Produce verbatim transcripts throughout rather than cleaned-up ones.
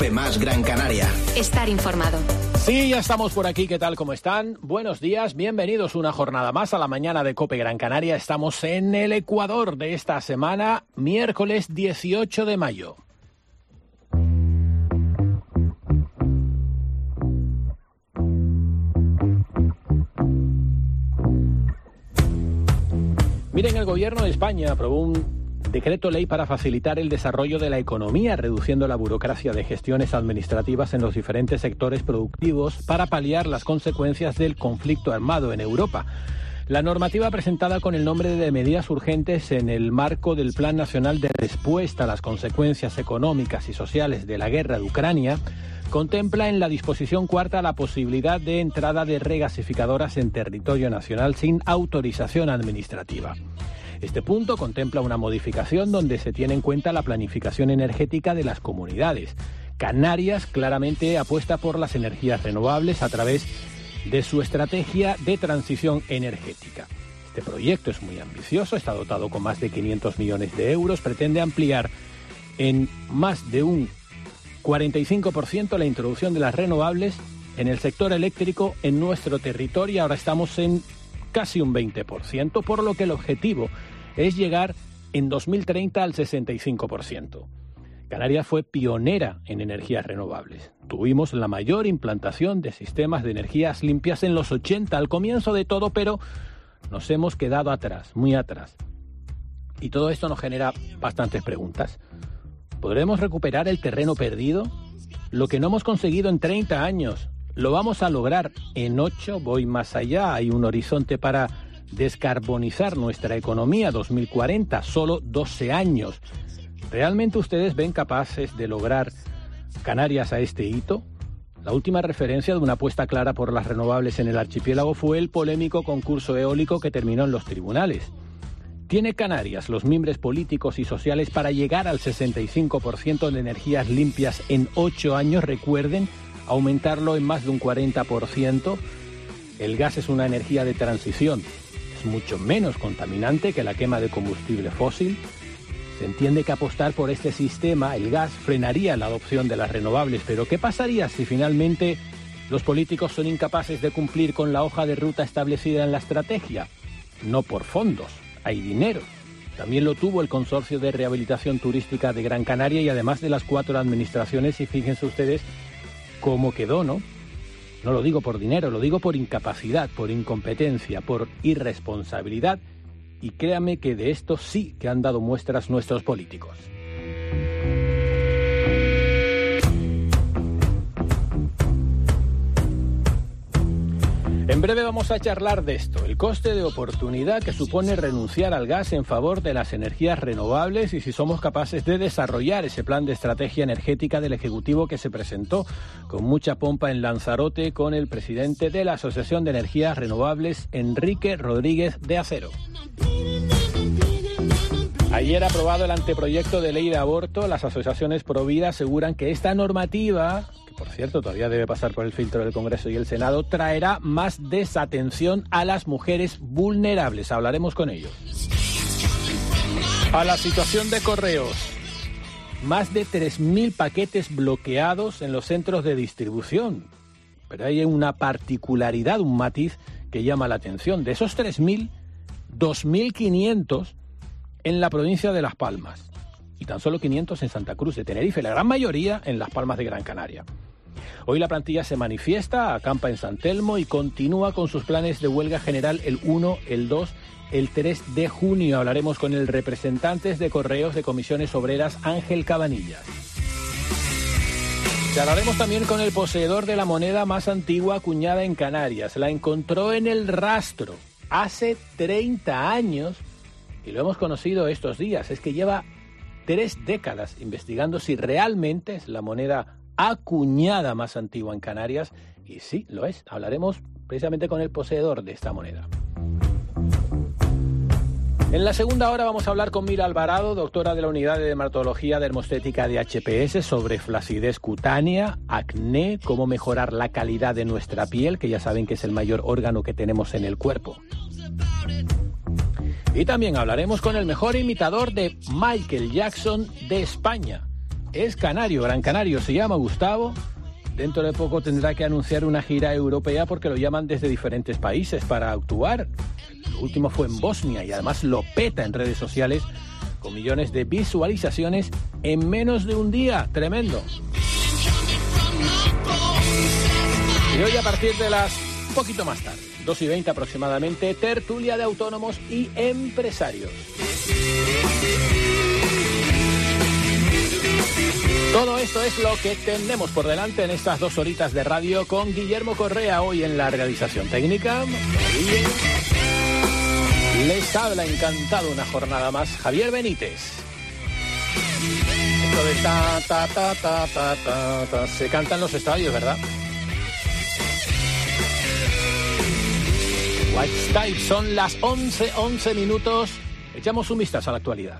COPE más Gran Canaria. Estar informado. Sí, ya estamos por aquí. ¿Qué tal? ¿Cómo están? Buenos días, bienvenidos una jornada más a la mañana de COPE Gran Canaria. Estamos en el Ecuador de esta semana, miércoles dieciocho de mayo. Miren, el gobierno de España aprobó un decreto ley para facilitar el desarrollo de la economía, reduciendo la burocracia de gestiones administrativas en los diferentes sectores productivos para paliar las consecuencias del conflicto armado en Europa. La normativa presentada con el nombre de medidas urgentes en el marco del Plan Nacional de Respuesta a las consecuencias económicas y sociales de la guerra de Ucrania contempla en la disposición cuarta la posibilidad de entrada de regasificadoras en territorio nacional sin autorización administrativa. Este punto contempla una modificación donde se tiene en cuenta la planificación energética de las comunidades. Canarias claramente apuesta por las energías renovables a través de su estrategia de transición energética. Este proyecto es muy ambicioso, está dotado con más de quinientos millones de euros, pretende ampliar en más de un cuarenta y cinco por ciento la introducción de las renovables en el sector eléctrico en nuestro territorio. Ahora estamos en casi un veinte por ciento, por lo que el objetivo es llegar en dos mil treinta al sesenta y cinco por ciento. Canarias fue pionera en energías renovables. Tuvimos la mayor implantación de sistemas de energías limpias en los ochenta, al comienzo de todo, pero nos hemos quedado atrás, muy atrás. Y todo esto nos genera bastantes preguntas. ¿Podremos recuperar el terreno perdido? Lo que no hemos conseguido en treinta años, ¿lo vamos a lograr en ocho? Voy más allá, hay un horizonte para descarbonizar nuestra economía, dos mil cuarenta, solo doce años. ¿Realmente ustedes ven capaces de lograr Canarias a este hito? La última referencia de una apuesta clara por las renovables en el archipiélago fue el polémico concurso eólico que terminó en los tribunales. ¿Tiene Canarias los mimbres políticos y sociales para llegar al sesenta y cinco por ciento de energías limpias en ocho años? Recuerden, aumentarlo en más de un cuarenta por ciento. El gas es una energía de transición, es mucho menos contaminante que la quema de combustible fósil. Se entiende que apostar por este sistema, el gas, frenaría la adopción de las renovables, pero ¿qué pasaría si finalmente los políticos son incapaces de cumplir con la hoja de ruta establecida en la estrategia? No por fondos, hay dinero. También lo tuvo el Consorcio de Rehabilitación Turística de Gran Canaria y además de las cuatro administraciones, y fíjense ustedes cómo quedó, ¿no? No lo digo por dinero, lo digo por incapacidad, por incompetencia, por irresponsabilidad. Y créame que de esto sí que han dado muestras nuestros políticos. En breve vamos a charlar de esto, el coste de oportunidad que supone renunciar al gas en favor de las energías renovables y si somos capaces de desarrollar ese plan de estrategia energética del Ejecutivo que se presentó con mucha pompa en Lanzarote con el presidente de la Asociación de Energías Renovables, Enrique Rodríguez de Acero. Ayer aprobado el anteproyecto de ley de aborto, las asociaciones pro vida aseguran que esta normativa, que por cierto todavía debe pasar por el filtro del Congreso y el Senado, traerá más desatención a las mujeres vulnerables. Hablaremos con ellos. A la situación de correos. Más de tres mil paquetes bloqueados en los centros de distribución. Pero hay una particularidad, un matiz que llama la atención. De esos tres mil, dos mil quinientos en la provincia de Las Palmas y tan solo quinientos en Santa Cruz de Tenerife, la gran mayoría en Las Palmas de Gran Canaria. Hoy la plantilla se manifiesta, acampa en San Telmo y continúa con sus planes de huelga general el uno, el dos, el tres de junio. Hablaremos con el representante de Correos de Comisiones Obreras, Ángel Cabanillas. Charlaremos también con el poseedor de la moneda más antigua acuñada en Canarias. La encontró en el rastro hace treinta años y lo hemos conocido estos días. Es que lleva tres décadas investigando si realmente es la moneda acuñada más antigua en Canarias. Y sí, lo es. Hablaremos precisamente con el poseedor de esta moneda. En la segunda hora vamos a hablar con Mira Alvarado, doctora de la Unidad de Dermatología Dermostética de H P S, sobre flacidez cutánea, acné, cómo mejorar la calidad de nuestra piel, que ya saben que es el mayor órgano que tenemos en el cuerpo. Y también hablaremos con el mejor imitador de Michael Jackson de España. es canario, gran canario, se llama Gustavo. Dentro de poco tendrá que anunciar una gira europea porque lo llaman desde diferentes países para actuar. Lo último fue en Bosnia y además lo peta en redes sociales con millones de visualizaciones en menos de un día. Tremendo. Y hoy a partir de las un poquito más tarde, dos y veinte aproximadamente, tertulia de autónomos y empresarios. Todo esto es lo que tenemos por delante en estas dos horitas de radio con Guillermo Correa hoy en la realización técnica. Les habla encantado una jornada más Javier Benítez. Esto de ta, ta, ta, ta, ta, ta, ta, se canta en los estadios, ¿verdad? White Type, son las once, once minutos. Echamos un vistazo a la actualidad.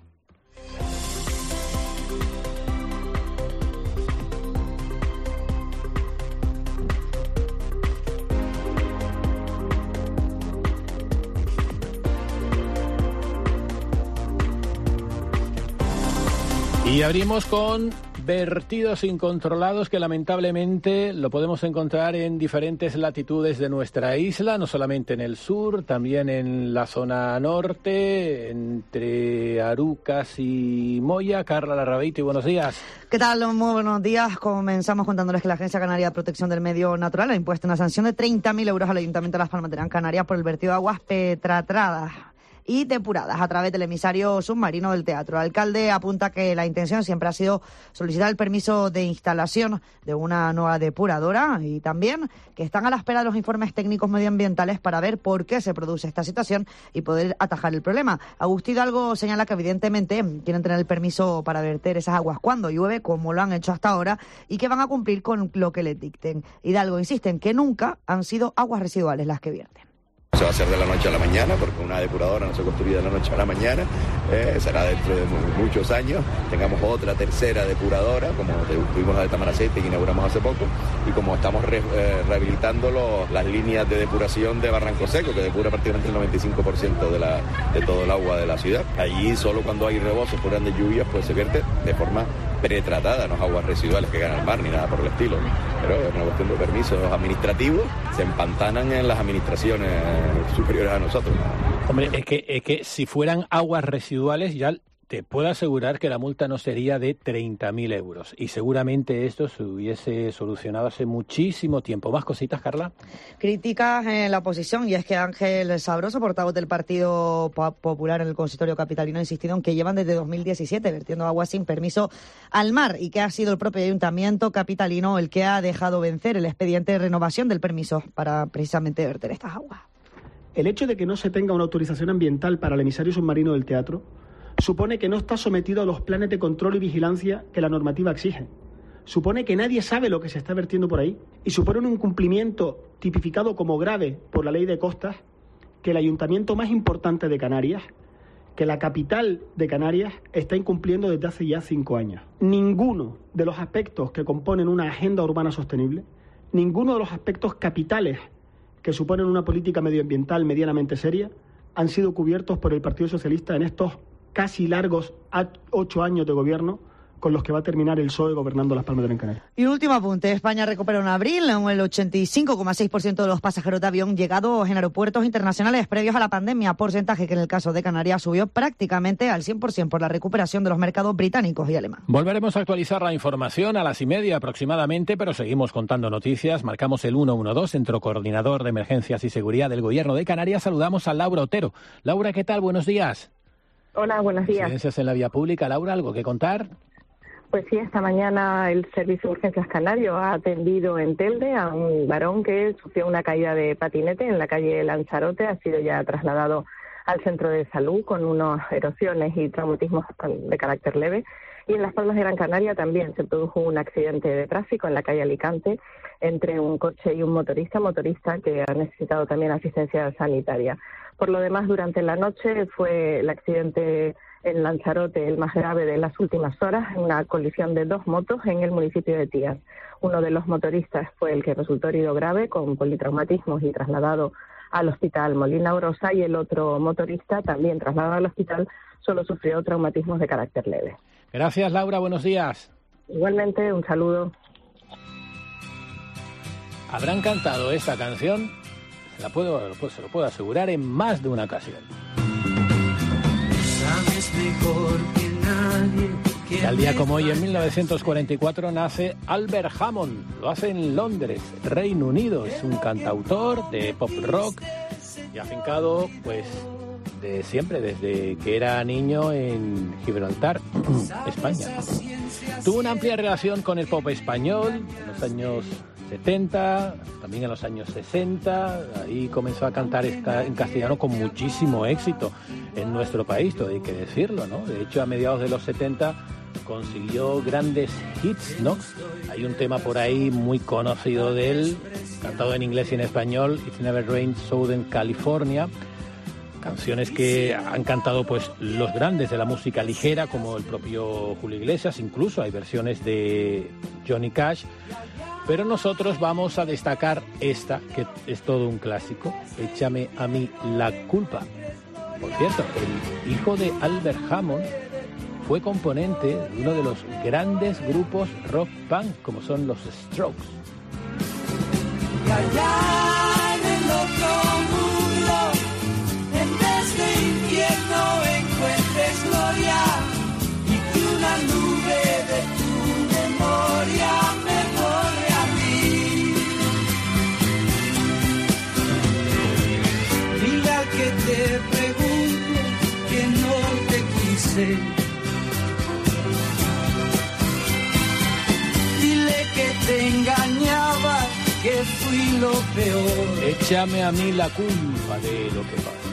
Y abrimos con vertidos incontrolados que lamentablemente lo podemos encontrar en diferentes latitudes de nuestra isla, no solamente en el sur, también en la zona norte, entre Arucas y Moya. Carla Larrabeiti, buenos días. ¿Qué tal? Muy buenos días. Comenzamos contándoles que la Agencia Canaria de Protección del Medio Natural ha impuesto una sanción de treinta mil euros al Ayuntamiento de Las Palmas de Gran Canaria por el vertido de aguas petratradas y depuradas a través del emisario submarino del teatro. El alcalde apunta que la intención siempre ha sido solicitar el permiso de instalación de una nueva depuradora y también que están a la espera de los informes técnicos medioambientales para ver por qué se produce esta situación y poder atajar el problema. Agustín Hidalgo señala que evidentemente quieren tener el permiso para verter esas aguas cuando llueve, como lo han hecho hasta ahora, y que van a cumplir con lo que les dicten. Hidalgo insiste en que nunca han sido aguas residuales las que vierten. Se va a hacer de la noche a la mañana, porque una depuradora no se construye de la noche a la mañana, eh, será dentro de muchos años. Tengamos otra tercera depuradora, como tuvimos la de Tamaracete que inauguramos hace poco, y como estamos re, eh, rehabilitando los, las líneas de depuración de Barranco Seco, que depura prácticamente el noventa y cinco por ciento de, la, de todo el agua de la ciudad. Allí solo cuando hay rebosos por grandes lluvias, pues se vierte de forma pretratada, no es aguas residuales que ganan al mar ni nada por el estilo, ¿no? Pero es una cuestión de permisos administrativos, se empantanan en las administraciones superiores a nosotros, ¿no? Hombre, es que, es que si fueran aguas residuales ya te puedo asegurar que la multa no sería de treinta mil euros y seguramente esto se hubiese solucionado hace muchísimo tiempo. ¿Más cositas, Carla? Críticas en la oposición, y es que Ángel Sabroso, portavoz del Partido Popular en el consistorio capitalino, ha insistido en que llevan desde dos mil diecisiete vertiendo agua sin permiso al mar y que ha sido el propio ayuntamiento capitalino el que ha dejado vencer el expediente de renovación del permiso para precisamente verter estas aguas. El hecho de que no se tenga una autorización ambiental para el emisario submarino del teatro supone que no está sometido a los planes de control y vigilancia que la normativa exige. Supone que nadie sabe lo que se está vertiendo por ahí y supone un incumplimiento tipificado como grave por la ley de costas que el ayuntamiento más importante de Canarias, que la capital de Canarias, está incumpliendo desde hace ya cinco años. Ninguno de los aspectos que componen una agenda urbana sostenible, ninguno de los aspectos capitales que suponen una política medioambiental medianamente seria, han sido cubiertos por el Partido Socialista en estos casi largos ocho años de gobierno con los que va a terminar el P S O E gobernando Las Palmas de Gran Canaria. Y un último apunte. España recuperó en abril el ochenta y cinco coma seis por ciento de los pasajeros de avión llegados en aeropuertos internacionales previos a la pandemia, porcentaje que en el caso de Canarias subió prácticamente al cien por ciento por la recuperación de los mercados británicos y alemán. Volveremos a actualizar la información a las y media aproximadamente, pero seguimos contando noticias. Marcamos el uno uno dos, Centro Coordinador de Emergencias y Seguridad del Gobierno de Canarias. Saludamos a Laura Otero. Laura, ¿qué tal? Buenos días. Hola, buenos días. Incidencias en la vía pública. Laura, ¿algo que contar? Pues sí, esta mañana el Servicio de Urgencias Canario ha atendido en Telde a un varón que sufrió una caída de patinete en la calle Lanzarote. Ha sido ya trasladado al centro de salud con unas erosiones y traumatismos de carácter leve. Y en Las Palmas de Gran Canaria también se produjo un accidente de tráfico en la calle Alicante entre un coche y un motorista, motorista que ha necesitado también asistencia sanitaria. Por lo demás, durante la noche fue el accidente en Lanzarote el más grave de las últimas horas, una colisión de dos motos en el municipio de Tías. Uno de los motoristas fue el que resultó herido grave con politraumatismos y trasladado al hospital Molina Orosa, y el otro motorista, también trasladado al hospital, solo sufrió traumatismos de carácter leve. Gracias, Laura, buenos días. Igualmente, un saludo. Habrán cantado esta canción, se, la puedo, se lo puedo asegurar, en más de una ocasión. Sabes mejor que nadie que Tal día como hoy, en mil novecientos cuarenta y cuatro, nace Albert Hammond. Lo hace en Londres, Reino Unido. Es un cantautor de pop rock y afincado, pues, de siempre, desde que era niño en Gibraltar, España. Tuvo una amplia relación con el pop español en los años setenta, también en los años sesenta. Ahí comenzó a cantar en castellano con muchísimo éxito en nuestro país, todo hay que decirlo, ¿no? De hecho, a mediados de los setenta consiguió grandes hits, ¿no? Hay un tema por ahí muy conocido de él, cantado en inglés y en español, It's Never Rained Southern California. Canciones que han cantado, pues, los grandes de la música ligera, como el propio Julio Iglesias, incluso hay versiones de Johnny Cash. Pero nosotros vamos a destacar esta, que es todo un clásico, Échame a mí la culpa. Por cierto, el hijo de Albert Hammond fue componente de uno de los grandes grupos rock punk, como son los Strokes. Y allá en el otro mundo, en vez de infierno encuentres gloria, y que una nube de tu memoria me borre a mí. Dile al que te pregunte que no te quise. Dile que te engañaba, que fui lo peor. Échame a mí la culpa de lo que pasa.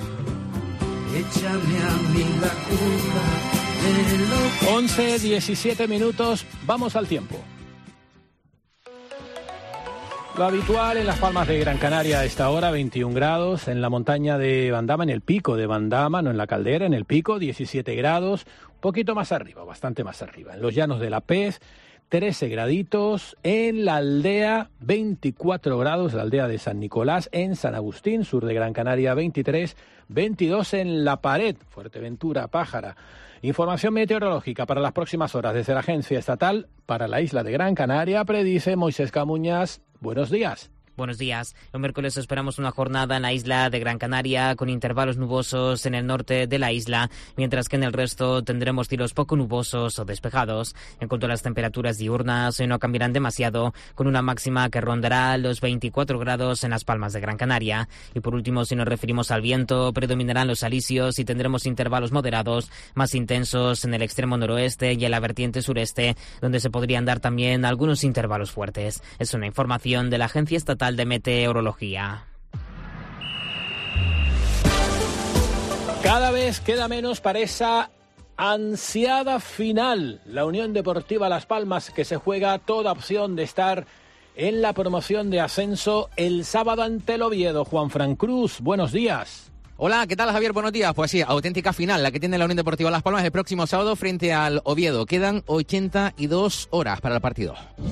Échame a mí la culpa de lo que... once, diecisiete minutos, vamos al tiempo. Lo habitual en las Palmas de Gran Canaria a esta hora, veintiún grados, en la montaña de Bandama, en el pico de Bandama, no en la caldera, en el pico, diecisiete grados, un poquito más arriba, bastante más arriba. En los llanos de La Pez, trece graditos, en la aldea, veinticuatro grados, la aldea de San Nicolás, en San Agustín, sur de Gran Canaria, veintitrés, veintidós en La Pared, Fuerteventura, Pájara. Información meteorológica para las próximas horas desde la Agencia Estatal para la isla de Gran Canaria, predice Moisés Camuñas. Buenos días. Buenos días. El miércoles esperamos una jornada en la isla de Gran Canaria con intervalos nubosos en el norte de la isla, mientras que en el resto tendremos cielos poco nubosos o despejados. En cuanto a las temperaturas diurnas, hoy no cambiarán demasiado, con una máxima que rondará los veinticuatro grados en las Palmas de Gran Canaria. Y por último, si nos referimos al viento, predominarán los alisios y tendremos intervalos moderados, más intensos en el extremo noroeste y en la vertiente sureste, donde se podrían dar también algunos intervalos fuertes. Es una información de la Agencia Estatal de Meteorología. Cada vez queda menos para esa ansiada final. La Unión Deportiva Las Palmas, que se juega toda opción de estar en la promoción de ascenso el sábado ante el Oviedo. Juanfran Cruz, buenos días. Hola, ¿qué tal, Javier? Buenos días. Pues sí, auténtica final la que tiene la Unión Deportiva Las Palmas el próximo sábado frente al Oviedo. Quedan ochenta y dos horas para el partido.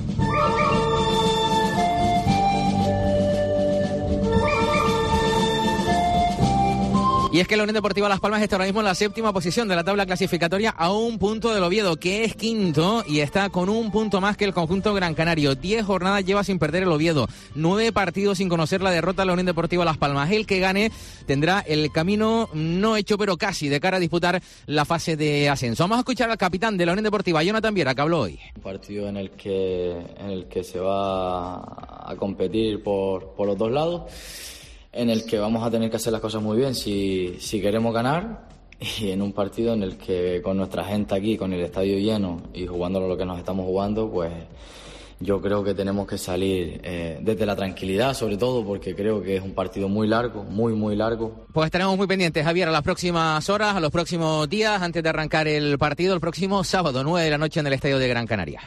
Y es que la Unión Deportiva Las Palmas está ahora mismo en la séptima posición de la tabla clasificatoria, a un punto del Oviedo, que es quinto y está con un punto más que el conjunto gran canario. Diez jornadas lleva sin perder el Oviedo, nueve partidos sin conocer la derrota de la Unión Deportiva Las Palmas. El que gane tendrá el camino no hecho, pero casi, de cara a disputar la fase de ascenso. Vamos a escuchar al capitán de la Unión Deportiva, Jonathan Viera, que habló hoy. Un partido en el que, en el que se va a competir por, por los dos lados, en el que vamos a tener que hacer las cosas muy bien si, si queremos ganar, y en un partido en el que con nuestra gente aquí, con el estadio lleno y jugándolo lo que nos estamos jugando, pues yo creo que tenemos que salir eh, desde la tranquilidad, sobre todo porque creo que es un partido muy largo, muy muy largo. Pues estaremos muy pendientes, Javier, a las próximas horas, a los próximos días, antes de arrancar el partido, el próximo sábado, nueve de la noche en el estadio de Gran Canaria.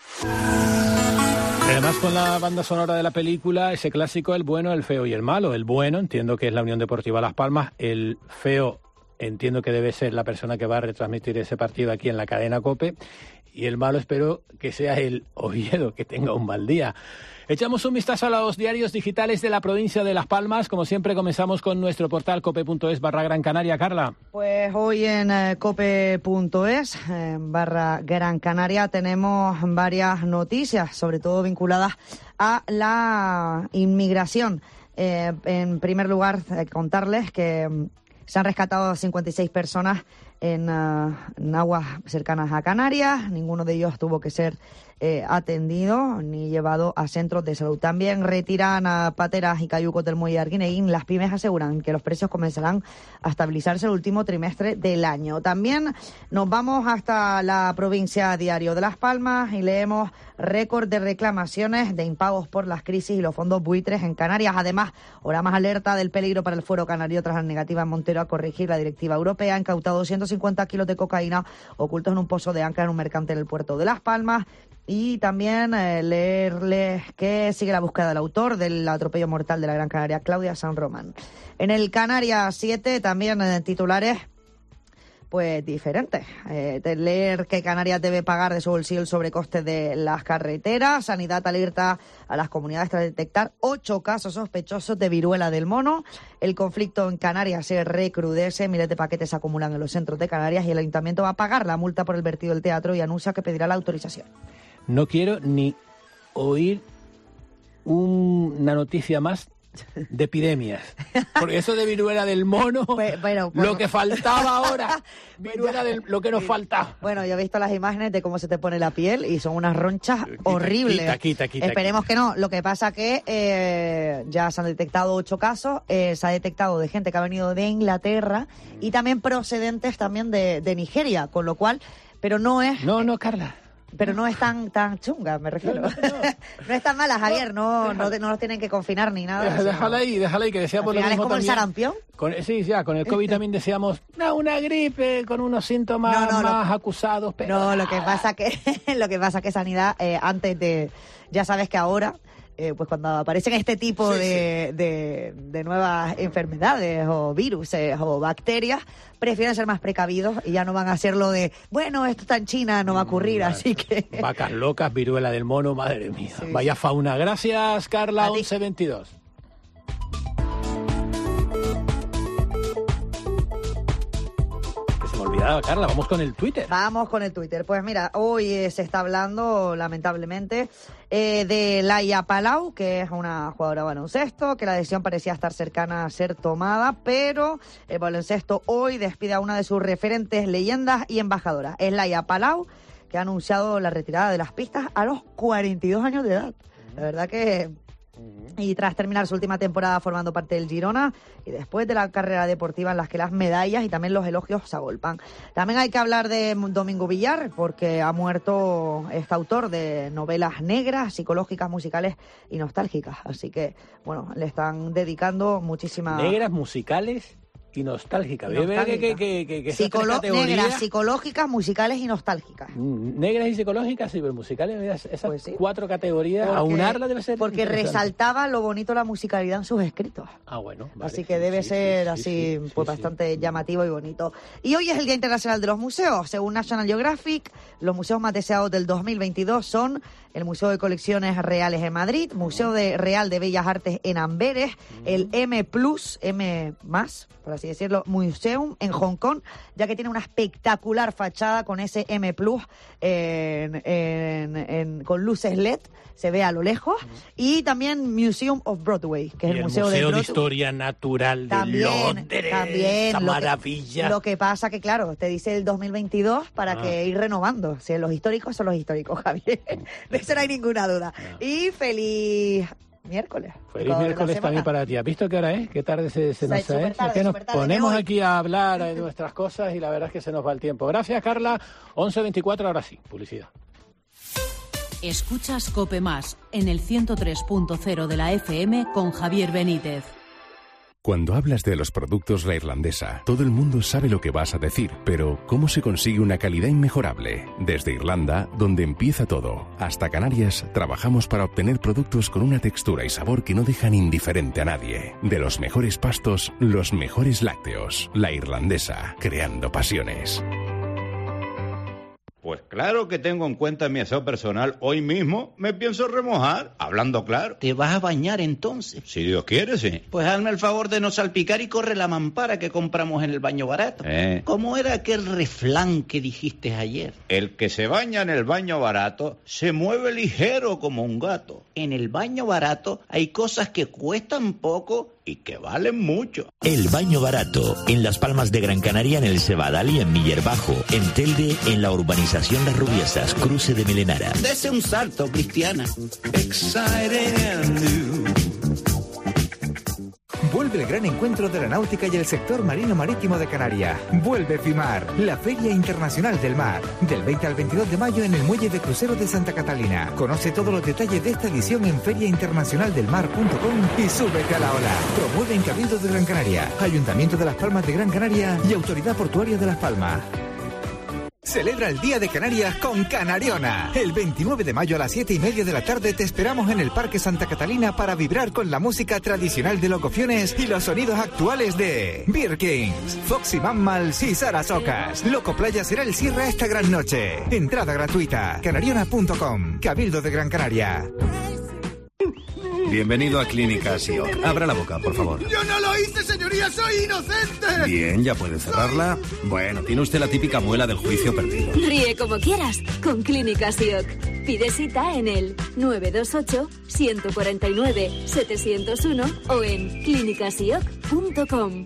Además, con la banda sonora de la película, ese clásico, El bueno, el feo y el malo. El bueno, entiendo que es la Unión Deportiva Las Palmas. El feo, entiendo que debe ser la persona que va a retransmitir ese partido aquí en la cadena COPE, y el malo espero que sea el Oviedo, que tenga un mal día. Echamos un vistazo a los diarios digitales de la provincia de Las Palmas. Como siempre, comenzamos con nuestro portal cope.es barra Gran Canaria. Carla. Pues hoy en eh, cope.es eh, barra Gran Canaria tenemos varias noticias, sobre todo vinculadas a la inmigración. Eh, en primer lugar, eh, contarles que mm, se han rescatado cincuenta y seis personas en, uh, en aguas cercanas a Canarias. Ninguno de ellos tuvo que ser eh, atendido ni llevado a centros de salud. También retiran a pateras y cayucos del muelle de Arguineguín. Las pymes aseguran que los precios comenzarán a estabilizarse el último trimestre del año. También nos vamos hasta la provincia Diario de Las Palmas y leemos récord de reclamaciones de impagos por las crisis y los fondos buitres en Canarias. Además, ahora más alerta del peligro para el fuero canario tras la negativa en Montero a corregir la directiva europea. Han incautado doscientos cincuenta kilos de cocaína ocultos en un pozo de ancla en un mercante en el puerto de Las Palmas. Y también eh, leerles que sigue la búsqueda del autor del atropello mortal de la Gran Canaria, Claudia San Román. En el Canarias siete también eh, titulares pues diferentes. Eh, de leer que Canarias debe pagar de su bolsillo el sobrecoste de las carreteras. Sanidad alerta a las comunidades tras detectar ocho casos sospechosos de viruela del mono. El conflicto en Canarias se recrudece. Miles de paquetes se acumulan en los centros de Canarias y el ayuntamiento va a pagar la multa por el vertido del teatro y anuncia que pedirá la autorización. No quiero ni oír un, una noticia más de epidemias, porque eso de viruela del mono, pues, bueno, bueno. Lo que faltaba ahora, viruela del, lo que nos falta. Bueno, yo he visto las imágenes de cómo se te pone la piel y son unas ronchas quita, horribles. Quita, quita, quita, Esperemos quita. que no. Lo que pasa que eh, ya se han detectado ocho casos, eh, se ha detectado de gente que ha venido de Inglaterra y también procedentes también de, de Nigeria, con lo cual, pero no es... No, no, Carla. Pero no es tan tan chunga, me refiero. No, no, no. No es tan mala, Javier, no, no, no los tienen que confinar ni nada. Deja, déjala ahí, déjala ahí, que decíamos lo mismo. ¿Es como también. El sarampión? Con, sí, ya, con el COVID también decíamos, no, una gripe con unos síntomas no, no, más lo, acusados. Pero... No, lo que pasa que lo que pasa que Sanidad, eh, antes de, ya sabes que ahora... Eh, pues cuando aparecen este tipo sí, de, sí. De, de nuevas enfermedades o virus o bacterias, prefieren ser más precavidos y ya no van a hacer lo de, bueno, esto está en China, no va a ocurrir, mm, así que... Vacas locas, viruela del mono, madre mía. Sí, Vaya sí. fauna. Gracias, Carla, once veintidós. Olvidada, Carla, vamos con el Twitter. Vamos con el Twitter. Pues mira, hoy eh, se está hablando, lamentablemente, eh, de Laia Palau, que es una jugadora de baloncesto, que la decisión parecía estar cercana a ser tomada, pero el baloncesto hoy despide a una de sus referentes, leyendas y embajadoras. Es Laia Palau, que ha anunciado la retirada de las pistas a los cuarenta y dos años de edad. La verdad que... Y tras terminar su última temporada formando parte del Girona y después de la carrera deportiva en las que las medallas y también los elogios se agolpan. También hay que hablar de Domingo Villar porque ha muerto este autor de novelas negras, psicológicas, musicales y nostálgicas. Así que, bueno, le están dedicando muchísimas... Negras, musicales... y nostálgica. nostálgica. Que, que, que, que, que Psicolo- negras, psicológicas, musicales y nostálgicas. Negras y psicológicas, sí, pero musicales, esas pues sí. cuatro categorías, porque, aunarlas debe ser... Porque resaltaba lo bonito de la musicalidad en sus escritos. Ah, bueno. Vale, así que debe sí, ser sí, así, sí, sí, pues sí, bastante sí. llamativo y bonito. Y hoy es el Día Internacional de los Museos. Según National Geographic, los museos más deseados del dos mil veintidós son el Museo de Colecciones Reales en Madrid, Museo de Real de Bellas Artes en Amberes, mm. el M plus, M más, por así decirlo, Museum en Hong Kong, ya que tiene una espectacular fachada con ese M plus en, en, en, con luces L E D, se ve a lo lejos, mm. y también Museum of Broadway, que es el, el Museo, museo de, de Broadway. Historia Natural de también, Londres, también, esa lo maravilla. Que, lo que pasa que, claro, te dice el dos mil veintidós para ah. que ir renovando. Si los históricos son los históricos, Javier. De eso no hay ninguna duda. Ah. Y feliz... miércoles. Feliz miércoles también para ti. ¿Has visto qué hora es? ¿Qué tarde se, se nos ha hecho? Es que nos ponemos aquí a hablar de nuestras cosas y la verdad es que se nos va el tiempo. Gracias, Carla. once veinticuatro, ahora sí, publicidad. Escuchas COPE Más en el ciento tres punto cero de la F M con Javier Benítez. Cuando hablas de los productos La Irlandesa, todo el mundo sabe lo que vas a decir, pero ¿cómo se consigue una calidad inmejorable? Desde Irlanda, donde empieza todo, hasta Canarias, trabajamos para obtener productos con una textura y sabor que no dejan indiferente a nadie. De los mejores pastos, los mejores lácteos. La Irlandesa, creando pasiones. Pues claro que tengo en cuenta mi aseo personal. Hoy mismo me pienso remojar, hablando claro. ¿Te vas a bañar entonces? Si Dios quiere, sí. Pues hazme el favor de no salpicar y corre la mampara que compramos en el baño barato. Eh. ¿Cómo era aquel refrán que dijiste ayer? El que se baña en el baño barato se mueve ligero como un gato. En el baño barato hay cosas que cuestan poco y que valen mucho. El Baño Barato, en Las Palmas de Gran Canaria, en el Cebadal y en Miller Bajo. En Telde, en la urbanización Las Rubiesas, cruce de Melenara. Dese un salto, Cristiana. Exciting and new. Vuelve el gran encuentro de la náutica y el sector marino marítimo de Canarias. Vuelve FIMAR, la Feria Internacional del Mar. Del veinte al veintidós de mayo en el Muelle de Cruceros de Santa Catalina. Conoce todos los detalles de esta edición en feria internacional del mar punto com y súbete a la ola. Promueve en Cabildo de Gran Canaria, Ayuntamiento de Las Palmas de Gran Canaria y Autoridad Portuaria de Las Palmas. Celebra el Día de Canarias con Canariona. El veintinueve de mayo a las siete y media de la tarde te esperamos en el Parque Santa Catalina para vibrar con la música tradicional de Locofiones y los sonidos actuales de Beer Kings, Foxy Mammals y Sara Socas. Loco Playa será el cierre a esta gran noche. Entrada gratuita. Canariona punto com. Cabildo de Gran Canaria. Bienvenido a Clínica Sioc. Abra la boca, por favor. ¡Yo no lo hice, señoría! ¡Soy inocente! Bien, ya puede cerrarla. Bueno, tiene usted la típica muela del juicio perdido. Ríe como quieras con Clínica Sioc. Pide cita en el nueve dos ocho, uno cuatro nueve, siete cero uno o en clínica sioc punto com.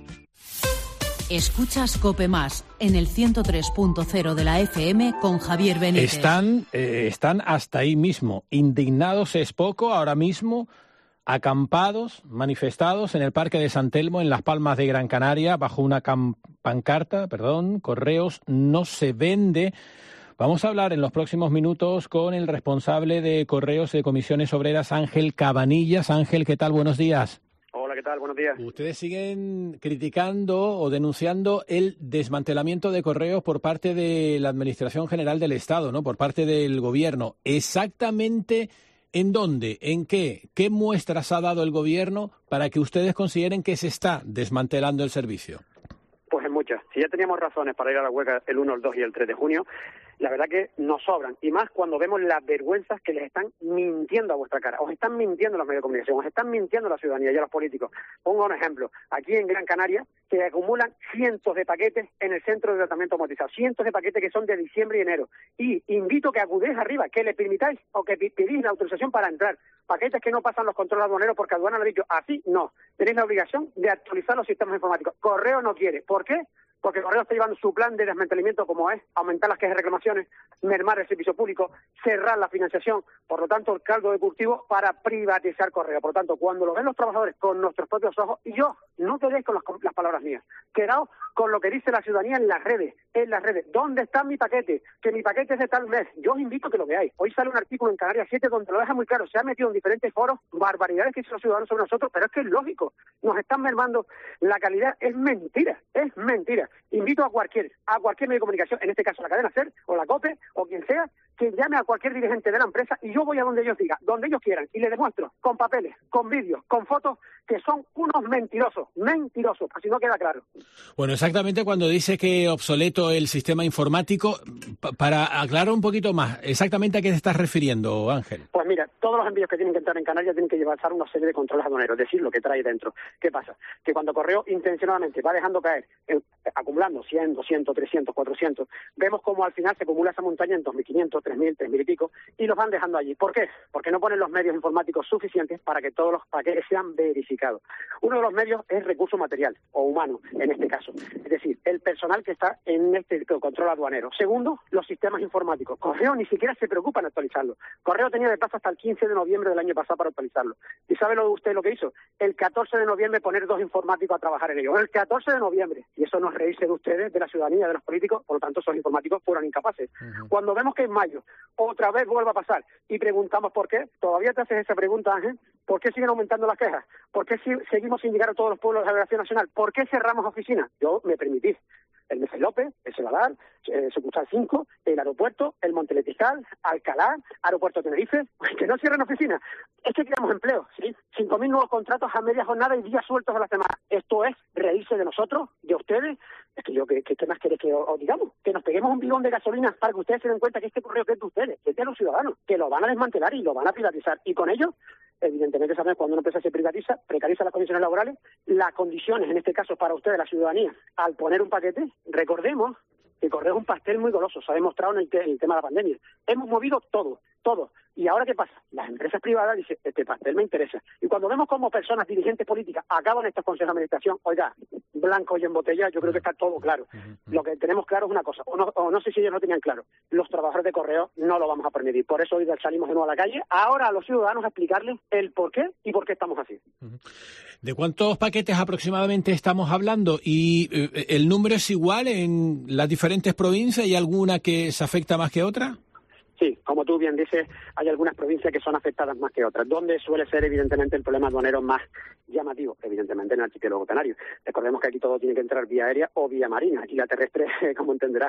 Escuchas COPE Más en el ciento tres punto cero de la F M con Javier Benítez. Están, eh, están hasta ahí mismo. Indignados es poco ahora mismo. Acampados, manifestados en el Parque de San Telmo, en Las Palmas de Gran Canaria, bajo una cam- pancarta, perdón, Correos no se vende. Vamos a hablar en los próximos minutos con el responsable de Correos de Comisiones Obreras, Ángel Cabanillas. Ángel, ¿qué tal? Buenos días. Hola, ¿qué tal? Buenos días. Ustedes siguen criticando o denunciando el desmantelamiento de Correos por parte de la Administración General del Estado, ¿no? Por parte del Gobierno. Exactamente, ¿en dónde? ¿En qué? ¿Qué muestras ha dado el Gobierno para que ustedes consideren que se está desmantelando el servicio? Pues en muchas. Si ya teníamos razones para ir a la huelga el uno, el dos y el tres de junio, la verdad que nos sobran. Y más cuando vemos las vergüenzas que les están mintiendo a vuestra cara. Os están mintiendo los medios de comunicación, os están mintiendo la ciudadanía y a los políticos. Pongo un ejemplo. Aquí en Gran Canaria se acumulan cientos de paquetes en el centro de tratamiento automatizado. Cientos de paquetes que son de diciembre y enero. Y invito que acudéis arriba, que le permitáis o que pedís la autorización para entrar. Paquetes que no pasan los controles aduaneros porque aduana lo ha dicho. Así no. Tenéis la obligación de actualizar los sistemas informáticos. Correo no quiere. ¿Por qué? Porque Correo está llevando su plan de desmantelamiento como es aumentar las quejas de reclamaciones, mermar el servicio público, cerrar la financiación, por lo tanto el caldo de cultivo para privatizar Correo. Por lo tanto, cuando lo ven los trabajadores con nuestros propios ojos, y yo, no quedéis con las, con las palabras mías, quedaos con lo que dice la ciudadanía en las redes, en las redes. ¿Dónde está mi paquete? Que mi paquete es de tal mes. Yo os invito a que lo veáis. Hoy sale un artículo en Canarias siete donde lo deja muy claro. Se ha metido en diferentes foros barbaridades que dicen los ciudadanos sobre nosotros, pero es que es lógico. Nos están mermando la calidad. Es mentira, es mentira. Invito a cualquier, a cualquier medio de comunicación, en este caso la cadena SER, o la COPE, o quien sea, que llame a cualquier dirigente de la empresa y yo voy a donde ellos digan, donde ellos quieran, y les demuestro, con papeles, con vídeos, con fotos, que son unos mentirosos, mentirosos, así no queda claro. Bueno, exactamente cuando dice que obsoleto el sistema informático, pa- para aclarar un poquito más, ¿exactamente a qué te estás refiriendo, Ángel? Pues mira, todos los envíos que tienen que entrar en Canarias tienen que llevar una serie de controles aduaneros, es decir, lo que trae dentro. ¿Qué pasa? Que cuando Correo intencionadamente va dejando caer, eh, acumulando cien, doscientos, trescientos, cuatrocientos, vemos como al final se acumula esa montaña en dos mil quinientos, tres mil, tres mil y pico, y los van dejando allí. ¿Por qué? Porque no ponen los medios informáticos suficientes para que todos los paquetes sean verificados. Uno de los medios es recurso material, o humano, en este caso. Es decir, el personal que está en este control aduanero. Segundo, los sistemas informáticos. Correo ni siquiera se preocupa en actualizarlo. Correo tenía de plazo hasta el quince de noviembre del año pasado para actualizarlo. ¿Y sabe lo, usted lo que hizo? El catorce de noviembre poner dos informáticos a trabajar en ello. El catorce de noviembre. Y eso no es reírse de ustedes, de la ciudadanía, de los políticos, por lo tanto esos informáticos fueron incapaces. Uh-huh. Cuando vemos que en mayo otra vez vuelve a pasar y preguntamos por qué, todavía te haces esa pregunta, Ángel, ¿Por qué siguen aumentando las quejas? ¿Por qué si, seguimos sin llegar a todos los pueblos de la Federación Nacional? ¿Por qué cerramos oficinas? Yo me permití. El Mejía López, el Sebadal, el Sucursal cinco, el aeropuerto, el Monteletizal, Alcalá, Aeropuerto de Tenerife, que no cierren oficinas. Es que creamos empleo, ¿sí? cinco mil nuevos contratos a media jornada y días sueltos a la semana. ¿Esto es reírse de nosotros, de ustedes? Es que yo, ¿qué, qué más queréis que os, os digamos? Que nos peguemos un bidón de gasolina para que ustedes se den cuenta que este correo que es de ustedes, que es de los ciudadanos, que lo van a desmantelar y lo van a privatizar. Y con ello, evidentemente, sabemos cuando una empresa se privatiza, precariza las condiciones laborales, las condiciones, en este caso para ustedes, la ciudadanía, al poner un paquete, recordemos que Correo es un pastel muy goloso, se ha demostrado en el, te en el tema de la pandemia. Hemos movido todo, todo. ¿Y ahora qué pasa? Las empresas privadas dicen, este pastel me interesa. Y cuando vemos cómo personas, dirigentes políticas, acaban estos consejos de administración, oiga, blanco y en botella, yo creo que está todo claro. Lo que tenemos claro es una cosa, o no, o no sé si ellos no tenían claro, los trabajadores de Correo no lo vamos a permitir. Por eso hoy salimos de nuevo a la calle, ahora a los ciudadanos a explicarles el por qué y por qué estamos así. ¿De cuántos paquetes aproximadamente estamos hablando? ¿Y eh, el número es igual en las diferentes provincias? ¿Hay alguna que se afecta más que otra? Sí, como tú bien dices, hay algunas provincias que son afectadas más que otras, donde suele ser evidentemente el problema aduanero más llamativo, evidentemente en el archipiélago canario. Recordemos que aquí todo tiene que entrar vía aérea o vía marina, aquí la terrestre, como entenderás,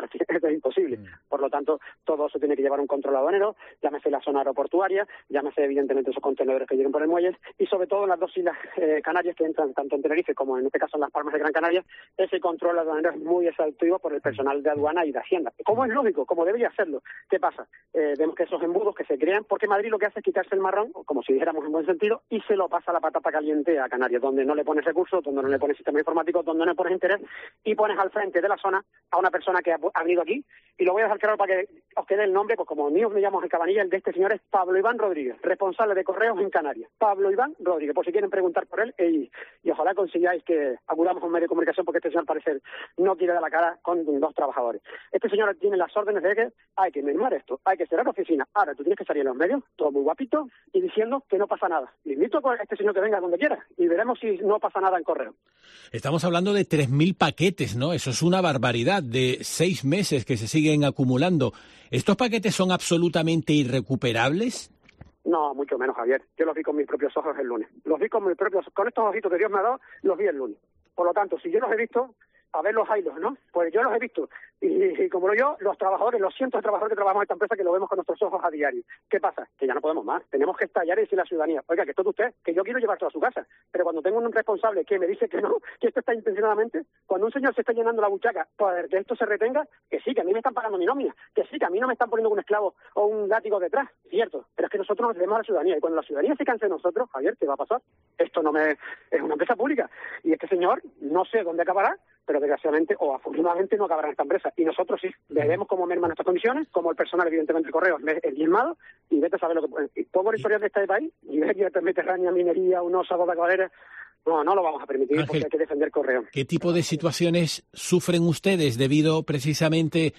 es imposible. Por lo tanto, todo eso tiene que llevar un control aduanero, llámese la zona aeroportuaria, llámese evidentemente esos contenedores que llegan por el muelle, y sobre todo en las dos islas eh, canarias que entran tanto en Tenerife como en este caso en las Palmas de Gran Canaria, ese control aduanero es muy exhaustivo por el personal de aduana y de Hacienda. Como es lógico, como debería hacerlo. ¿Qué pasa? Eh, vemos que esos embudos que se crean, porque Madrid lo que hace es quitarse el marrón, como si dijéramos en buen sentido, y se lo pasa a la patata caliente a Canarias, donde no le pones recursos, donde no le pones sistema informático, donde no le pones interés, y pones al frente de la zona a una persona que ha, ha venido aquí, y lo voy a dejar claro para que os quede el nombre, pues como mío me llamo el Cabanilla, el de este señor es Pablo Iván Rodríguez, responsable de Correos en Canarias. Pablo Iván Rodríguez, por si quieren preguntar por él, y, y ojalá consigáis que acudamos a un medio de comunicación, porque este señor, al parecer, no quiere dar la cara con dos trabajadores. Este señor tiene las órdenes de que hay que mermar esto, hay que cerrar oficina. Ahora tú tienes que salir en los medios, todo muy guapito, y diciendo que no pasa nada. Le invito a este señor que venga donde quiera, y veremos si no pasa nada en Correo. Estamos hablando de tres mil paquetes, ¿no? Eso es una barbaridad, de seis meses que se siguen acumulando. ¿Estos paquetes son absolutamente irrecuperables? No, mucho menos, Javier. Yo los vi con mis propios ojos el lunes. Los vi con mis propios, con estos ojitos que Dios me ha dado, los vi el lunes. Por lo tanto, si yo los he visto, a ver los hilos, ¿no? Pues yo los he visto. Y, y como lo yo, los trabajadores, los cientos de trabajadores que trabajamos en esta empresa, que lo vemos con nuestros ojos a diario. ¿Qué pasa? Que ya no podemos más. Tenemos que estallar y decir a la ciudadanía, oiga, que esto de usted, que yo quiero llevarlo a su casa. Pero cuando tengo un responsable que me dice que no, que esto está intencionadamente, cuando un señor se está llenando la buchaca para que esto se retenga, que sí, que a mí me están pagando mi nómina, que sí, que a mí no me están poniendo un esclavo o un látigo detrás, cierto. Pero es que nosotros nos debemos a la ciudadanía. Y cuando la ciudadanía se canse de nosotros, Javier, ¿qué va a pasar? Esto no me es una empresa pública. Y este señor, no sé dónde acabará, pero desgraciadamente o afortunadamente no acabará en esta empresa. Y nosotros sí, veremos cómo merman nuestras condiciones, como el personal, evidentemente, el correo es diezmado, y vete a saber lo que... Pongo la historia de este país, Iberia, Mediterránea, minería, unosa, boda cabalera... No, no lo vamos a permitir, Ángel, porque hay que defender Correo. ¿Qué tipo de situaciones sufren ustedes debido precisamente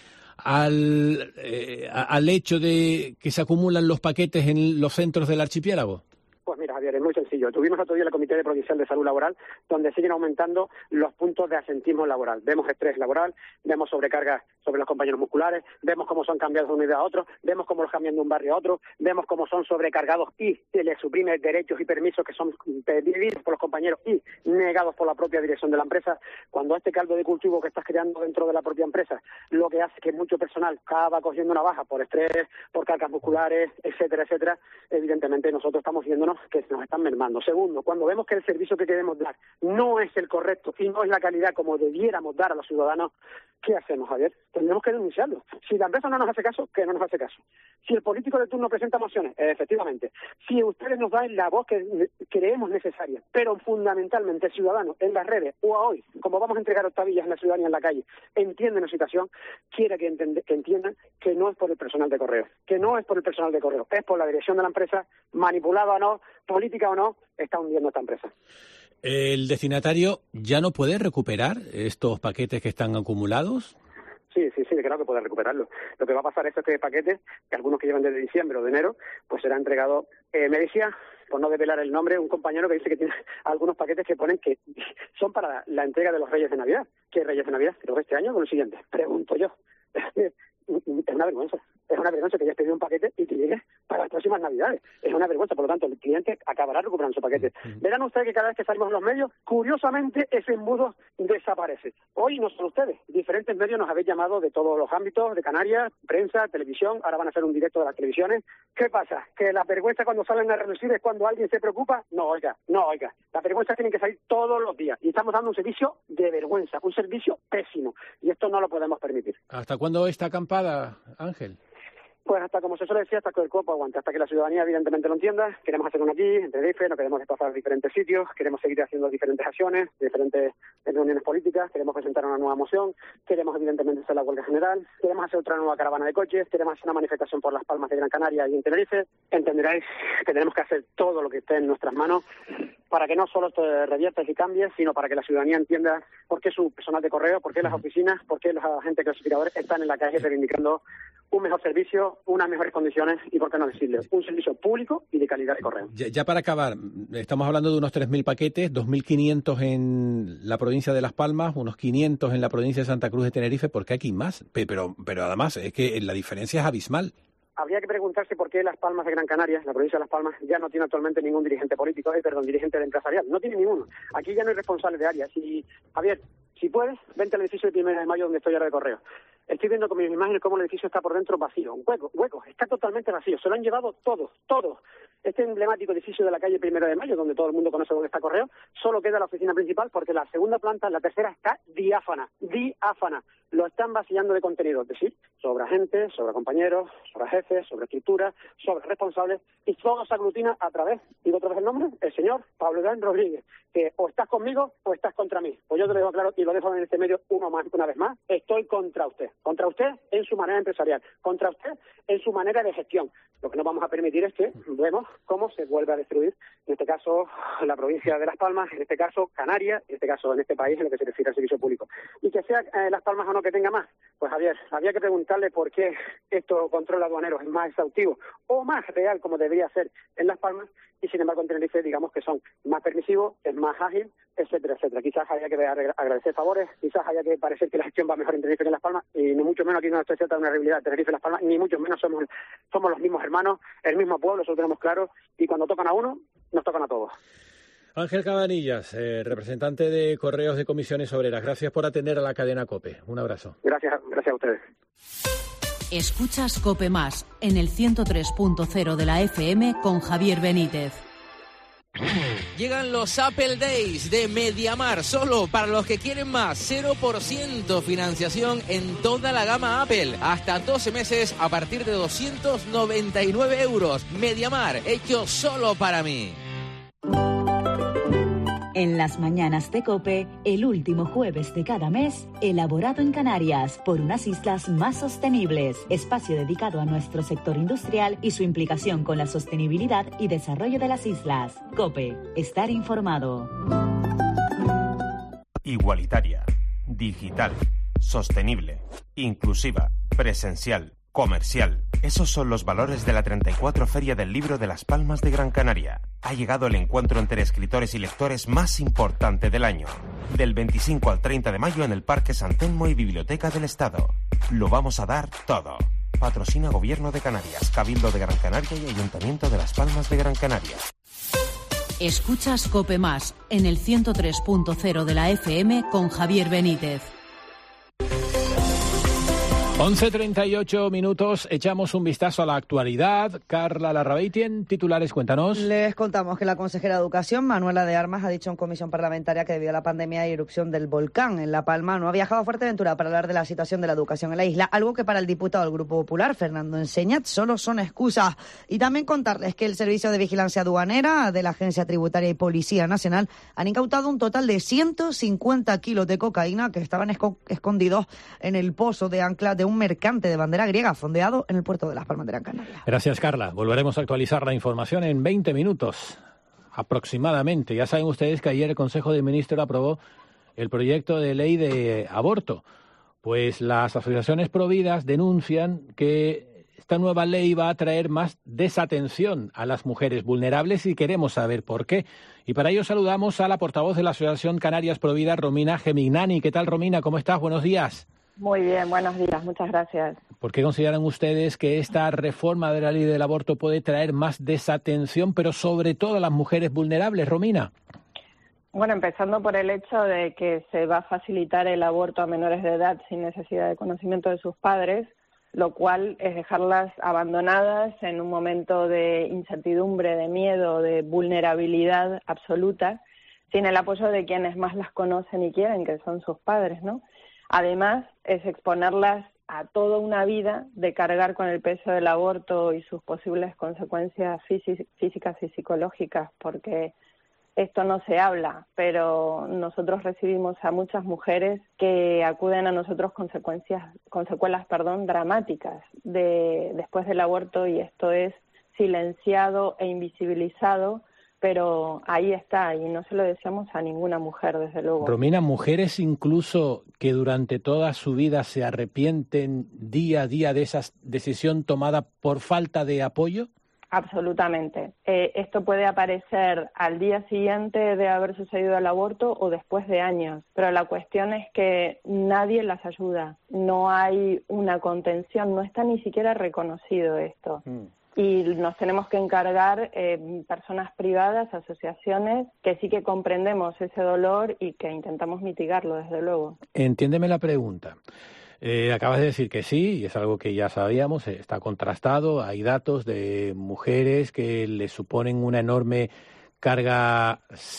al, eh, al hecho de que se acumulan los paquetes en los centros del archipiélago? Pues mira, Javier, es muy sencillo. Tuvimos otro día el Comité de Provincial de Salud Laboral, donde siguen aumentando los puntos de asentismo laboral. Vemos estrés laboral, vemos sobrecargas sobre los compañeros musculares, vemos cómo son cambiados de una unidad a otro, vemos cómo los cambian de un barrio a otro, vemos cómo son sobrecargados y se les suprimen derechos y permisos que son pedidos por los compañeros y negados por la propia dirección de la empresa. Cuando este caldo de cultivo que estás creando dentro de la propia empresa, lo que hace que mucho personal acaba cogiendo una baja por estrés, por cargas musculares, etcétera, etcétera, evidentemente nosotros estamos viéndonos que nos están mermando. Segundo, cuando vemos que el servicio que queremos dar no es el correcto y no es la calidad como debiéramos dar a los ciudadanos, ¿qué hacemos, Javier? Tendremos que denunciarlo. Si la empresa no nos hace caso, que no nos hace caso. Si el político de turno presenta mociones, eh, efectivamente. Si ustedes nos dan la voz que creemos necesaria, pero fundamentalmente el ciudadano en las redes o a hoy, como vamos a entregar octavillas en la ciudadanía en la calle, entienden la situación, quiere que, entiende, que entiendan que no es por el personal de Correo, que no es por el personal de Correo, es por la dirección de la empresa, manipulada o no, política o no, está hundiendo esta empresa. ¿El destinatario ya no puede recuperar estos paquetes que están acumulados? Sí, sí, sí, creo que puede recuperarlo. Lo que va a pasar es que este paquete, que algunos que llevan desde diciembre o de enero, pues será entregado. Eh, me decía, por no develar el nombre, un compañero que dice que tiene algunos paquetes que ponen que son para la, la entrega de los Reyes de Navidad. ¿Qué Reyes de Navidad? Creo que este año o el siguiente. Pregunto yo. Es una vergüenza. Es una vergüenza que hayas pedido un paquete y que llegue para las próximas Navidades. Es una vergüenza, por lo tanto, el cliente acabará recuperando su paquete. Verán ustedes que cada vez que salimos en los medios, curiosamente, ese embudo desaparece. Hoy no son ustedes. Diferentes medios nos habéis llamado de todos los ámbitos, de Canarias, prensa, televisión, ahora van a hacer un directo de las televisiones. ¿Qué pasa? ¿Que la vergüenza cuando salen a relucir es cuando alguien se preocupa? No, oiga, no, oiga. Las vergüenzas tienen que salir todos los días. Y estamos dando un servicio de vergüenza, un servicio pésimo. Y esto no lo podemos permitir. ¿Hasta cuándo está acampada, Ángel? Pues hasta, como se suele decir, hasta que el cuerpo aguante, hasta que la ciudadanía evidentemente lo entienda. Queremos hacer una aquí, en Tenerife, no queremos desplazar a diferentes sitios, queremos seguir haciendo diferentes acciones, diferentes reuniones políticas, queremos presentar una nueva moción, queremos evidentemente hacer la huelga general, queremos hacer otra nueva caravana de coches, queremos hacer una manifestación por Las Palmas de Gran Canaria y en Tenerife. Entenderéis que tenemos que hacer todo lo que esté en nuestras manos para que no solo esto revierta y cambie, sino para que la ciudadanía entienda por qué su personal de correo, por qué las oficinas, por qué los agentes clasificadores están en la calle reivindicando un mejor servicio, unas mejores condiciones y, por qué no decirle, un servicio público y de calidad de correo. Ya, ya para acabar, estamos hablando de unos tres mil paquetes, dos mil quinientos en la provincia de Las Palmas, unos quinientos en la provincia de Santa Cruz de Tenerife. ¿Por qué aquí más? Pero, pero además es que la diferencia es abismal. Habría que preguntarse por qué Las Palmas de Gran Canaria, la provincia de Las Palmas, ya no tiene actualmente ningún dirigente político, eh, perdón, dirigente empresarial. No tiene ninguno. Aquí ya no hay responsables de área. Si, Javier, si puedes, vente al edificio del primero de mayo donde estoy ahora de correo. Estoy viendo con mis imágenes cómo el edificio está por dentro vacío, un hueco, hueco, está totalmente vacío. Se lo han llevado todos, todos. Este emblemático edificio de la calle Primero de Mayo, donde todo el mundo conoce dónde está Correo, solo queda la oficina principal porque la segunda planta, la tercera, está diáfana, diáfana. Lo están vaciando de contenido, es decir, sobre agentes, sobre compañeros, sobre jefes, sobre estructuras, sobre responsables, y todo se aglutina a través, digo otra vez el nombre, el señor Pablo Iván Rodríguez, que o estás conmigo o estás contra mí. Pues yo te lo digo claro y lo dejo en este medio uno más, una vez más, estoy contra usted. Contra usted en su manera empresarial, contra usted en su manera de gestión. Lo que no vamos a permitir es que vemos cómo se vuelve a destruir, en este caso, la provincia de Las Palmas, en este caso, Canarias, en este caso, en este país, en lo que se refiere al servicio público. Y que sea eh, Las Palmas o no que tenga más, pues Javier, había que preguntarle por qué esto control aduanero es más exhaustivo o más real como debería ser en Las Palmas, y sin embargo en Tenerife digamos que son más permisivos, es más ágil, etcétera, etcétera. Quizás haya que agradecer favores, quizás haya que parecer que la gestión va mejor en Tenerife que en Las Palmas, y ni mucho menos aquí no estoy cierta una realidad de Tenerife y Las Palmas, ni mucho menos somos, somos los mismos hermanos, el mismo pueblo, eso lo tenemos claro, y cuando tocan a uno, nos tocan a todos. Ángel Cabanillas, eh, representante de Correos de Comisiones Obreras, gracias por atender a la cadena COPE. Un abrazo. Gracias, gracias a ustedes. Escuchas COPE Más en el ciento tres punto cero de la F M con Javier Benítez. Llegan los Apple Days de MediaMarkt, solo para los que quieren más. cero por ciento financiación en toda la gama Apple. Hasta doce meses a partir de doscientos noventa y nueve euros. MediaMarkt, hecho solo para mí. En las mañanas de COPE, el último jueves de cada mes, elaborado en Canarias por unas islas más sostenibles. Espacio dedicado a nuestro sector industrial y su implicación con la sostenibilidad y desarrollo de las islas. COPE, estar informado. Igualitaria, digital, sostenible, inclusiva, presencial, comercial. Esos son los valores de la treinta y cuatro Feria del Libro de Las Palmas de Gran Canaria. Ha llegado el encuentro entre escritores y lectores más importante del año. Del veinticinco al treinta de mayo en el Parque San Telmo y Biblioteca del Estado. Lo vamos a dar todo. Patrocina Gobierno de Canarias, Cabildo de Gran Canaria y Ayuntamiento de Las Palmas de Gran Canaria. Escuchas COPE Más en el ciento tres punto cero de la F M con Javier Benítez. once treinta y ocho minutos, echamos un vistazo a la actualidad. Carla Larrabeitien, titulares, cuéntanos. Les contamos que la consejera de Educación, Manuela de Armas, ha dicho en comisión parlamentaria que debido a la pandemia y erupción del volcán en La Palma, no ha viajado a Fuerteventura para hablar de la situación de la educación en la isla, algo que para el diputado del Grupo Popular, Fernando Enseñat, solo son excusas. Y también contarles que el Servicio de Vigilancia Aduanera de la Agencia Tributaria y Policía Nacional han incautado un total de ciento cincuenta kilos de cocaína que estaban esco- escondidos en el pozo de ancla de un mercante de bandera griega fondeado en el puerto de Las Palmas de Gran Canaria. Gracias, Carla. Volveremos a actualizar la información en veinte minutos aproximadamente. Ya saben ustedes que ayer el Consejo de Ministros aprobó el proyecto de ley de aborto. Pues las asociaciones providas denuncian que esta nueva ley va a traer más desatención a las mujeres vulnerables y queremos saber por qué. Y para ello saludamos a la portavoz de la Asociación Canarias Provida, Romina Gemignani. ¿Qué tal, Romina? ¿Cómo estás? Buenos días. Muy bien, buenos días, muchas gracias. ¿Por qué consideran ustedes que esta reforma de la ley del aborto puede traer más desatención, pero sobre todo a las mujeres vulnerables, Romina? Bueno, empezando por el hecho de que se va a facilitar el aborto a menores de edad sin necesidad de conocimiento de sus padres, lo cual es dejarlas abandonadas en un momento de incertidumbre, de miedo, de vulnerabilidad absoluta, sin el apoyo de quienes más las conocen y quieren, que son sus padres, ¿no? Además, es exponerlas a toda una vida de cargar con el peso del aborto y sus posibles consecuencias físicas y psicológicas, porque esto no se habla, pero nosotros recibimos a muchas mujeres que acuden a nosotros consecuencias, con secuelas, perdón, dramáticas de, después del aborto, y esto es silenciado e invisibilizado, pero ahí está, y no se lo deseamos a ninguna mujer, desde luego. Romina, mujeres incluso que durante toda su vida se arrepienten día a día de esa decisión tomada por falta de apoyo. Absolutamente. Eh, esto puede aparecer al día siguiente de haber sucedido el aborto o después de años, pero la cuestión es que nadie las ayuda, no hay una contención, no está ni siquiera reconocido esto. Mm. Y nos tenemos que encargar eh, personas privadas, asociaciones, que sí que comprendemos ese dolor y que intentamos mitigarlo, desde luego. Entiéndeme la pregunta. Eh, acabas de decir que sí, y es algo que ya sabíamos, está contrastado, hay datos de mujeres que les suponen una enorme carga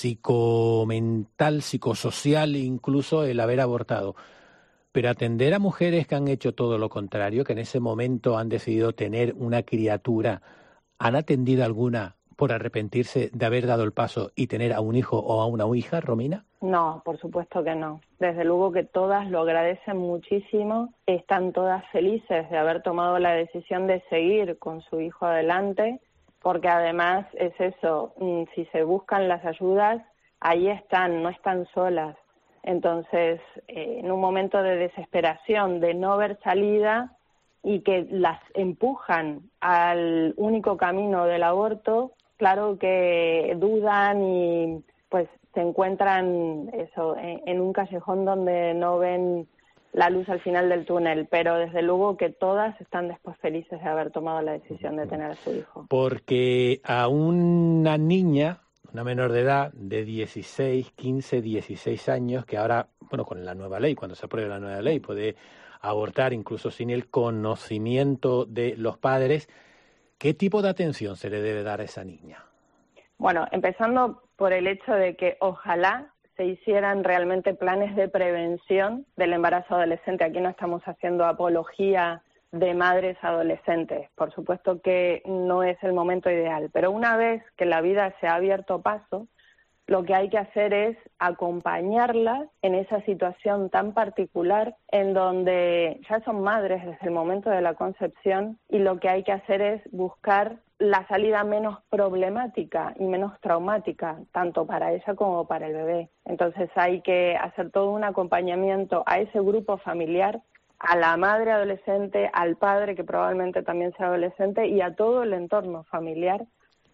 psicomental, psicosocial, incluso el haber abortado. Pero atender a mujeres que han hecho todo lo contrario, que en ese momento han decidido tener una criatura, ¿han atendido alguna por arrepentirse de haber dado el paso y tener a un hijo o a una hija, Romina? No, por supuesto que no. Desde luego que todas lo agradecen muchísimo, están todas felices de haber tomado la decisión de seguir con su hijo adelante, porque además es eso, si se buscan las ayudas, ahí están, no están solas. Entonces, eh, en un momento de desesperación, de no ver salida y que las empujan al único camino del aborto, claro que dudan y pues se encuentran eso en, en un callejón donde no ven la luz al final del túnel, pero desde luego que todas están después felices de haber tomado la decisión de tener a su hijo. Porque a una niña, una menor de edad, de dieciséis, quince, dieciséis años, que ahora, bueno, con la nueva ley, cuando se apruebe la nueva ley, puede abortar incluso sin el conocimiento de los padres, ¿qué tipo de atención se le debe dar a esa niña? Bueno, empezando por el hecho de que ojalá se hicieran realmente planes de prevención del embarazo adolescente. Aquí no estamos haciendo apología de madres adolescentes. Por supuesto que no es el momento ideal, pero una vez que la vida se ha abierto paso, lo que hay que hacer es acompañarlas en esa situación tan particular en donde ya son madres desde el momento de la concepción, y lo que hay que hacer es buscar la salida menos problemática y menos traumática, tanto para ella como para el bebé. Entonces hay que hacer todo un acompañamiento a ese grupo familiar, a la madre adolescente, al padre que probablemente también sea adolescente, y a todo el entorno familiar,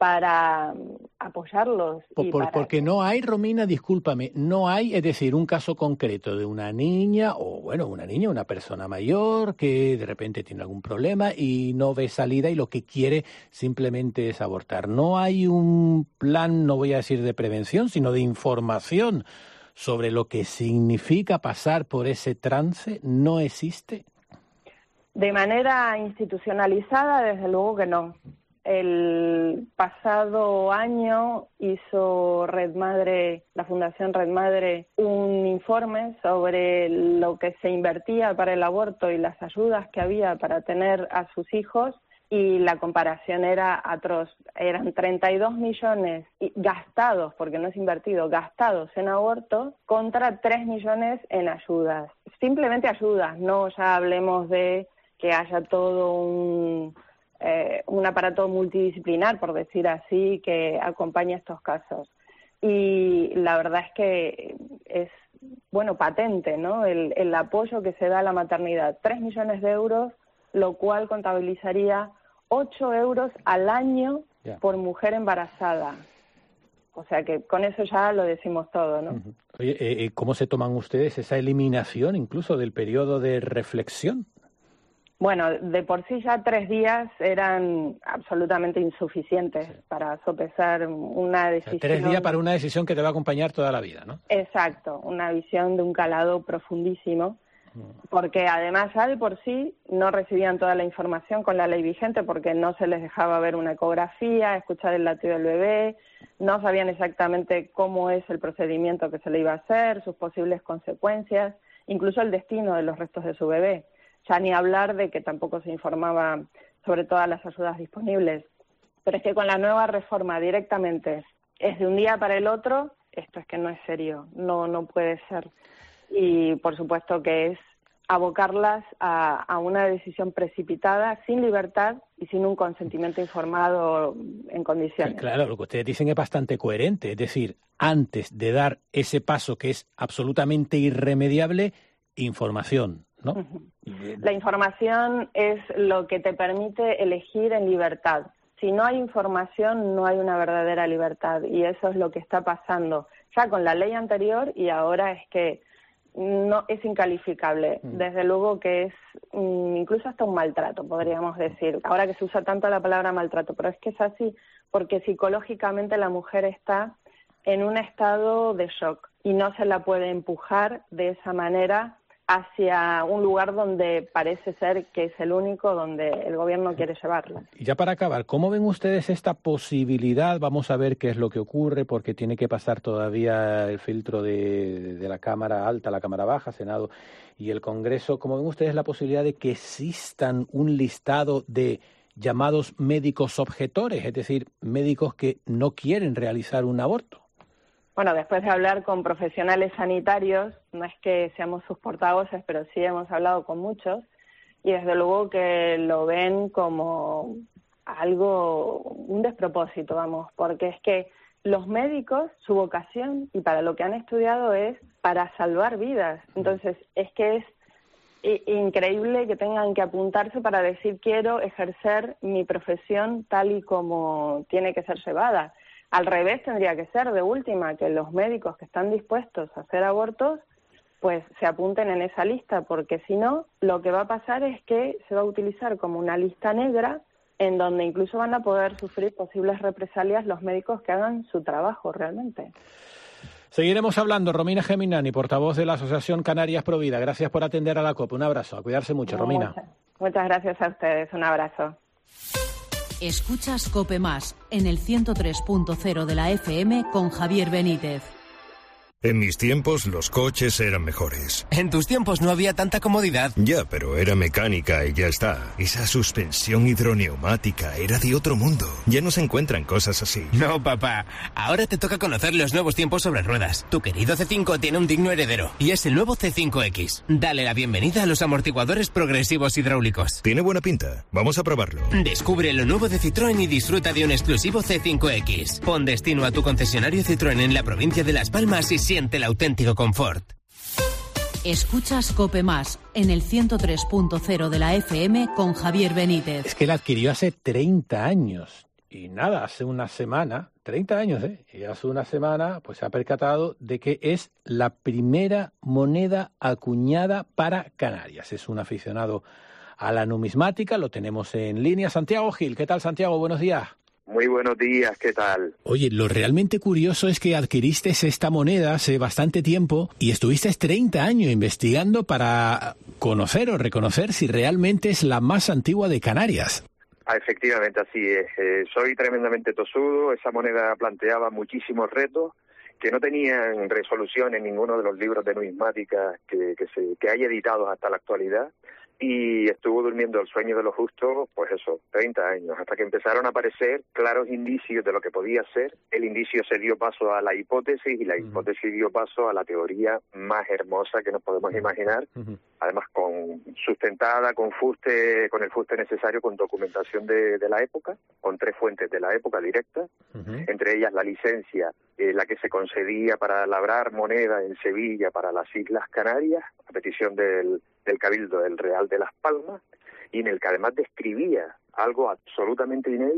para apoyarlos. Y Por, para... Porque no hay, Romina, discúlpame, no hay, es decir, un caso concreto de una niña, o bueno, una niña, una persona mayor que de repente tiene algún problema y no ve salida y lo que quiere simplemente es abortar. No hay un plan, no voy a decir de prevención, sino de información sobre lo que significa pasar por ese trance. ¿No existe? De manera institucionalizada, desde luego que no. El pasado año hizo Red Madre, la Fundación Red Madre, un informe sobre lo que se invertía para el aborto y las ayudas que había para tener a sus hijos, y la comparación era atroz. Eran treinta y dos millones gastados, porque no es invertido, gastados en aborto, contra tres millones en ayudas. Simplemente ayudas, no ya hablemos de que haya todo un... Eh, un aparato multidisciplinar, por decir así, que acompaña estos casos. Y la verdad es que es, bueno, patente, ¿no?, el, el apoyo que se da a la maternidad. Tres millones de euros, lo cual contabilizaría ocho euros al año yeah. por mujer embarazada. O sea que con eso ya lo decimos todo, ¿no? Uh-huh. Oye, eh, ¿cómo se toman ustedes esa eliminación incluso del periodo de reflexión? Bueno, de por sí ya tres días eran absolutamente insuficientes sí. para sopesar una decisión. O sea, tres días para una decisión que te va a acompañar toda la vida, ¿no? Exacto, una visión de un calado profundísimo, porque además ya de por sí no recibían toda la información con la ley vigente, porque no se les dejaba ver una ecografía, escuchar el latido del bebé, no sabían exactamente cómo es el procedimiento que se le iba a hacer, sus posibles consecuencias, incluso el destino de los restos de su bebé. Ya ni hablar de que tampoco se informaba sobre todas las ayudas disponibles. Pero es que con la nueva reforma directamente es de un día para el otro, esto es que no es serio, no no puede ser. Y por supuesto que es abocarlas a, a una decisión precipitada, sin libertad y sin un consentimiento informado en condiciones. Claro, lo que ustedes dicen es bastante coherente, es decir, antes de dar ese paso que es absolutamente irremediable, información, ¿no? Uh-huh. La información es lo que te permite elegir en libertad. Si no hay información, no hay una verdadera libertad, y eso es lo que está pasando ya con la ley anterior, y ahora es que no es incalificable. Uh-huh. Desde luego que es um, incluso hasta un maltrato, podríamos decir. Ahora que se usa tanto la palabra maltrato, pero es que es así, porque psicológicamente la mujer está en un estado de shock y no se la puede empujar de esa manera hacia un lugar donde parece ser que es el único donde el gobierno quiere llevarla. Y ya para acabar, ¿cómo ven ustedes esta posibilidad? Vamos a ver qué es lo que ocurre, porque tiene que pasar todavía el filtro de, de la Cámara Alta, la Cámara Baja, Senado y el Congreso. ¿Cómo ven ustedes la posibilidad de que existan un listado de llamados médicos objetores, es decir, médicos que no quieren realizar un aborto? Bueno, después de hablar con profesionales sanitarios, no es que seamos sus portavoces, pero sí hemos hablado con muchos, y desde luego que lo ven como algo, un despropósito, vamos, porque es que los médicos, su vocación y para lo que han estudiado es para salvar vidas. Entonces, es que es increíble que tengan que apuntarse para decir quiero ejercer mi profesión tal y como tiene que ser llevada. Al revés tendría que ser, de última, que los médicos que están dispuestos a hacer abortos pues se apunten en esa lista, porque si no, lo que va a pasar es que se va a utilizar como una lista negra en donde incluso van a poder sufrir posibles represalias los médicos que hagan su trabajo realmente. Seguiremos hablando. Romina Geminani, portavoz de la Asociación Canarias Provida. Gracias por atender a la COPE. Un abrazo. A cuidarse mucho, Romina. Muchas, muchas gracias a ustedes. Un abrazo. Escuchas COPE Más en el ciento tres punto cero de la F M con Javier Benítez. En mis tiempos los coches eran mejores. En tus tiempos no había tanta comodidad. Ya, pero era mecánica y ya está. Esa suspensión hidroneumática era de otro mundo. Ya no se encuentran cosas así. No, papá. Ahora te toca conocer los nuevos tiempos sobre ruedas. Tu querido C cinco tiene un digno heredero y es el nuevo C cinco X. Dale la bienvenida a los amortiguadores progresivos hidráulicos. Tiene buena pinta. Vamos a probarlo. Descubre lo nuevo de Citroën y disfruta de un exclusivo C cinco X. Pon destino a tu concesionario Citroën en la provincia de Las Palmas y siente el auténtico confort. Escuchas COPE Más en el ciento tres punto cero de la F M con Javier Benítez. Es que la adquirió hace treinta años y nada, hace una semana, treinta años, ¿eh? Y hace una semana pues se ha percatado de que es la primera moneda acuñada para Canarias. Es un aficionado a la numismática, lo tenemos en línea. Santiago Gil, ¿qué tal, Santiago? Buenos días. Muy buenos días, ¿qué tal? Oye, lo realmente curioso es que adquiriste esta moneda hace bastante tiempo y estuviste treinta años investigando para conocer o reconocer si realmente es la más antigua de Canarias. Ah, efectivamente, así es. Eh, soy tremendamente tosudo. Esa moneda planteaba muchísimos retos que no tenían resolución en ninguno de los libros de numismática que, que, se, que hay editados hasta la actualidad. Y estuvo durmiendo el sueño de los justos, pues eso, treinta años, hasta que empezaron a aparecer claros indicios de lo que podía ser. El indicio se dio paso a la hipótesis y la uh-huh. hipótesis dio paso a la teoría más hermosa que nos podemos imaginar, uh-huh. además con sustentada, con fuste, con el fuste necesario, con documentación de, de la época, con tres fuentes de la época directas, uh-huh. entre ellas la licencia, eh, la que se concedía para labrar moneda en Sevilla para las Islas Canarias, a petición del del Cabildo del Real de Las Palmas, y en el que además describía algo absolutamente inédito,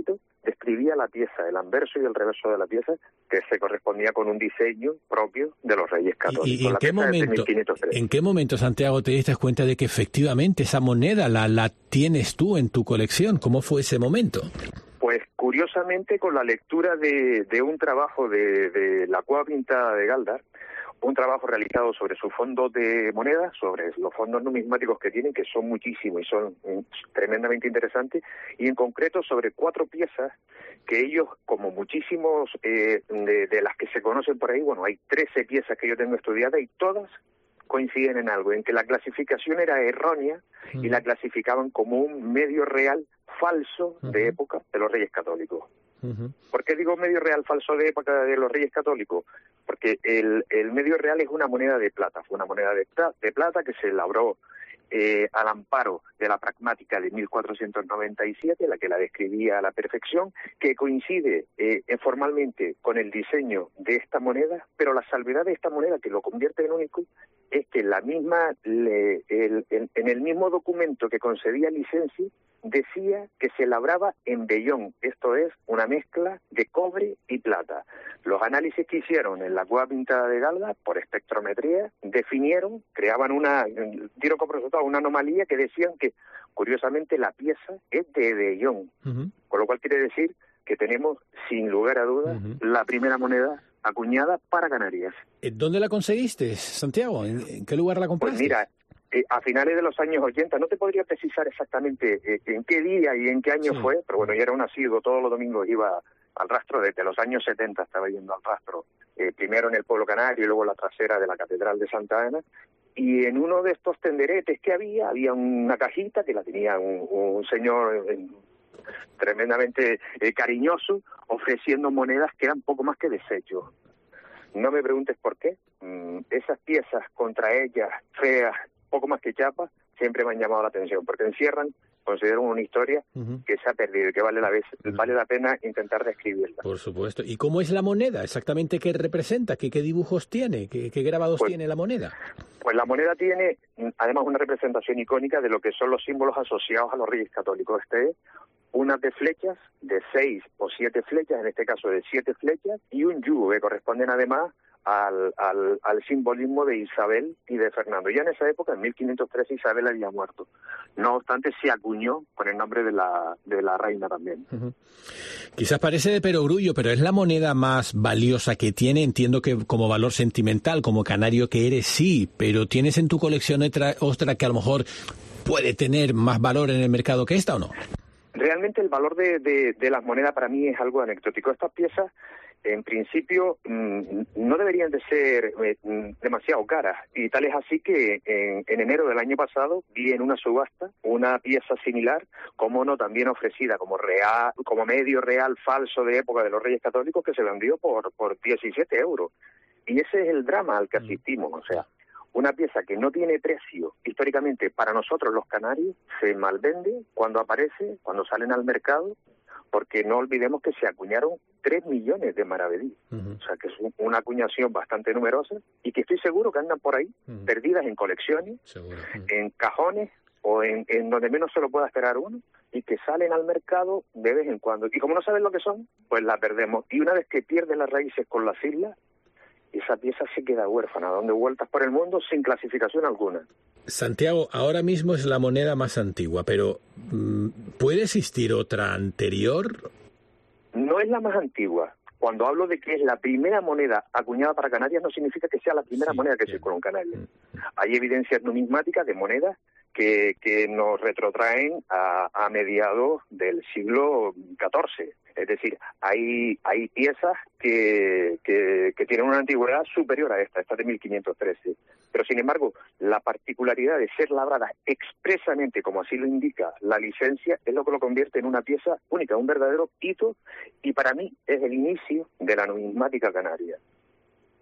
describía la pieza, el anverso y el reverso de la pieza, que se correspondía con un diseño propio de los Reyes Católicos. ¿Y, y en, la qué momento, en qué momento, Santiago, te diste cuenta de que efectivamente esa moneda la, la tienes tú en tu colección? ¿Cómo fue ese momento? Pues curiosamente con la lectura de, de un trabajo de, de la Cueva Pintada de Galdar, un trabajo realizado sobre sus fondos de monedas, sobre los fondos numismáticos que tienen, que son muchísimos y son tremendamente interesantes, y en concreto sobre cuatro piezas que ellos, como muchísimos eh, de, de las que se conocen por ahí, bueno, hay trece piezas que yo tengo estudiadas y todas coinciden en algo, en que la clasificación era errónea y la clasificaban como un medio real falso de época de los Reyes Católicos. Uh-huh. ¿Por qué digo medio real falso de época de los Reyes Católicos? Porque el, el medio real es una moneda de plata, fue una moneda de, de plata que se elaboró eh, al amparo de la pragmática de mil cuatrocientos noventa y siete, la que la describía a la perfección, que coincide eh, formalmente con el diseño de esta moneda, pero la salvedad de esta moneda que lo convierte en único es que la misma le, el, el, en el mismo documento que concedía licencia decía que se labraba en vellón, esto es, una mezcla de cobre y plata. Los análisis que hicieron en la Cueva Pintada de Galdar, por espectrometría, definieron, creaban una, dieron como resultado una anomalía que decían que, curiosamente, la pieza es de vellón, uh-huh. Con lo cual quiere decir que tenemos, sin lugar a dudas, uh-huh. la primera moneda acuñada para Canarias. ¿Dónde la conseguiste, Santiago? ¿En qué lugar la compraste? Pues mira, Eh, a finales de los años ochenta, no te podría precisar exactamente eh, en qué día y en qué año sí. fue, pero bueno, yo era un asiduo, todos los domingos iba al rastro, desde los años setenta estaba yendo al rastro, eh, primero en el pueblo canario y luego la trasera de la Catedral de Santa Ana, y en uno de estos tenderetes que había, había una cajita que la tenía un, un señor eh, tremendamente eh, cariñoso, ofreciendo monedas que eran poco más que desechos. No me preguntes por qué, mm, esas piezas contra ellas, feas, poco más que chapa, siempre me han llamado la atención, porque encierran, considero una historia uh-huh. que se ha perdido y que vale la, vez, uh-huh. vale la pena intentar describirla. Por supuesto. ¿Y cómo es la moneda? ¿Exactamente qué representa? ¿Qué, qué dibujos tiene? ¿Qué, qué grabados pues, tiene la moneda? Pues la moneda tiene, además, una representación icónica de lo que son los símbolos asociados a los Reyes Católicos. Este es unas de flechas, de seis o siete flechas, en este caso de siete flechas, y un yugo, que corresponden además Al, al, al simbolismo de Isabel y de Fernando. Ya en esa época, en mil quinientos trece, Isabel había muerto. No obstante, se acuñó con el nombre de la, de la reina también. Uh-huh. Quizás parece de perogrullo, pero es la moneda más valiosa que tiene. Entiendo que como valor sentimental, como canario que eres, sí, pero ¿tienes en tu colección otra, otra que a lo mejor puede tener más valor en el mercado que esta o no? Realmente el valor de, de, de las monedas para mí es algo anecdótico. Estas piezas, en principio, mmm, no deberían de ser eh, demasiado caras, y tal es así que en, en enero del año pasado vi en una subasta una pieza similar, como no, también ofrecida como real, como medio real falso de época de los Reyes Católicos, que se vendió por, por diecisiete euros. Y ese es el drama al que asistimos, o sea, una pieza que no tiene precio históricamente para nosotros los canarios, se malvende cuando aparece, cuando salen al mercado, porque no olvidemos que se acuñaron tres millones de maravedíes, uh-huh. o sea que es un, una acuñación bastante numerosa y que estoy seguro que andan por ahí, uh-huh. perdidas en colecciones, seguro. Uh-huh. en cajones o en, en donde menos se lo pueda esperar uno, y que salen al mercado de vez en cuando. Y como no saben lo que son, pues la perdemos. Y una vez que pierden las raíces con las islas, esa pieza se queda huérfana, dando vueltas por el mundo sin clasificación alguna. Santiago, ahora mismo es la moneda más antigua, pero ¿puede existir otra anterior? No es la más antigua. Cuando hablo de que es la primera moneda acuñada para Canarias, no significa que sea la primera sí, moneda que circula en Canarias. Hay evidencias numismáticas de monedas que, que nos retrotraen a, a mediados del siglo catorce. Es decir, hay hay piezas que, que, que tienen una antigüedad superior a esta, esta de mil quinientos trece. Pero, sin embargo, la particularidad de ser labradas expresamente, como así lo indica la licencia, es lo que lo convierte en una pieza única, un verdadero hito, y para mí es el inicio de la numismática canaria.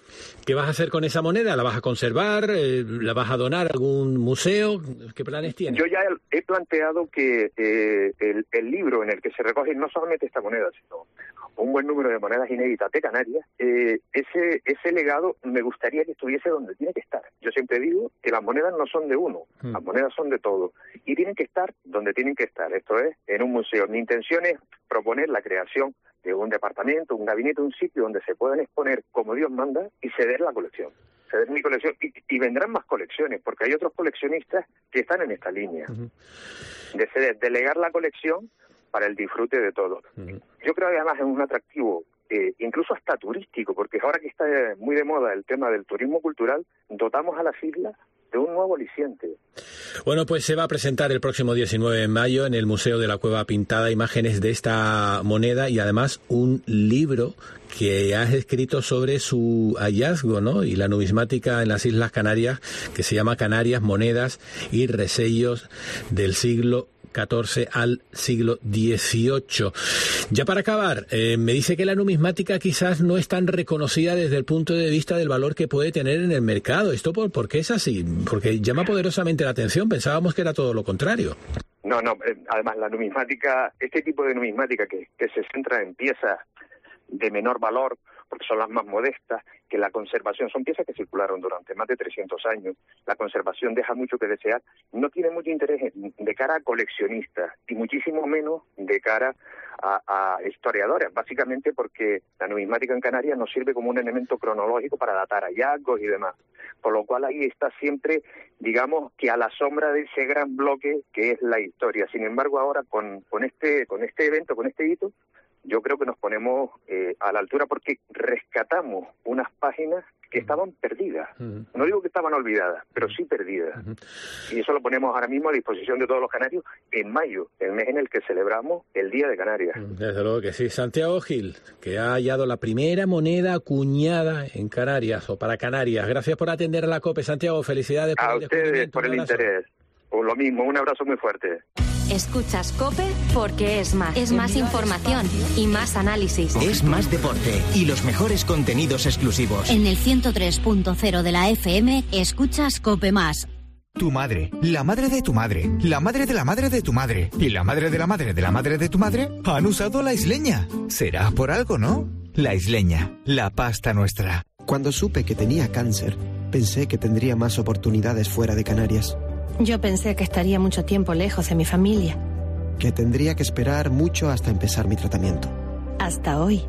¿Qué vas a hacer con esa moneda? ¿La vas a conservar? Eh, ¿La vas a donar a algún museo? ¿Qué planes tienes? Yo ya he planteado que eh, el, el libro en el que se recoge no solamente esta moneda, sino un buen número de monedas inéditas de Canarias, eh, ese ese legado me gustaría que estuviese donde tiene que estar. Yo siempre digo que las monedas no son de uno, hmm. las monedas son de todos, y tienen que estar donde tienen que estar, esto es, en un museo. Mi intención es proponer la creación de un departamento, un gabinete, un sitio donde se puedan exponer como Dios manda y ceder la colección. Ceder mi colección y, y vendrán más colecciones, porque hay otros coleccionistas que están en esta línea. Uh-huh. De ceder, delegar la colección para el disfrute de todos. Uh-huh. Yo creo que además es un atractivo, eh, incluso hasta turístico, porque ahora que está muy de moda el tema del turismo cultural, dotamos a las islas de un nuevo aliciente. Bueno, pues se va a presentar el próximo diecinueve de mayo en el Museo de la Cueva Pintada imágenes de esta moneda y además un libro que has escrito sobre su hallazgo, ¿no? Y la numismática en las Islas Canarias, que se llama Canarias, monedas y resellos del siglo catorce al siglo dieciocho. Ya para acabar, eh, me dice que la numismática quizás no es tan reconocida desde el punto de vista del valor que puede tener en el mercado. ¿Esto por, por qué es así? Porque llama poderosamente la atención. Pensábamos que era todo lo contrario. No, no. Eh, además, la numismática, este tipo de numismática que, que se centra en piezas de menor valor, porque son las más modestas, que la conservación, son piezas que circularon durante más de trescientos años, la conservación deja mucho que desear, no tiene mucho interés de cara a coleccionistas y muchísimo menos de cara a, a historiadores, básicamente porque la numismática en Canarias nos sirve como un elemento cronológico para datar hallazgos y demás, por lo cual ahí está siempre, digamos, que a la sombra de ese gran bloque que es la historia. Sin embargo, ahora con, con este con este evento, con este hito, yo creo que nos ponemos eh, a la altura porque rescatamos unas páginas que estaban perdidas. Uh-huh. No digo que estaban olvidadas, pero sí perdidas. Uh-huh. Y eso lo ponemos ahora mismo a disposición de todos los canarios en mayo, el mes en el que celebramos el Día de Canarias. Desde luego que sí. Santiago Gil, que ha hallado la primera moneda acuñada en Canarias o para Canarias. Gracias por atender a la COPE, Santiago. Felicidades por a el ustedes por el interés. Por lo mismo, un abrazo muy fuerte. Escuchas COPE porque es más. Es más información y más análisis. Es más deporte y los mejores contenidos exclusivos. En el ciento tres punto cero de la F M escuchas COPE más. Tu madre, la madre de tu madre, la madre de la madre de tu madre y la madre de la madre de la madre de tu madre han usado la isleña. Será por algo, ¿no? La isleña, la pasta nuestra. Cuando supe que tenía cáncer, pensé que tendría más oportunidades fuera de Canarias. Yo pensé que estaría mucho tiempo lejos de mi familia. Que tendría que esperar mucho hasta empezar mi tratamiento. Hasta hoy.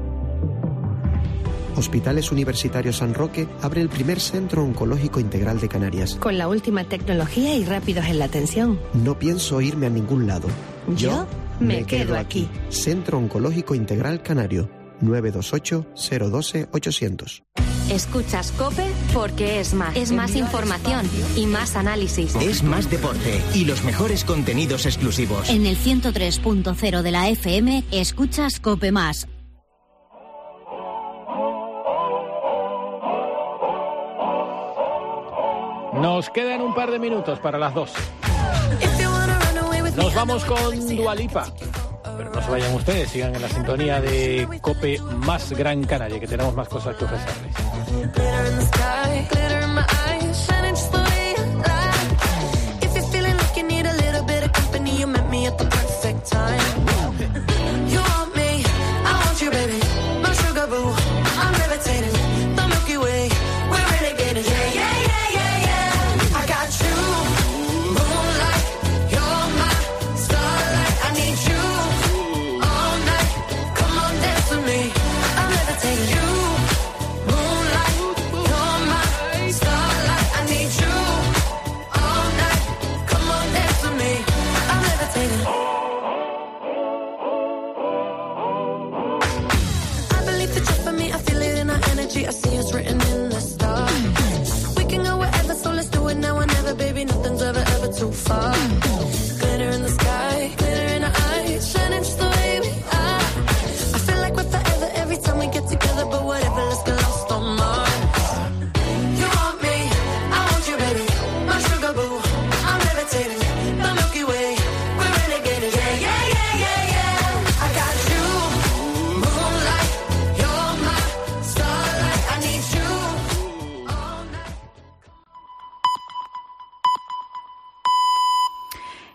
Hospitales Universitarios San Roque abre el primer centro oncológico integral de Canarias. Con la última tecnología y rápidos en la atención. No pienso irme a ningún lado. Yo, Yo me, me quedo, quedo aquí. aquí. Centro Oncológico Integral Canario. nueve dos ocho, cero uno dos, ochocientos. Escuchas COPE porque es más. Es más información y más análisis. Es más deporte y los mejores contenidos exclusivos. En el ciento tres punto cero de la F M escuchas COPE más. Nos quedan un par de minutos para las dos. Nos vamos con Dua Lipa. Pero no se vayan ustedes, sigan en la sintonía de COPE más Gran Canaria, que tenemos más cosas que ofrecerles.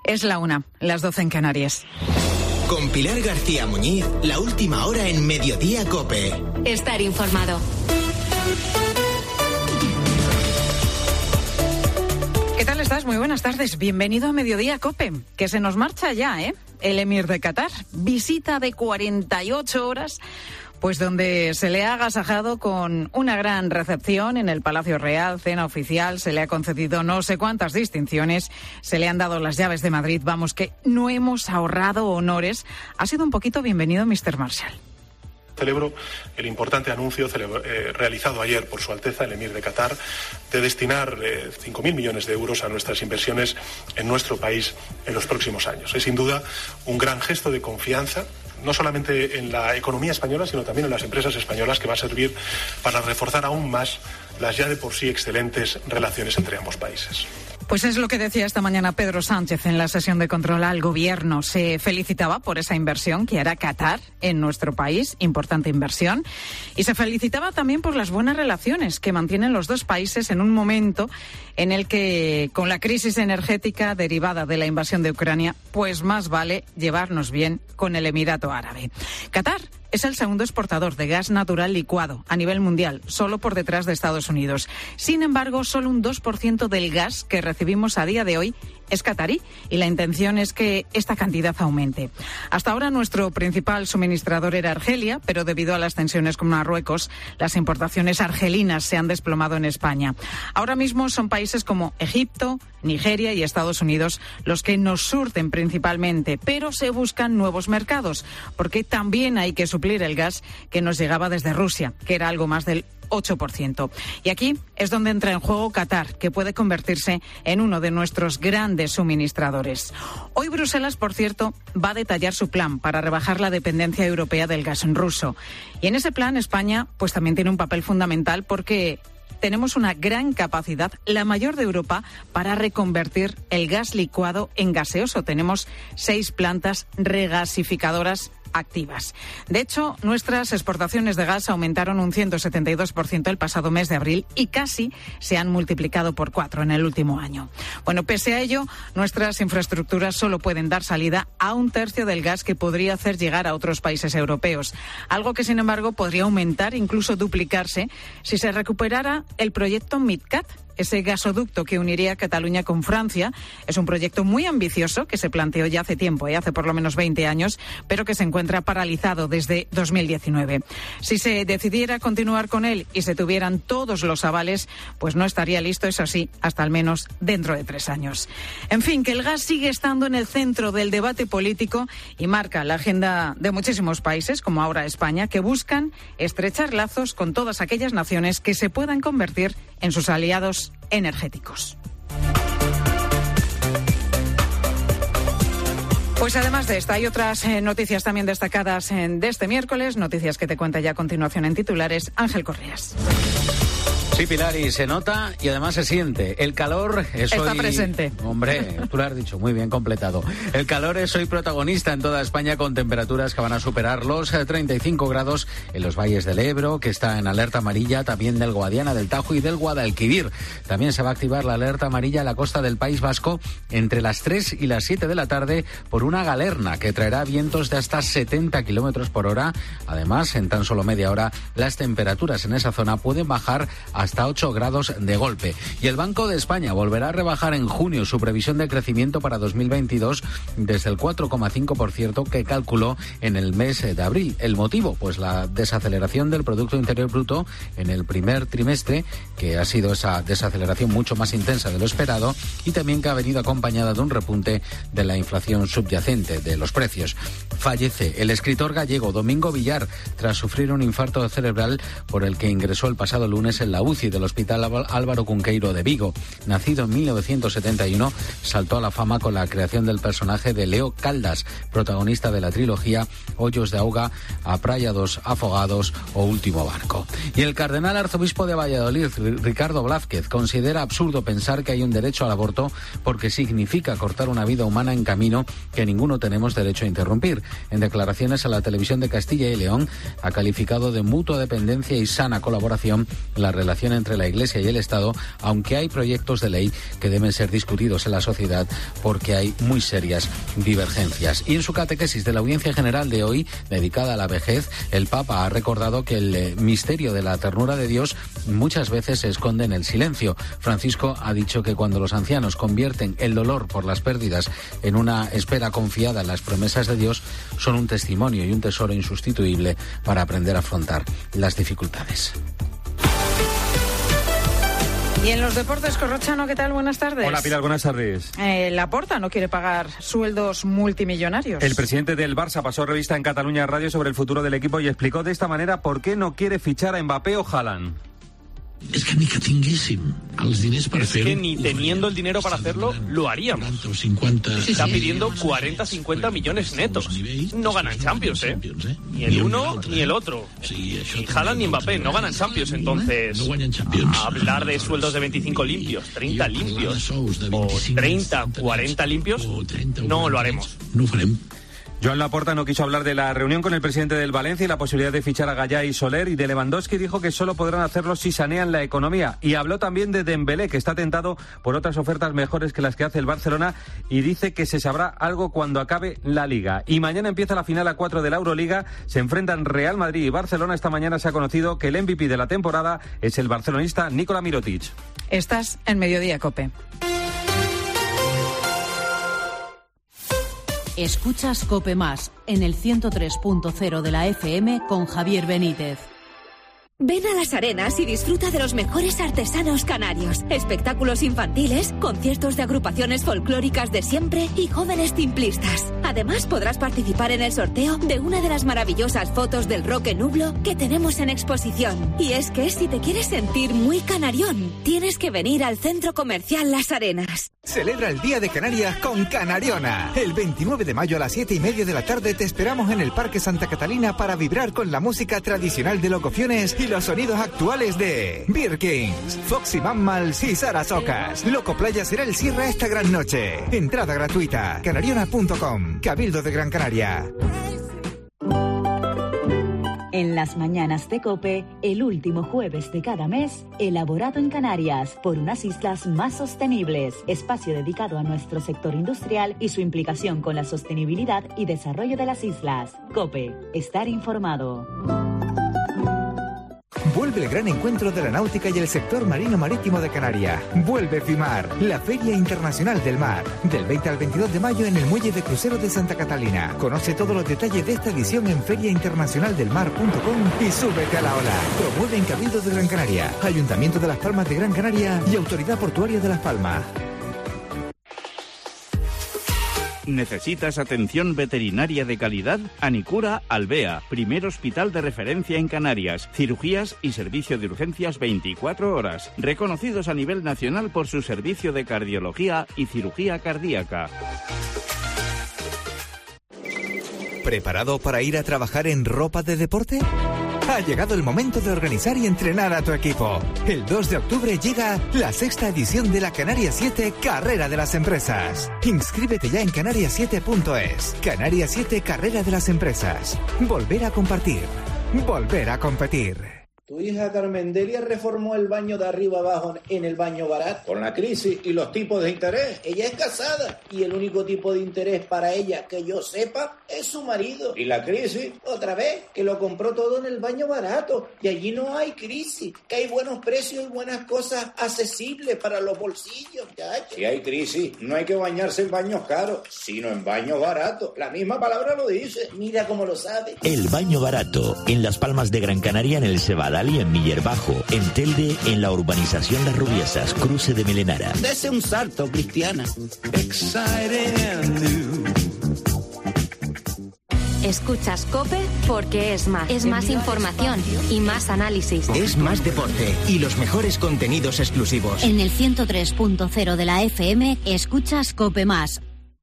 Es la una, las doce en Canarias. Con Pilar García Muñiz, la última hora en Mediodía COPE. Estar informado. ¿Qué tal estás? Muy buenas tardes. Bienvenido a Mediodía COPE, que se nos marcha ya, ¿eh? El emir de Qatar. Visita de cuarenta y ocho horas. Pues donde se le ha agasajado con una gran recepción en el Palacio Real, cena oficial, se le ha concedido no sé cuántas distinciones, se le han dado las llaves de Madrid, vamos, que no hemos ahorrado honores. Ha sido un poquito bienvenido, mister Marshall. Celebro el importante anuncio eh, realizado ayer por Su Alteza, el emir de Qatar, de destinar eh, cinco mil millones de euros a nuestras inversiones en nuestro país en los próximos años. Es sin duda un gran gesto de confianza, no solamente en la economía española, sino también en las empresas españolas, que va a servir para reforzar aún más las ya de por sí excelentes relaciones entre ambos países. Pues es lo que decía esta mañana Pedro Sánchez en la sesión de control al Gobierno. Se felicitaba por esa inversión que hará Qatar en nuestro país, importante inversión, y se felicitaba también por las buenas relaciones que mantienen los dos países en un momento en el que, con la crisis energética derivada de la invasión de Ucrania, pues más vale llevarnos bien con el Emirato Árabe. Qatar es el segundo exportador de gas natural licuado a nivel mundial, solo por detrás de Estados Unidos. Sin embargo, solo un dos por ciento del gas que recibimos a día de hoy es catarí y la intención es que esta cantidad aumente. Hasta ahora nuestro principal suministrador era Argelia, pero debido a las tensiones con Marruecos, las importaciones argelinas se han desplomado en España. Ahora mismo son países como Egipto, Nigeria y Estados Unidos los que nos surten principalmente, pero se buscan nuevos mercados, porque también hay que suplir el gas que nos llegaba desde Rusia, que era algo más del ocho por ciento. Y aquí es donde entra en juego Qatar, que puede convertirse en uno de nuestros grandes suministradores. Hoy Bruselas, por cierto, va a detallar su plan para rebajar la dependencia europea del gas ruso. Y en ese plan España pues también tiene un papel fundamental, porque tenemos una gran capacidad, la mayor de Europa, para reconvertir el gas licuado en gaseoso. Tenemos seis plantas regasificadoras activas. De hecho, nuestras exportaciones de gas aumentaron un ciento setenta y dos por ciento el pasado mes de abril y casi se han multiplicado por cuatro en el último año. Bueno, pese a ello, nuestras infraestructuras solo pueden dar salida a un tercio del gas que podría hacer llegar a otros países europeos, algo que, sin embargo, podría aumentar, incluso duplicarse, si se recuperara el proyecto MidCat. Ese gasoducto que uniría Cataluña con Francia es un proyecto muy ambicioso que se planteó ya hace tiempo, ¿eh? hace por lo menos veinte años, pero que se encuentra paralizado desde dos mil diecinueve. Si se decidiera continuar con él y se tuvieran todos los avales, pues no estaría listo, eso sí, hasta al menos dentro de tres años. En fin, que el gas sigue estando en el centro del debate político y marca la agenda de muchísimos países, como ahora España, que buscan estrechar lazos con todas aquellas naciones que se puedan convertir en sus aliados energéticos. Pues además de esta, hay otras eh, noticias también destacadas eh, de este miércoles, noticias que te cuenta ya a continuación en titulares Ángel Correas. Sí, Pilar, y se nota y además se siente. El calor es Está hoy... presente. Hombre, tú lo has dicho, muy bien completado. El calor es hoy protagonista en toda España, con temperaturas que van a superar los treinta y cinco grados en los valles del Ebro, que está en alerta amarilla, también del Guadiana, del Tajo y del Guadalquivir. También se va a activar la alerta amarilla en la costa del País Vasco entre las tres y las siete de la tarde por una galerna que traerá vientos de hasta setenta kilómetros por hora. Además, en tan solo media hora, las temperaturas en esa zona pueden bajar a hasta ocho grados de golpe. Y el Banco de España volverá a rebajar en junio su previsión de crecimiento para dos mil veintidós desde el cuatro coma cinco por ciento que calculó en el mes de abril. ¿El motivo? Pues la desaceleración del Producto Interior Bruto en el primer trimestre, que ha sido esa desaceleración mucho más intensa de lo esperado, y también que ha venido acompañada de un repunte de la inflación subyacente de los precios. Fallece el escritor gallego Domingo Villar tras sufrir un infarto cerebral por el que ingresó el pasado lunes en la U C I del Hospital Álvaro Cunqueiro de Vigo. Nacido en mil novecientos setenta y uno, saltó a la fama con la creación del personaje de Leo Caldas, protagonista de la trilogía Hoyos de Auga, Aprayados, Afogados o Último Barco. Y el cardenal arzobispo de Valladolid, Ricardo Blázquez, considera absurdo pensar que hay un derecho al aborto porque significa cortar una vida humana en camino que ninguno tenemos derecho a interrumpir. En declaraciones a la televisión de Castilla y León, ha calificado de mutua dependencia y sana colaboración la relación relación entre la Iglesia y el Estado, aunque hay proyectos de ley que deben ser discutidos en la sociedad porque hay muy serias divergencias. Y en su catequesis de la Audiencia General de hoy, dedicada a la vejez, el Papa ha recordado que el misterio de la ternura de Dios muchas veces se esconde en el silencio. Francisco ha dicho que cuando los ancianos convierten el dolor por las pérdidas en una espera confiada en las promesas de Dios, son un testimonio y un tesoro insustituible para aprender a afrontar las dificultades. Y en los deportes, Corrochano, ¿qué tal? Buenas tardes. Hola, Pilar, buenas tardes. Eh, Laporta no quiere pagar sueldos multimillonarios. El presidente del Barça pasó revista en Cataluña Radio sobre el futuro del equipo y explicó de esta manera por qué no quiere fichar a Mbappé o Haaland. Es que ni que tinguéssim els diners per fer-ho. Es que ni teniendo el dinero para hacerlo, lo haríamos. Está pidiendo cuarenta a cincuenta millones netos. No ganan Champions, ¿eh? Ni el uno ni el otro. Ni Haaland ni Mbappé no ganan Champions, entonces hablar de sueldos de veinticinco limpios, treinta limpios o treinta, cuarenta limpios, no lo haremos. No ho farem. Joan Laporta no quiso hablar de la reunión con el presidente del Valencia y la posibilidad de fichar a Gallá y Soler, y de Lewandowski dijo que solo podrán hacerlo si sanean la economía. Y habló también de Dembélé, que está tentado por otras ofertas mejores que las que hace el Barcelona, y dice que se sabrá algo cuando acabe la Liga. Y mañana empieza la final a cuatro de la Euroliga, se enfrentan Real Madrid y Barcelona. Esta mañana se ha conocido que el M V P de la temporada es el barcelonista Nikola Mirotic. Estás en Mediodía COPE. Escuchas COPE Más en el ciento tres punto cero de la F M con Javier Benítez. Ven a Las Arenas y disfruta de los mejores artesanos canarios, espectáculos infantiles, conciertos de agrupaciones folclóricas de siempre y jóvenes timplistas. Además podrás participar en el sorteo de una de las maravillosas fotos del Roque Nublo que tenemos en exposición. Y es que si te quieres sentir muy canarión, tienes que venir al Centro Comercial Las Arenas. Celebra el Día de Canarias con Canariona. El veintinueve de mayo a las siete y media de la tarde te esperamos en el Parque Santa Catalina para vibrar con la música tradicional de Locociones y los sonidos actuales de Birkins, Foxy Mammals y Sarasocas. Loco Playa será el cierre a esta gran noche. Entrada gratuita. Canariona punto com. Cabildo de Gran Canaria. En las mañanas de COPE, el último jueves de cada mes, elaborado en Canarias por unas islas más sostenibles. Espacio dedicado a nuestro sector industrial y su implicación con la sostenibilidad y desarrollo de las islas. COPE, estar informado. Vuelve el gran encuentro de la náutica y el sector marino marítimo de Canarias. Vuelve FIMAR, la Feria Internacional del Mar. Del veinte al veintidós de mayo en el Muelle de Cruceros de Santa Catalina. Conoce todos los detalles de esta edición en feria internacional del mar punto com y súbete a la ola. Promueve en Cabildo de Gran Canaria, Ayuntamiento de Las Palmas de Gran Canaria y Autoridad Portuaria de Las Palmas. ¿Necesitas atención veterinaria de calidad? Anicura Albea, primer hospital de referencia en Canarias. Cirugías y servicio de urgencias veinticuatro horas. Reconocidos a nivel nacional por su servicio de cardiología y cirugía cardíaca. ¿Preparado para ir a trabajar en ropa de deporte? Ha llegado el momento de organizar y entrenar a tu equipo. El dos de octubre llega la sexta edición de la Canarias siete Carrera de las Empresas. Inscríbete ya en canarias siete punto es. Canarias siete Carrera de las Empresas. Volver a compartir. Volver a competir. Tu hija Carmen Delia reformó el baño de arriba abajo en el baño barato. Con la crisis y los tipos de interés. Ella es casada y el único tipo de interés para ella que yo sepa es su marido. Y la crisis, otra vez, que lo compró todo en el baño barato. Y allí no hay crisis, que hay buenos precios y buenas cosas accesibles para los bolsillos. ¿Ya? Si hay crisis, no hay que bañarse en baños caros, sino en baños baratos. La misma palabra lo dice. Mira cómo lo sabe. El baño barato, en Las Palmas de Gran Canaria, en el Cebadal y en Miller Bajo, en Telde, en la urbanización Las Rubiesas, cruce de Melenara. Dese un salto, Cristiana. Escuchas COPE porque es más. Es más información y más análisis. Es más deporte y los mejores contenidos exclusivos. En el ciento tres punto cero de la F M, escuchas COPE Más.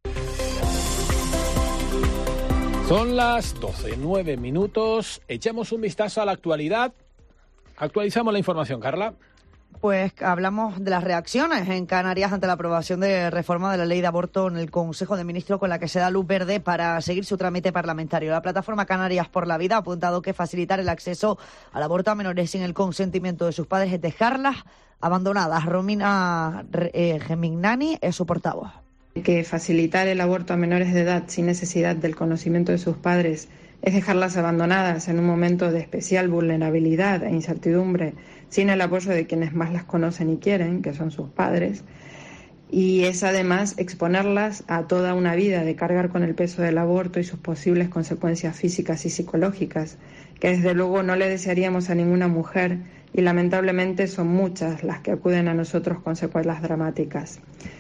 Son las doce, nueve minutos. Echamos un vistazo a la actualidad. Actualizamos la información, Carla. Pues hablamos de las reacciones en Canarias ante la aprobación de reforma de la ley de aborto en el Consejo de Ministros, con la que se da luz verde para seguir su trámite parlamentario. La plataforma Canarias por la Vida ha apuntado que facilitar el acceso al aborto a menores sin el consentimiento de sus padres es dejarlas abandonadas. Romina eh, Gemignani es su portavoz. Que facilitar el aborto a menores de edad sin necesidad del conocimiento de sus padres es dejarlas abandonadas en un momento de especial vulnerabilidad e incertidumbre, sin el apoyo de quienes más las conocen y quieren, que son sus padres, y es además exponerlas a toda una vida de cargar con el peso del aborto y sus posibles consecuencias físicas y psicológicas, que desde luego no le desearíamos a ninguna mujer, y lamentablemente son muchas las que acuden a nosotros con secuelas dramáticas.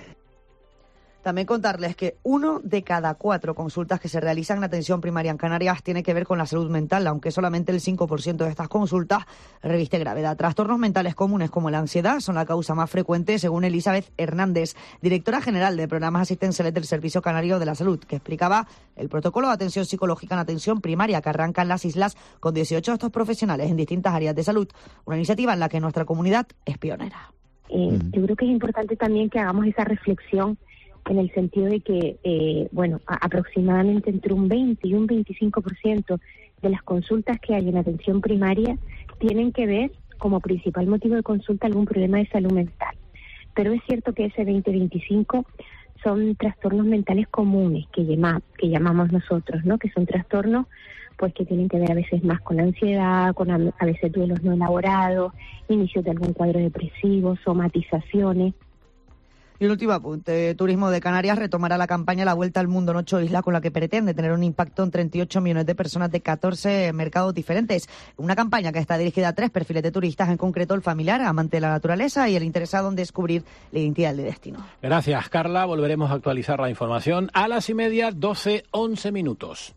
También contarles que uno de cada cuatro consultas que se realizan en atención primaria en Canarias tiene que ver con la salud mental, aunque solamente el cinco por ciento de estas consultas reviste gravedad. Trastornos mentales comunes como la ansiedad son la causa más frecuente, según Elizabeth Hernández, directora general de programas asistenciales del Servicio Canario de la Salud, que explicaba el protocolo de atención psicológica en atención primaria que arranca en las islas con dieciocho de estos profesionales en distintas áreas de salud, una iniciativa en la que nuestra comunidad es pionera. Eh, yo creo que es importante también que hagamos esa reflexión en el sentido de que, eh, bueno, a, aproximadamente entre un veinte y un veinticinco por ciento de las consultas que hay en atención primaria tienen que ver, como principal motivo de consulta, algún problema de salud mental. Pero es cierto que ese veinte a veinticinco son trastornos mentales comunes que, llama, que llamamos nosotros, ¿no? Que son trastornos pues que tienen que ver a veces más con la ansiedad, con a, a veces duelos no elaborados, inicios de algún cuadro depresivo, somatizaciones. Y un último apunte. Turismo de Canarias retomará la campaña La Vuelta al Mundo en ocho islas, con la que pretende tener un impacto en treinta y ocho millones de personas de catorce mercados diferentes. Una campaña que está dirigida a tres perfiles de turistas, en concreto el familiar, amante de la naturaleza, y el interesado en descubrir la identidad del destino. Gracias, Carla. Volveremos a actualizar la información a las y media, doce, once minutos.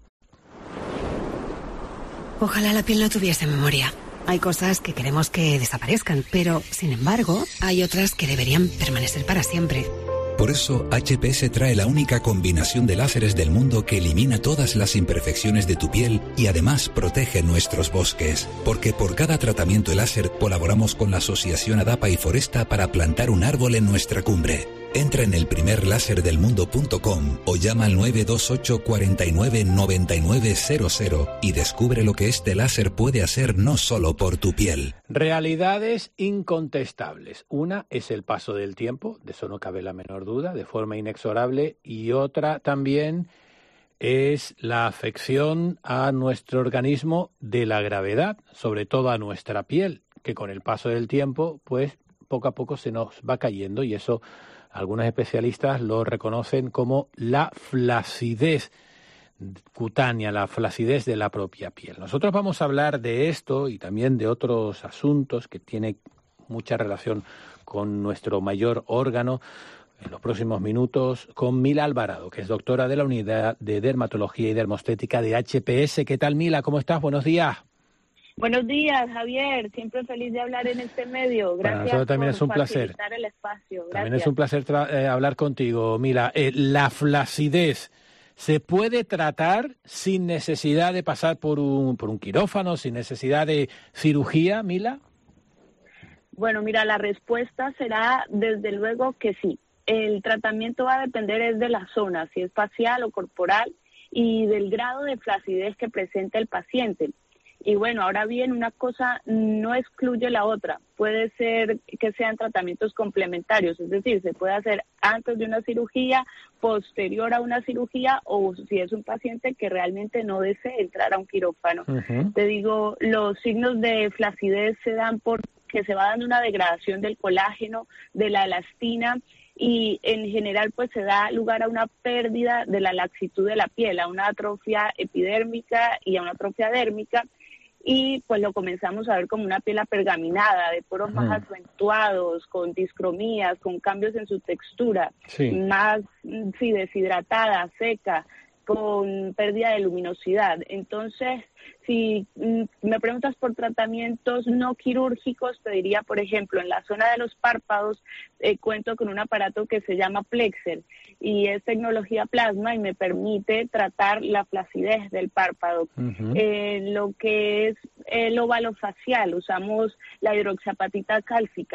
Ojalá la piel no tuviese memoria. Hay cosas que queremos que desaparezcan, pero, sin embargo, hay otras que deberían permanecer para siempre. Por eso, H P S trae la única combinación de láseres del mundo que elimina todas las imperfecciones de tu piel y además protege nuestros bosques. Porque por cada tratamiento láser colaboramos con la Asociación Adapa y Foresta para plantar un árbol en nuestra cumbre. Entra en el primer láser del mundo punto com o llama al nueve dos ocho, cuatro nueve, nueve nueve cero cero y descubre lo que este láser puede hacer no solo por tu piel. Realidades incontestables. Una es el paso del tiempo, de eso no cabe la menor duda, de forma inexorable, y otra también es la afección a nuestro organismo de la gravedad, sobre todo a nuestra piel, que con el paso del tiempo, pues poco a poco se nos va cayendo, y eso algunos especialistas lo reconocen como la flacidez cutánea, la flacidez de la propia piel. Nosotros vamos a hablar de esto y también de otros asuntos que tienen mucha relación con nuestro mayor órgano en los próximos minutos con Mila Alvarado, que es doctora de la Unidad de Dermatología y Dermostética de H P S. ¿Qué tal, Mila? ¿Cómo estás? Buenos días. Buenos días, Javier. Siempre feliz de hablar en este medio. Gracias. Para nosotros también es un placer. El espacio. También es un placer tra- eh, hablar contigo, Mila. Eh, la flacidez se puede tratar sin necesidad de pasar por un por un quirófano, sin necesidad de cirugía, Mila. Bueno, mira, la respuesta será desde luego que sí. El tratamiento va a depender es de la zona, si es facial o corporal, y del grado de flacidez que presenta el paciente. Y bueno, ahora bien, una cosa no excluye la otra. Puede ser que sean tratamientos complementarios, es decir, se puede hacer antes de una cirugía, posterior a una cirugía, o si es un paciente que realmente no desea entrar a un quirófano. Uh-huh. Te digo, los signos de flacidez se dan porque se va dando una degradación del colágeno, de la elastina, y en general pues se da lugar a una pérdida de la laxitud de la piel, a una atrofia epidérmica y a una atrofia dérmica, y pues lo comenzamos a ver como una piel apergaminada, de poros mm. más acentuados, con discromías, con cambios en su textura, sí. más sí, deshidratada, seca, con pérdida de luminosidad. Entonces, si me preguntas por tratamientos no quirúrgicos, te diría, por ejemplo, en la zona de los párpados, eh, cuento con un aparato que se llama Plexer, y es tecnología plasma y me permite tratar la flacidez del párpado. Uh-huh. Eh, lo que es el óvalo facial, usamos la hidroxiapatita cálcica,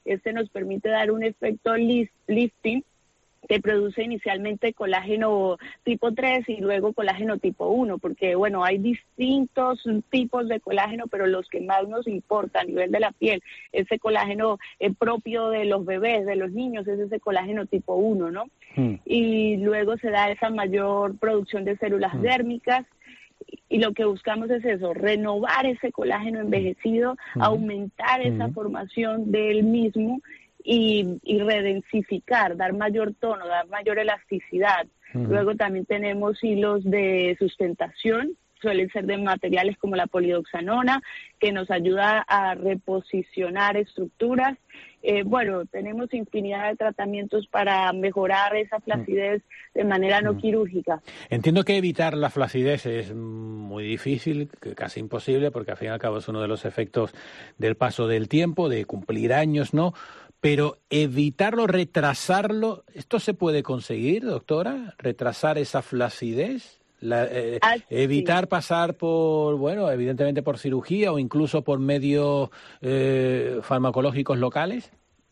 Este nos permite dar un efecto lifting que produce inicialmente colágeno tipo tres y luego colágeno tipo uno, porque bueno, hay distintos tipos de colágeno, pero los que más nos importa a nivel de la piel, ese colágeno eh, propio de los bebés, de los niños, es ese colágeno tipo uno, ¿no? Mm. Y luego se da esa mayor producción de células mm. dérmicas, y lo que buscamos es eso, renovar ese colágeno envejecido, mm. aumentar esa mm. formación del mismo, Y, y redensificar, dar mayor tono, dar mayor elasticidad. Uh-huh. Luego también tenemos hilos de sustentación, suelen ser de materiales como la polidoxanona, que nos ayuda a reposicionar estructuras. Eh, bueno, tenemos infinidad de tratamientos para mejorar esa flacidez de manera no quirúrgica. Entiendo que evitar la flacidez es muy difícil, casi imposible, porque al fin y al cabo es uno de los efectos del paso del tiempo, de cumplir años, ¿no? Pero evitarlo, retrasarlo, ¿esto se puede conseguir, doctora? ¿Retrasar esa flacidez? La, eh, ah, evitar sí. pasar por, bueno, evidentemente por cirugía o incluso por medios eh, farmacológicos locales.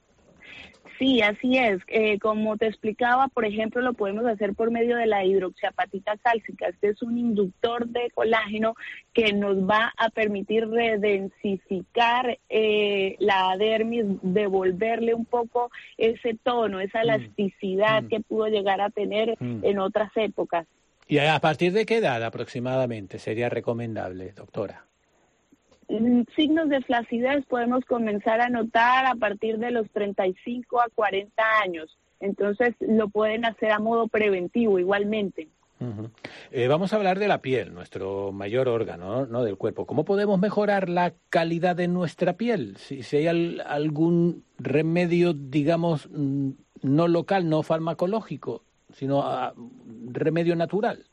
Sí, así es. Eh, como te explicaba, por ejemplo, lo podemos hacer por medio de la hidroxiapatita sálcica. Este es un inductor de colágeno que nos va a permitir redensificar eh, la dermis, devolverle un poco ese tono, esa elasticidad mm. que pudo llegar a tener mm. en otras épocas. ¿Y a partir de qué edad aproximadamente sería recomendable, doctora? Signos de flacidez podemos comenzar a notar a partir de los treinta y cinco a cuarenta años. Entonces lo pueden hacer a modo preventivo igualmente. Uh-huh. Eh, vamos a hablar de la piel, nuestro mayor órgano, ¿no? del cuerpo. ¿Cómo podemos mejorar la calidad de nuestra piel? Si, si hay al, algún remedio, digamos, no local, no farmacológico, sino uh, remedio natural.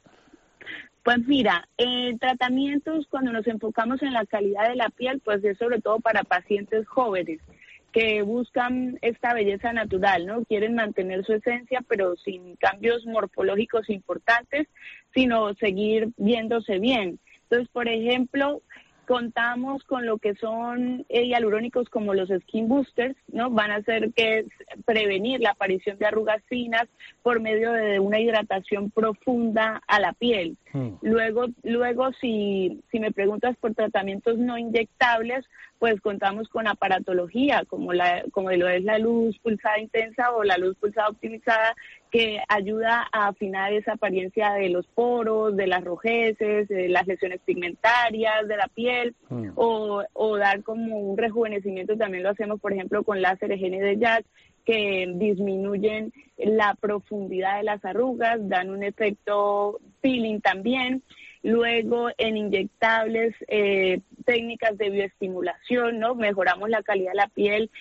Pues mira, eh, tratamientos cuando nos enfocamos en la calidad de la piel, pues es sobre todo para pacientes jóvenes que buscan esta belleza natural, ¿no? Quieren mantener su esencia, pero sin cambios morfológicos importantes, sino seguir viéndose bien. Entonces, por ejemplo, contamos con lo que son hialurónicos como los skin boosters, ¿no? Van a hacer que prevenir la aparición de arrugas finas por medio de una hidratación profunda a la piel. Hmm. Luego, luego si, si me preguntas por tratamientos no inyectables, pues contamos con aparatología, como, la, como lo es la luz pulsada intensa o la luz pulsada optimizada, que ayuda a afinar esa apariencia de los poros, de las rojeces, de las lesiones pigmentarias de la piel, mm. o, o dar como un rejuvenecimiento. También lo hacemos, por ejemplo, con láseres N D Jazz, que disminuyen la profundidad de las arrugas, dan un efecto peeling también. Luego, en inyectables, eh, técnicas de bioestimulación, ¿no? Mejoramos la calidad de la piel,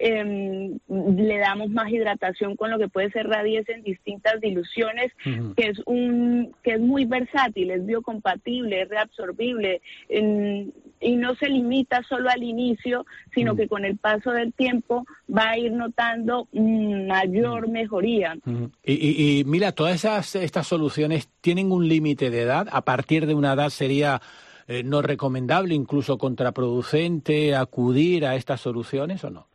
eh, le damos más hidratación con lo que puede ser Radies en distintas diluciones, uh-huh. que es un que es muy versátil, es biocompatible, es reabsorbible, eh, y no se limita solo al inicio, sino uh-huh. que con el paso del tiempo va a ir notando mm, mayor uh-huh. mejoría. Uh-huh. Y, y, y mira, todas esas estas soluciones tienen un límite de edad. A partir de una edad sería eh, no recomendable, incluso contraproducente, acudir a estas soluciones, ¿o no?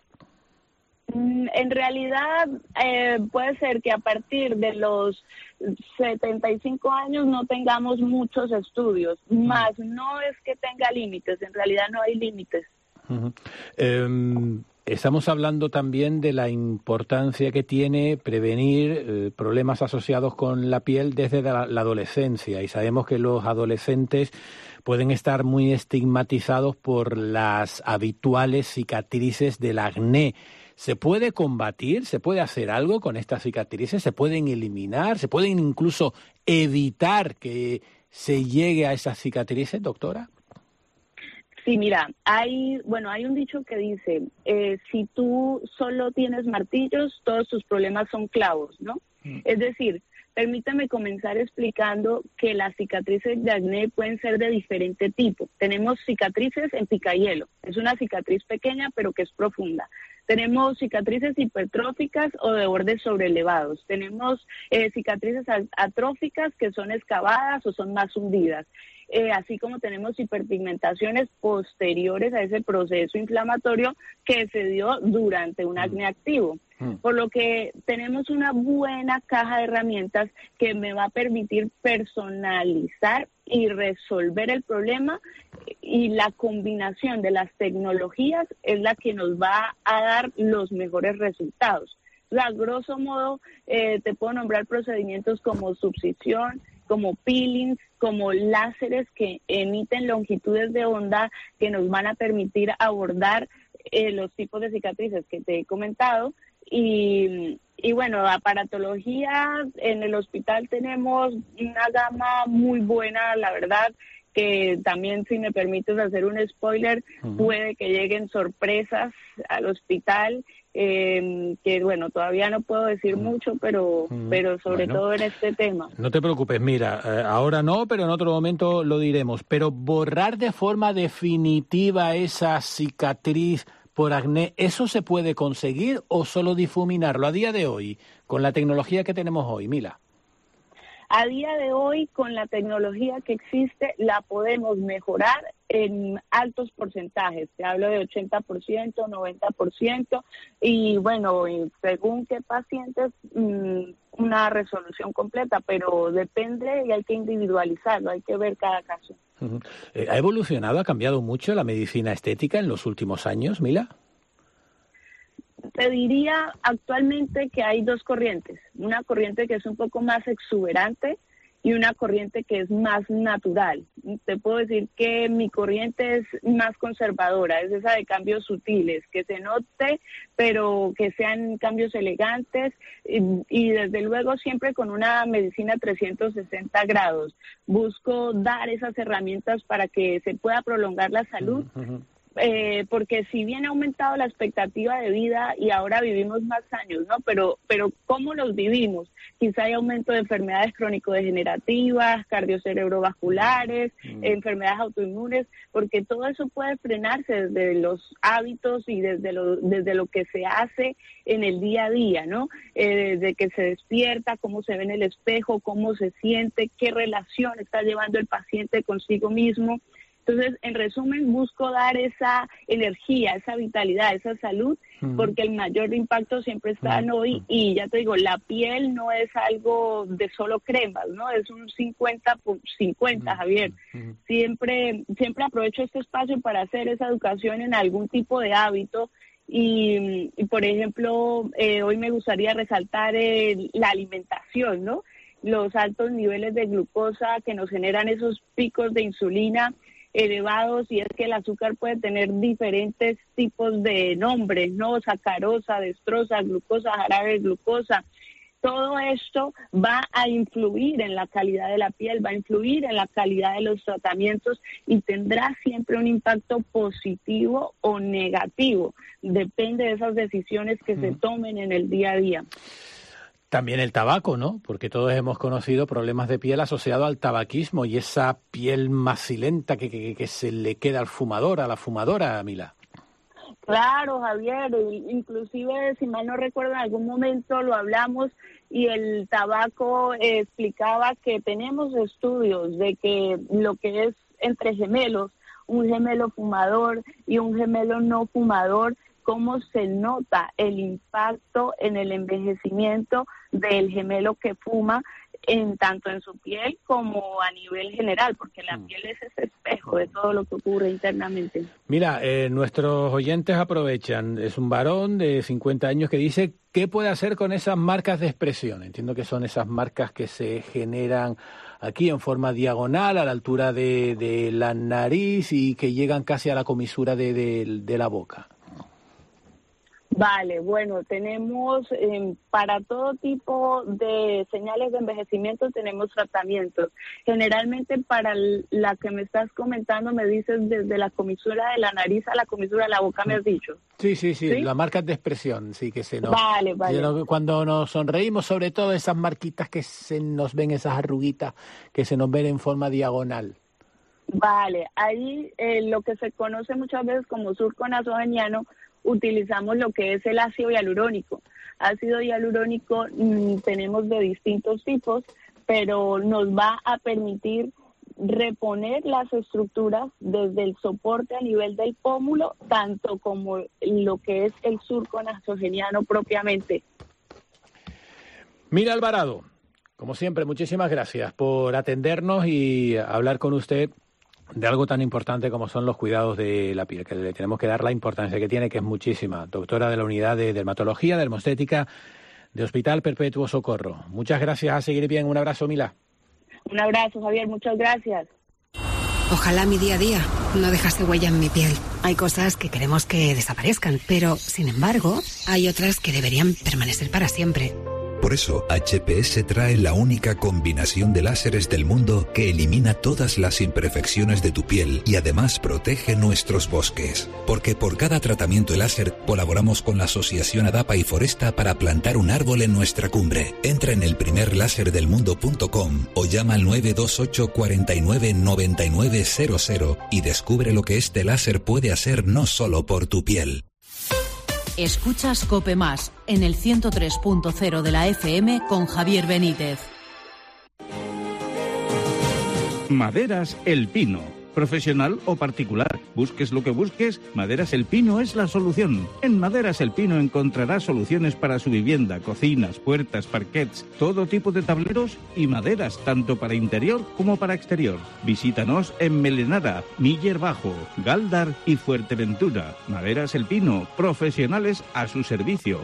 En realidad eh, puede ser que a partir de los setenta y cinco años no tengamos muchos estudios, uh-huh. más no es que tenga límites, en realidad no hay límites. Uh-huh. Eh, estamos hablando también de la importancia que tiene prevenir eh, problemas asociados con la piel desde la, la adolescencia, y sabemos que los adolescentes pueden estar muy estigmatizados por las habituales cicatrices del acné. ¿Se puede combatir? ¿Se puede hacer algo con estas cicatrices? ¿Se pueden eliminar? ¿Se pueden incluso evitar que se llegue a esas cicatrices, doctora? Sí, mira, hay, bueno, hay un dicho que dice, eh, si tú solo tienes martillos, todos tus problemas son clavos, ¿no? Mm. Es decir, permítame comenzar explicando que las cicatrices de acné pueden ser de diferente tipo. Tenemos cicatrices en picahielo, es una cicatriz pequeña pero que es profunda. Tenemos cicatrices hipertróficas o de bordes sobrelevados. Tenemos eh, cicatrices atróficas que son excavadas o son más hundidas. eh, así como tenemos hiperpigmentaciones posteriores a ese proceso inflamatorio que se dio durante un acné activo. Por lo que tenemos una buena caja de herramientas que me va a permitir personalizar y resolver el problema, y la combinación de las tecnologías es la que nos va a dar los mejores resultados. O sea, a grosso modo, eh, te puedo nombrar procedimientos como subcisión, como peelings, como láseres que emiten longitudes de onda que nos van a permitir abordar eh, los tipos de cicatrices que te he comentado. Y, y bueno, aparatología, en el hospital tenemos una gama muy buena, la verdad, que también, si me permites hacer un spoiler, uh-huh. puede que lleguen sorpresas al hospital, eh, que bueno, todavía no puedo decir uh-huh. mucho, pero, uh-huh. pero sobre bueno, todo en este tema. No te preocupes, mira, eh, ahora no, pero en otro momento lo diremos, pero borrar de forma definitiva esa cicatriz por acné, ¿eso se puede conseguir o solo difuminarlo a día de hoy, con la tecnología que tenemos hoy, Mila? A día de hoy, con la tecnología que existe, la podemos mejorar en altos porcentajes. Te hablo de ochenta por ciento, noventa por ciento, y bueno, según qué pacientes, una resolución completa, pero depende y hay que individualizarlo, hay que ver cada caso. Uh-huh. ¿Ha evolucionado, ha cambiado mucho la medicina estética en los últimos años, Mila? Te diría actualmente que hay dos corrientes, una corriente que es un poco más exuberante y una corriente que es más natural. Te puedo decir que mi corriente es más conservadora, es esa de cambios sutiles, que se note, pero que sean cambios elegantes y, y desde luego siempre con una medicina trescientos sesenta grados. Busco dar esas herramientas para que se pueda prolongar la salud. Uh-huh. Eh, porque si bien ha aumentado la expectativa de vida y ahora vivimos más años, ¿no? Pero, pero ¿cómo los vivimos? Quizá hay aumento de enfermedades crónico-degenerativas, cardiocerebrovasculares, mm. enfermedades autoinmunes, porque todo eso puede frenarse desde los hábitos y desde lo, desde lo que se hace en el día a día, ¿no? Eh, desde que se despierta, cómo se ve en el espejo, cómo se siente, qué relación está llevando el paciente consigo mismo. Entonces, en resumen, busco dar esa energía, esa vitalidad, esa salud, mm. porque el mayor impacto siempre está en hoy. Y ya te digo, la piel no es algo de solo cremas, ¿no? Es un cincuenta por cincuenta, Javier. Mm. Siempre, siempre aprovecho este espacio para hacer esa educación en algún tipo de hábito. Y, y por ejemplo, eh, hoy me gustaría resaltar el, la alimentación, ¿no? Los altos niveles de glucosa que nos generan esos picos de insulina elevados, y es que el azúcar puede tener diferentes tipos de nombres, ¿no? Sacarosa, destrosa, glucosa, jarabe de glucosa. Todo esto va a influir en la calidad de la piel, va a influir en la calidad de los tratamientos y tendrá siempre un impacto positivo o negativo. Depende de esas decisiones que mm. se tomen en el día a día. También el tabaco, ¿no? Porque todos hemos conocido problemas de piel asociados al tabaquismo y esa piel macilenta que, que, que se le queda al fumador, a la fumadora, Mila. Claro, Javier, inclusive, si mal no recuerdo, en algún momento lo hablamos y el tabaco eh, explicaba que tenemos estudios de que lo que es entre gemelos, un gemelo fumador y un gemelo no fumador, cómo se nota el impacto en el envejecimiento del gemelo que fuma, en tanto en su piel como a nivel general, porque la piel es ese espejo de todo lo que ocurre internamente. Mira, eh, nuestros oyentes aprovechan, es un varón de cincuenta años que dice, ¿qué puede hacer con esas marcas de expresión? Entiendo que son esas marcas que se generan aquí en forma diagonal a la altura de, de la nariz y que llegan casi a la comisura de, de, de la boca. Vale, bueno, tenemos eh, para todo tipo de señales de envejecimiento tenemos tratamientos. Generalmente para la que me estás comentando me dices desde la comisura de la nariz a la comisura de la boca, me has dicho. Sí, sí, sí, ¿sí? Las marcas de expresión, sí, que se nos... Vale, vale. Nos, cuando nos sonreímos, sobre todo esas marquitas que se nos ven, esas arruguitas que se nos ven en forma diagonal. Vale, ahí eh, lo que se conoce muchas veces como surco nasogeniano, utilizamos lo que es el ácido hialurónico. Ácido hialurónico mmm, tenemos de distintos tipos, pero nos va a permitir reponer las estructuras desde el soporte a nivel del pómulo, tanto como lo que es el surco nasogeneano propiamente. Mira Alvarado, como siempre, muchísimas gracias por atendernos y hablar con usted de algo tan importante como son los cuidados de la piel, que le tenemos que dar la importancia que tiene, que es muchísima. Doctora de la Unidad de Dermatología, Dermostética de Hospital Perpetuo Socorro. Muchas gracias, a seguir bien. Un abrazo, Mila. Un abrazo, Javier, muchas gracias. Ojalá mi día a día no dejase huella en mi piel. Hay cosas que queremos que desaparezcan, pero, sin embargo, hay otras que deberían permanecer para siempre. Por eso, H P S trae la única combinación de láseres del mundo que elimina todas las imperfecciones de tu piel y además protege nuestros bosques. Porque por cada tratamiento láser colaboramos con la Asociación Adapa y Foresta para plantar un árbol en nuestra cumbre. Entra en el primer láser del mundo punto com o llama al nueve dos ocho cuatro nueve nueve nueve cero cero y descubre lo que este láser puede hacer no solo por tu piel. Escuchas COPE Más en el ciento tres punto cero de la F M con Javier Benítez. Maderas El Pino. Profesional o particular, busques lo que busques, Maderas El Pino es la solución. En Maderas El Pino encontrarás soluciones para su vivienda, cocinas, puertas, parquets, todo tipo de tableros y maderas, tanto para interior como para exterior. Visítanos en Melenara, Miller Bajo, Galdar y Fuerteventura. Maderas El Pino, profesionales a su servicio.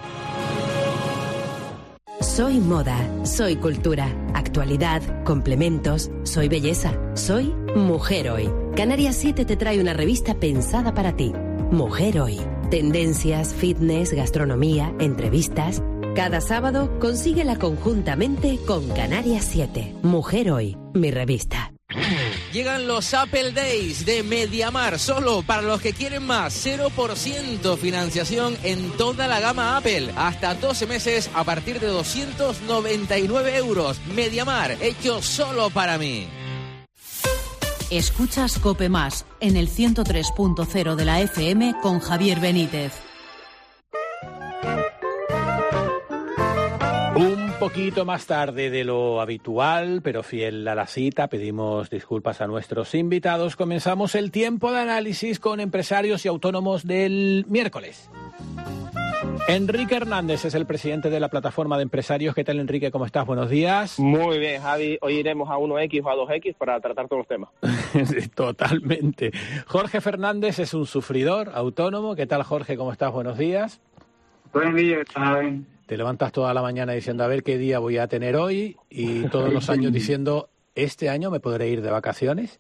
Soy moda, soy cultura, actualidad, complementos, soy belleza, soy Mujer Hoy. Canarias siete te trae una revista pensada para ti. Mujer Hoy. Tendencias, fitness, gastronomía, entrevistas. Cada sábado consíguela conjuntamente con Canarias siete. Mujer Hoy, mi revista. Llegan los Apple Days de MediaMarkt, solo para los que quieren más. cero por ciento financiación en toda la gama Apple. Hasta doce meses a partir de doscientos noventa y nueve euros. MediaMarkt, hecho solo para mí. Escuchas COPE Más en el ciento tres punto cero de la F M con Javier Benítez. Un poquito más tarde de lo habitual, pero fiel a la cita, pedimos disculpas a nuestros invitados. Comenzamos el tiempo de análisis con empresarios y autónomos del miércoles. Enrique Hernández es el presidente de la plataforma de empresarios. ¿Qué tal, Enrique? ¿Cómo estás? Buenos días. Muy bien, Javi. Hoy iremos a uno equis o a dos equis para tratar todos los temas. Sí, totalmente. Jorge Fernández es un sufridor autónomo. ¿Qué tal, Jorge? ¿Cómo estás? Buenos días. Buen día, Javi. Te levantas toda la mañana diciendo a ver qué día voy a tener hoy y todos los años diciendo, ¿este año me podré ir de vacaciones?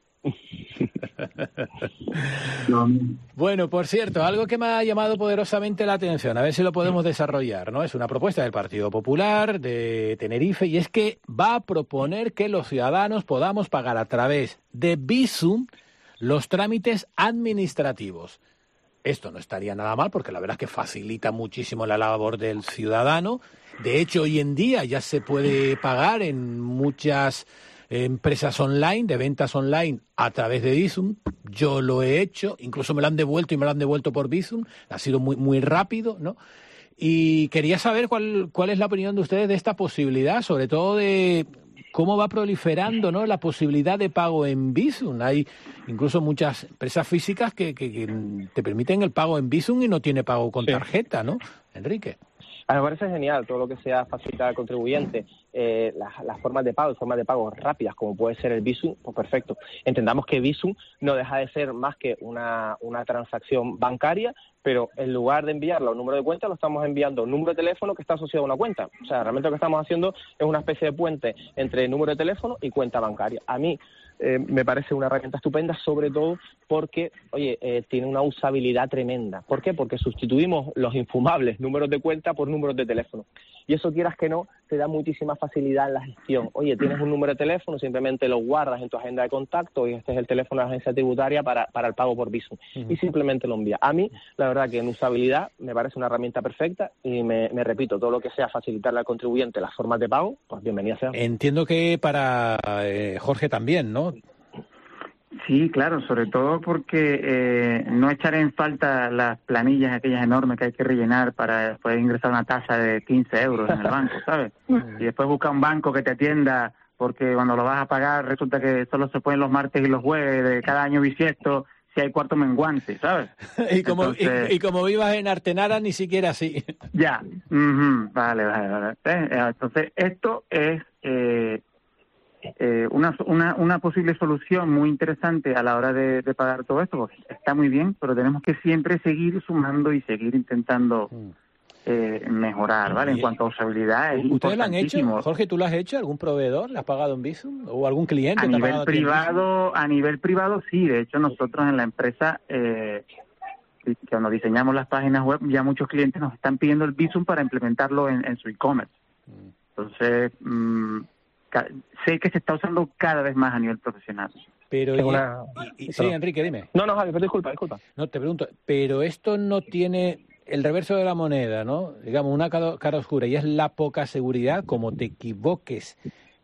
No. Bueno, por cierto, algo que me ha llamado poderosamente la atención, a ver si lo podemos desarrollar, ¿no? Es una propuesta del Partido Popular de Tenerife y es que va a proponer que los ciudadanos podamos pagar a través de Bizum los trámites administrativos. Esto no estaría nada mal porque la verdad es que facilita muchísimo la labor del ciudadano. De hecho, hoy en día ya se puede pagar en muchas empresas online, de ventas online, a través de Bizum. Yo lo he hecho, incluso me lo han devuelto y me lo han devuelto por Bizum. Ha sido muy, muy rápido, ¿no? Y quería saber cuál, cuál es la opinión de ustedes de esta posibilidad, sobre todo de cómo va proliferando, ¿no?, la posibilidad de pago en Bizum. Hay incluso muchas empresas físicas que, que, que te permiten el pago en Bizum y no tiene pago con tarjeta, ¿no? Enrique. A mí me parece genial todo lo que sea facilitar al contribuyente, eh, las, las formas de pago, formas de pago rápidas, como puede ser el Bizum, pues perfecto. Entendamos que Bizum no deja de ser más que una, una transacción bancaria, pero en lugar de enviarlo a un número de cuenta, lo estamos enviando a un número de teléfono que está asociado a una cuenta. O sea, realmente lo que estamos haciendo es una especie de puente entre número de teléfono y cuenta bancaria. A mí eh, me parece una herramienta estupenda, sobre todo porque, oye, eh, tiene una usabilidad tremenda. ¿Por qué? Porque sustituimos los infumables números de cuenta por números de teléfono. Y eso, quieras que no, te da muchísima facilidad en la gestión. Oye, tienes un número de teléfono, simplemente lo guardas en tu agenda de contacto y este es el teléfono de la agencia tributaria para, para el pago por Bizum. Uh-huh. Y simplemente lo envías. A mí, la verdad que en usabilidad me parece una herramienta perfecta y me, me repito, todo lo que sea facilitarle al contribuyente las formas de pago, pues bienvenida sea. Entiendo que para eh, Jorge también, ¿no? Sí, claro, sobre todo porque eh, no echar en falta las planillas aquellas enormes que hay que rellenar para poder ingresar una tasa de quince euros en el banco, ¿sabes? Y después buscar un banco que te atienda porque cuando lo vas a pagar resulta que solo se pueden los martes y los jueves de cada año bisiesto, si hay cuarto menguante, ¿sabes? y, como, Entonces, y, y como vivas en Artenara, ni siquiera así. Ya, uh-huh. vale, vale, vale. ¿Eh? Entonces, esto es eh, eh, una, una, una posible solución muy interesante a la hora de, de pagar todo esto, porque está muy bien, pero tenemos que siempre seguir sumando y seguir intentando eh, mejorar, ¿vale? En cuanto a usabilidad, es ¿Ustedes lo han hecho? importantísimo. Jorge, ¿tú lo has hecho? ¿Algún proveedor? ¿Le has pagado en Bizum? ¿O algún cliente? A te ha nivel pagado a ti en privado, a nivel privado sí, de hecho nosotros en la empresa, eh, cuando diseñamos las páginas web, ya muchos clientes nos están pidiendo el Bizum para implementarlo en, en su e-commerce. Entonces, mmm, ca- sé que se está usando cada vez más a nivel profesional. Pero Tengo y- una- y- y- sí, Enrique, dime. No, no, Javier, disculpa, disculpa. No, te pregunto, pero esto no tiene el reverso de la moneda, ¿no? Digamos, una cara, cara oscura, y es la poca seguridad. Como te equivoques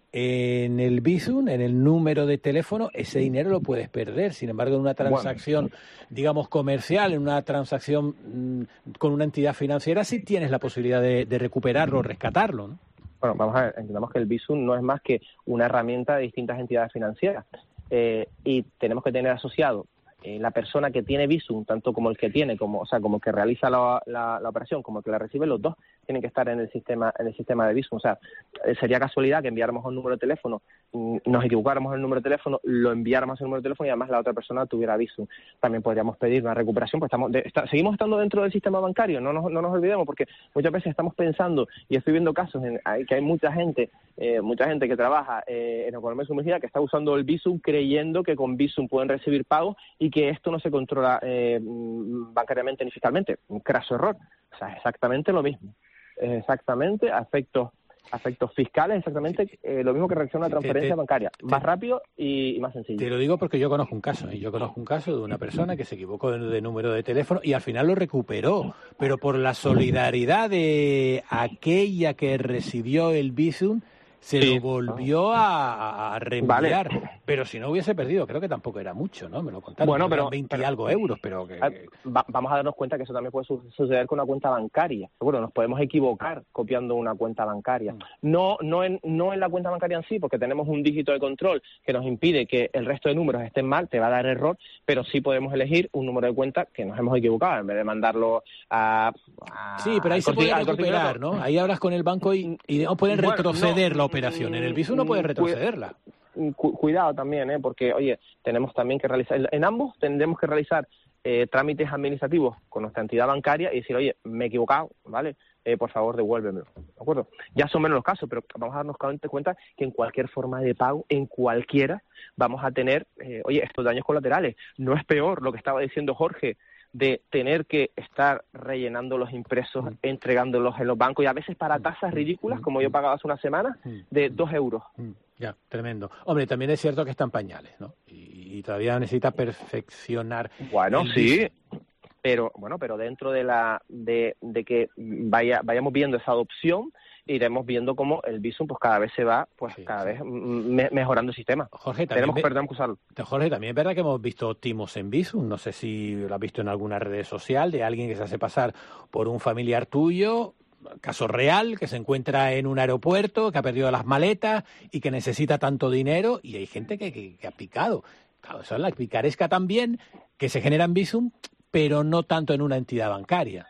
en el Bizum, en el número de teléfono, ese dinero lo puedes perder. Sin embargo, en una transacción, digamos, comercial, en una transacción mmm, con una entidad financiera, sí tienes la posibilidad de, de recuperarlo o rescatarlo, ¿no? Bueno, vamos a ver, entendamos que el Bizum no es más que una herramienta de distintas entidades financieras eh, y tenemos que tener asociado eh, la persona que tiene Bizum, tanto como el que tiene, como o sea, como el que realiza la, la, la operación, como el que la recibe, los dos tienen que estar en el sistema en el sistema de Bizum. O sea, eh, sería casualidad que enviáramos un número de teléfono, mm, nos equivocáramos en el número de teléfono, lo enviáramos el número de teléfono y además la otra persona tuviera Bizum. También podríamos pedir una recuperación, pues estamos de, está, seguimos estando dentro del sistema bancario, no nos, no nos olvidemos, porque muchas veces estamos pensando, y estoy viendo casos en hay, que hay mucha gente, eh, mucha gente que trabaja eh, en economía sumergida que está usando el Bizum creyendo que con Bizum pueden recibir pagos y que esto no se controla eh, bancariamente ni fiscalmente. Un craso error. O sea, exactamente lo mismo. Es exactamente a efectos, a efectos fiscales, exactamente eh, lo mismo que reacciona a una transferencia te- bancaria. Más rápido y, y más sencillo. Te lo digo porque yo conozco un caso, ¿eh? Yo conozco un caso de una persona que se equivocó de, de número de teléfono y al final lo recuperó, pero por la solidaridad de aquella que recibió el Bizum, se Sí. lo volvió a, a reenviar. Vale. Pero si no hubiese perdido, creo que tampoco era mucho, ¿no? Me lo contaron. Bueno, eran pero- veinte y pero- algo euros, pero que... Ah, va- vamos a darnos cuenta que eso también puede su- suceder con una cuenta bancaria. Seguro, nos podemos equivocar copiando una cuenta bancaria. No, no en, no en la cuenta bancaria en sí, porque tenemos un dígito de control que nos impide que el resto de números estén mal, te va a dar error, pero sí podemos elegir un número de cuenta que nos hemos equivocado, en vez de mandarlo a... a Sí, pero ahí al se puede corte- al corte recuperar, inglés. ¿no? Ahí hablas con el banco y, y no pueden Bueno, retroceder no, la operación. En el Bizum no mm, puedes cu- retrocederla. Cu- cuidado también, ¿eh? Porque, oye, tenemos también que realizar, en- en ambos tendremos que realizar eh, trámites administrativos con nuestra entidad bancaria y decir, oye, me he equivocado, ¿vale? Eh, por favor, devuélvemelo, ¿de acuerdo? Ya son menos los casos, pero vamos a darnos cuenta que en cualquier forma de pago, en cualquiera, vamos a tener, eh, oye, estos daños colaterales. No es peor lo que estaba diciendo Jorge, de tener que estar rellenando los impresos, entregándolos en los bancos y a veces para tasas ridículas, como yo pagaba hace una semana, de dos euros. Ya, tremendo. Hombre, también es cierto que están pañales, ¿no? Y, y todavía necesita perfeccionar. Bueno, el sí, Bizum. pero bueno, pero dentro de la de, de que vaya vayamos viendo esa adopción, iremos viendo cómo el Bizum pues cada vez se va pues cada vez me- mejorando el sistema. Jorge, también tenemos que ve- tenemos que usarlo. Jorge, también es verdad que hemos visto timos en Bizum. No sé si lo has visto en alguna red social de alguien que se hace pasar por un familiar tuyo, caso real, que se encuentra en un aeropuerto, que ha perdido las maletas y que necesita tanto dinero, y hay gente que, que, que ha picado. Claro, eso es la picaresca también, que se genera en Bizum, pero no tanto en una entidad bancaria.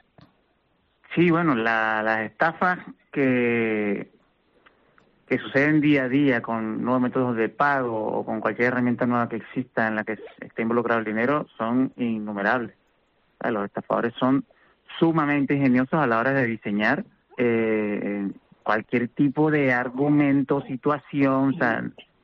Sí, bueno, la- las estafas que, que suceden día a día con nuevos métodos de pago o con cualquier herramienta nueva que exista en la que esté involucrado el dinero son innumerables. O sea, los estafadores son sumamente ingeniosos a la hora de diseñar eh, cualquier tipo de argumento, situación. O sea,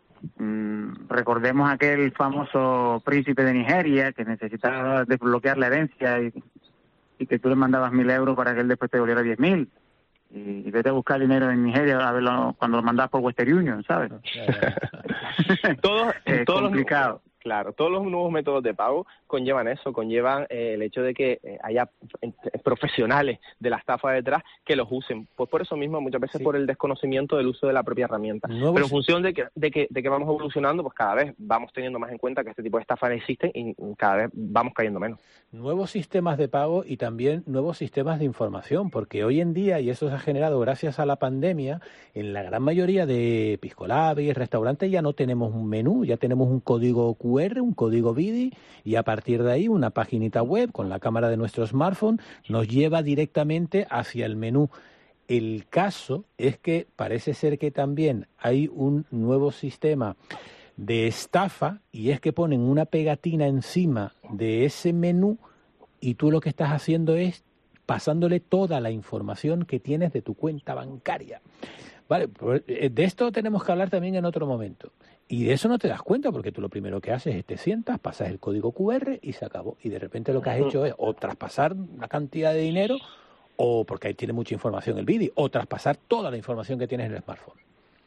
mm, recordemos aquel famoso príncipe de Nigeria que necesitaba desbloquear la herencia y, y que tú le mandabas mil euros para que él después te devolviera diez mil. Y, y vete a buscar dinero en Nigeria a verlo cuando lo mandabas por Western Union, ¿sabes? todos, es todos los- complicado. Claro, todos los nuevos métodos de pago conllevan eso, conllevan eh, el hecho de que eh, haya eh, profesionales de la estafa detrás que los usen. Pues por eso mismo, muchas veces sí. por el desconocimiento del uso de la propia herramienta. Nuevos... Pero en función de que, de, que, de que vamos evolucionando, pues cada vez vamos teniendo más en cuenta que este tipo de estafas existen y cada vez vamos cayendo menos. Nuevos sistemas de pago y también nuevos sistemas de información, porque hoy en día, y eso se ha generado gracias a la pandemia, en la gran mayoría de pisco labis, restaurantes, ya no tenemos un menú, ya tenemos un código cu erre, un código B I D I, y a partir de ahí una paginita web con la cámara de nuestro smartphone nos lleva directamente hacia el menú. El caso es que parece ser que también hay un nuevo sistema de estafa, y es que ponen una pegatina encima de ese menú y tú lo que estás haciendo es pasándole toda la información que tienes de tu cuenta bancaria. Vale, pues de esto tenemos que hablar también en otro momento. Y de eso no te das cuenta, porque tú lo primero que haces es te sientas, pasas el código cu erre y se acabó. Y de repente lo que has hecho es o traspasar una cantidad de dinero, o porque ahí tiene mucha información el B I D I, o traspasar toda la información que tienes en el smartphone.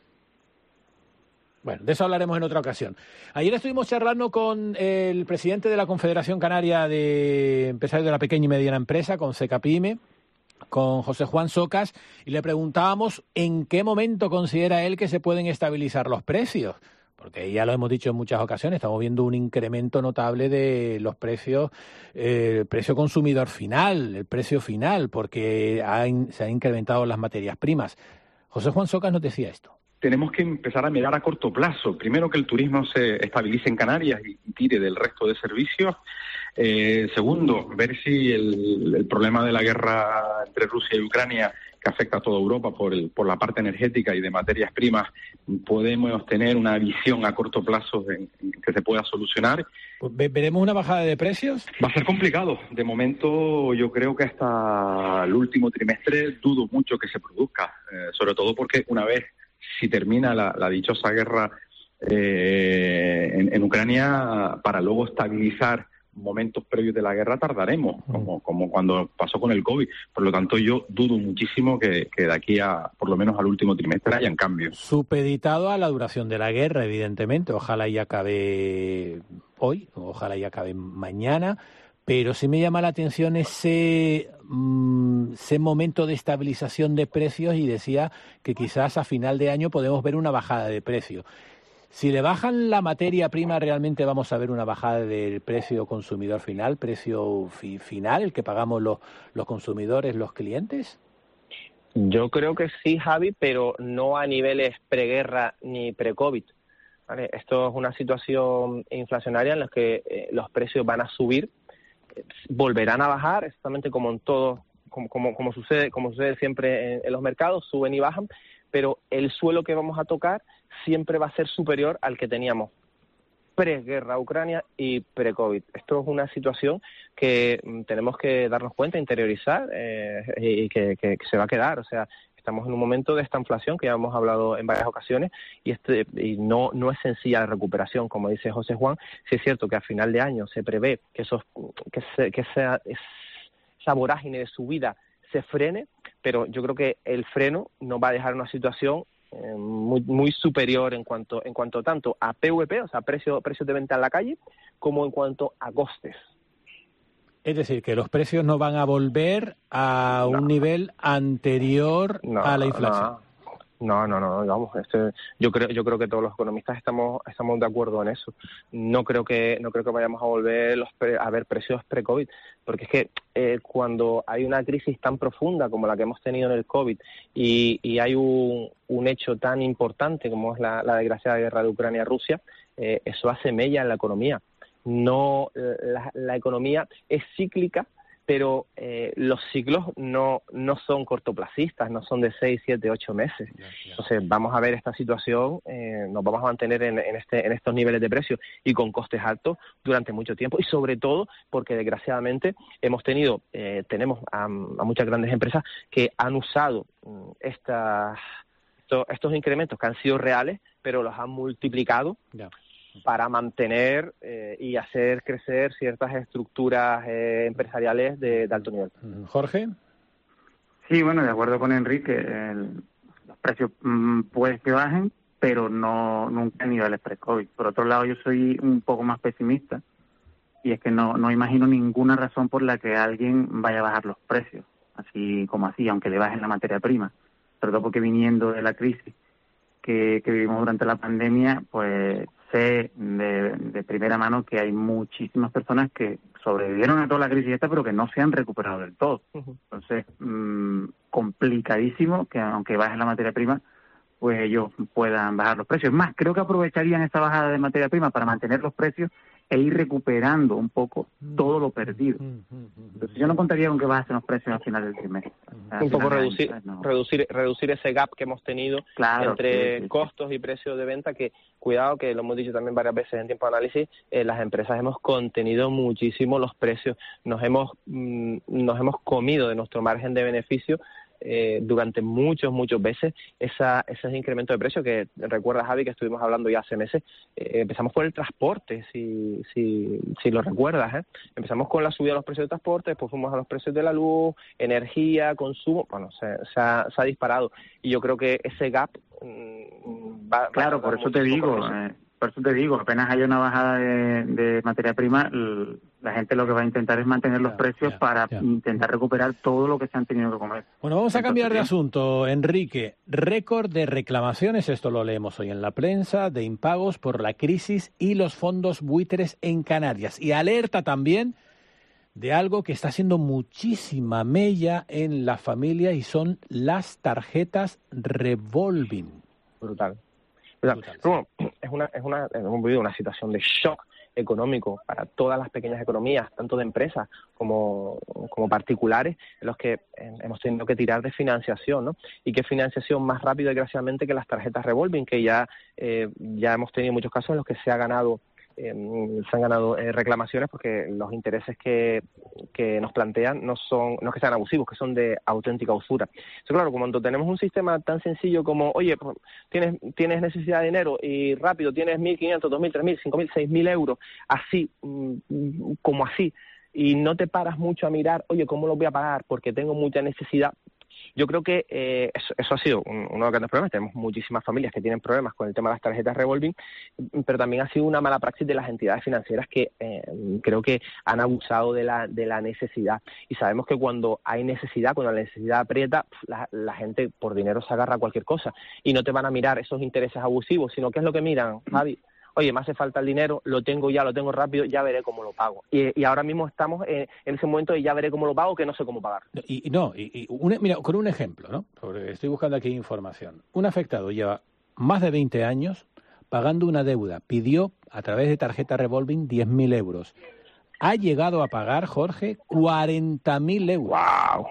Bueno, de eso hablaremos en otra ocasión. Ayer estuvimos charlando con el presidente de la Confederación Canaria de Empresarios de la Pequeña y Mediana Empresa, con CECAPYME, con José Juan Socas, y le preguntábamos en qué momento considera él que se pueden estabilizar los precios. Porque ya lo hemos dicho en muchas ocasiones, estamos viendo un incremento notable de los precios, eh, el precio consumidor final, el precio final, porque ha in, se han incrementado las materias primas. José Juan Socas nos decía esto. Tenemos que empezar a mirar a corto plazo. Primero, que el turismo se estabilice en Canarias y tire del resto de servicios. Eh, segundo, ver si el, el problema de la guerra entre Rusia y Ucrania, que afecta a toda Europa por, el, por la parte energética y de materias primas, podemos tener una visión a corto plazo en, en que se pueda solucionar. ¿Veremos una bajada de precios? Va a ser complicado. De momento, yo creo que hasta el último trimestre dudo mucho que se produzca, eh, sobre todo porque una vez si termina la, la dichosa guerra eh, en, en Ucrania, para luego estabilizar momentos previos de la guerra tardaremos, como, como cuando pasó con el COVID. Por lo tanto, yo dudo muchísimo que, que de aquí a, por lo menos al último trimestre, hayan cambios. Supeditado a la duración de la guerra, evidentemente. Ojalá ya acabe hoy, ojalá ya acabe mañana. Pero sí me llama la atención ese, mmm, ese momento de estabilización de precios, y decía que quizás a final de año podemos ver una bajada de precio. Si le bajan la materia prima, ¿realmente vamos a ver una bajada del precio consumidor final, precio fi- final, el que pagamos los, los consumidores, los clientes? Yo creo que sí, Javi, pero no a niveles preguerra ni pre-COVID. ¿Vale? Esto es una situación inflacionaria en la que eh, los precios van a subir, volverán a bajar, exactamente como en todo, como, como, como sucede, como sucede siempre en, en los mercados, suben y bajan, pero el suelo que vamos a tocar siempre va a ser superior al que teníamos pre-guerra Ucrania y pre-COVID. Esto es una situación que tenemos que darnos cuenta, interiorizar eh, y que, que, que se va a quedar. O sea, estamos en un momento de esta inflación que ya hemos hablado en varias ocasiones, y este y no no es sencilla la recuperación, como dice José Juan. Sí es cierto que a final de año se prevé que esos que, se, que esa, esa vorágine de subida se frene, pero yo creo que el freno nos va a dejar una situación eh, muy muy superior en cuanto en cuanto tanto a P V P, o sea, precio precios de venta en la calle, como en cuanto a costes. Es decir, que los precios no van a volver a un no. nivel anterior no, a la inflación. No, no, no, no vamos, este, yo creo, yo creo que todos los economistas estamos, estamos de acuerdo en eso. No creo que, no creo que vayamos a volver los pre, a ver precios pre-COVID, porque es que eh, cuando hay una crisis tan profunda como la que hemos tenido en el COVID y, y hay un, un hecho tan importante como es la, la desgraciada guerra de Ucrania-Rusia, eh, eso hace mella en la economía. No, la, la economía es cíclica, pero eh, los ciclos no no son cortoplacistas, no son de seis, siete, ocho meses. Entonces vamos a ver esta situación, eh, nos vamos a mantener en, en este en estos niveles de precios y con costes altos durante mucho tiempo, y sobre todo porque desgraciadamente hemos tenido, eh, tenemos a, a muchas grandes empresas que han usado um, estas estos, estos incrementos que han sido reales, pero los han multiplicado. Yeah. para mantener eh, y hacer crecer ciertas estructuras eh, empresariales de, de alto nivel. Jorge. Sí, bueno, de acuerdo con Enrique, el, los precios mmm, puede que bajen, pero no nunca a niveles pre-COVID. Por otro lado, yo soy un poco más pesimista, y es que no no imagino ninguna razón por la que alguien vaya a bajar los precios, así como así, aunque le bajen la materia prima, sobre todo porque viniendo de la crisis que, que vivimos durante la pandemia, pues sé de, de primera mano que hay muchísimas personas que sobrevivieron a toda la crisis esta, pero que no se han recuperado del todo. Uh-huh. Entonces, mmm, complicadísimo que aunque baje la materia prima, pues ellos puedan bajar los precios. Más, creo que aprovecharían esta bajada de materia prima para mantener los precios e ir recuperando un poco todo lo perdido. Entonces yo no contaría con que bajen los precios al final del trimestre. Un poco reducir, no. reducir reducir ese gap que hemos tenido claro, entre sí, sí, costos y precios de venta, que cuidado, que lo hemos dicho también varias veces en tiempo de análisis, eh, las empresas hemos contenido muchísimo los precios, nos hemos mm, nos hemos comido de nuestro margen de beneficio Eh, durante muchos, muchos veces esa, ese incremento de precio que recuerda, Javi, que estuvimos hablando ya hace meses. Eh, empezamos por el transporte, si si, si lo recuerdas, ¿eh? Empezamos con la subida de los precios de transporte, después fuimos a los precios de la luz, energía, consumo, bueno, se, se, ha, se ha disparado, y yo creo que ese gap mmm, va... Claro, va por eso te digo, eh, por eso te digo, apenas haya una bajada de, de materia prima, la gente lo que va a intentar es mantener los precios yeah, para yeah. intentar recuperar todo lo que se han tenido que comer. Bueno, vamos a cambiar de asunto, Enrique. Récord de reclamaciones, esto lo leemos hoy en la prensa, de impagos por la crisis y los fondos buitres en Canarias. Y alerta también de algo que está haciendo muchísima mella en la familia, y son las tarjetas revolving. Brutal. Brutal. Bueno, es una, es una, hemos vivido una situación de shock económico para todas las pequeñas economías, tanto de empresas como, como particulares, en los que eh, hemos tenido que tirar de financiación, ¿no? Y qué financiación más rápida, desgraciadamente, que las tarjetas revolving, que ya eh, ya hemos tenido muchos casos en los que se ha ganado eh, se han ganado eh, reclamaciones, porque los intereses que, que nos plantean no son no es que sean abusivos, que son de auténtica usura. Eso, claro, cuando tenemos un sistema tan sencillo como, oye, pues, tienes tienes necesidad de dinero y rápido tienes mil quinientos, dos mil, tres mil, cinco mil, seis mil euros, así, mm, como así, y no te paras mucho a mirar, oye, ¿cómo lo voy a pagar? Porque tengo mucha necesidad. Yo creo que eh, eso, eso ha sido un, uno de los grandes problemas. Tenemos muchísimas familias que tienen problemas con el tema de las tarjetas revolving, pero también ha sido una mala praxis de las entidades financieras que eh, creo que han abusado de la de la necesidad. Y sabemos que cuando hay necesidad, cuando la necesidad aprieta, la, la gente por dinero se agarra a cualquier cosa. Y no te van a mirar esos intereses abusivos, sino ¿qué es lo que miran, Javi? Oye, me hace falta el dinero, lo tengo ya, lo tengo rápido, ya veré cómo lo pago. Y, y ahora mismo estamos en, en ese momento de ya veré cómo lo pago, que no sé cómo pagar. Y, y no, y, y un, mira, con un ejemplo, ¿no? Porque estoy buscando aquí información. Un afectado lleva más de veinte años pagando una deuda. Pidió a través de tarjeta revolving diez mil euros. Ha llegado a pagar, Jorge, cuarenta mil euros. ¡Wow!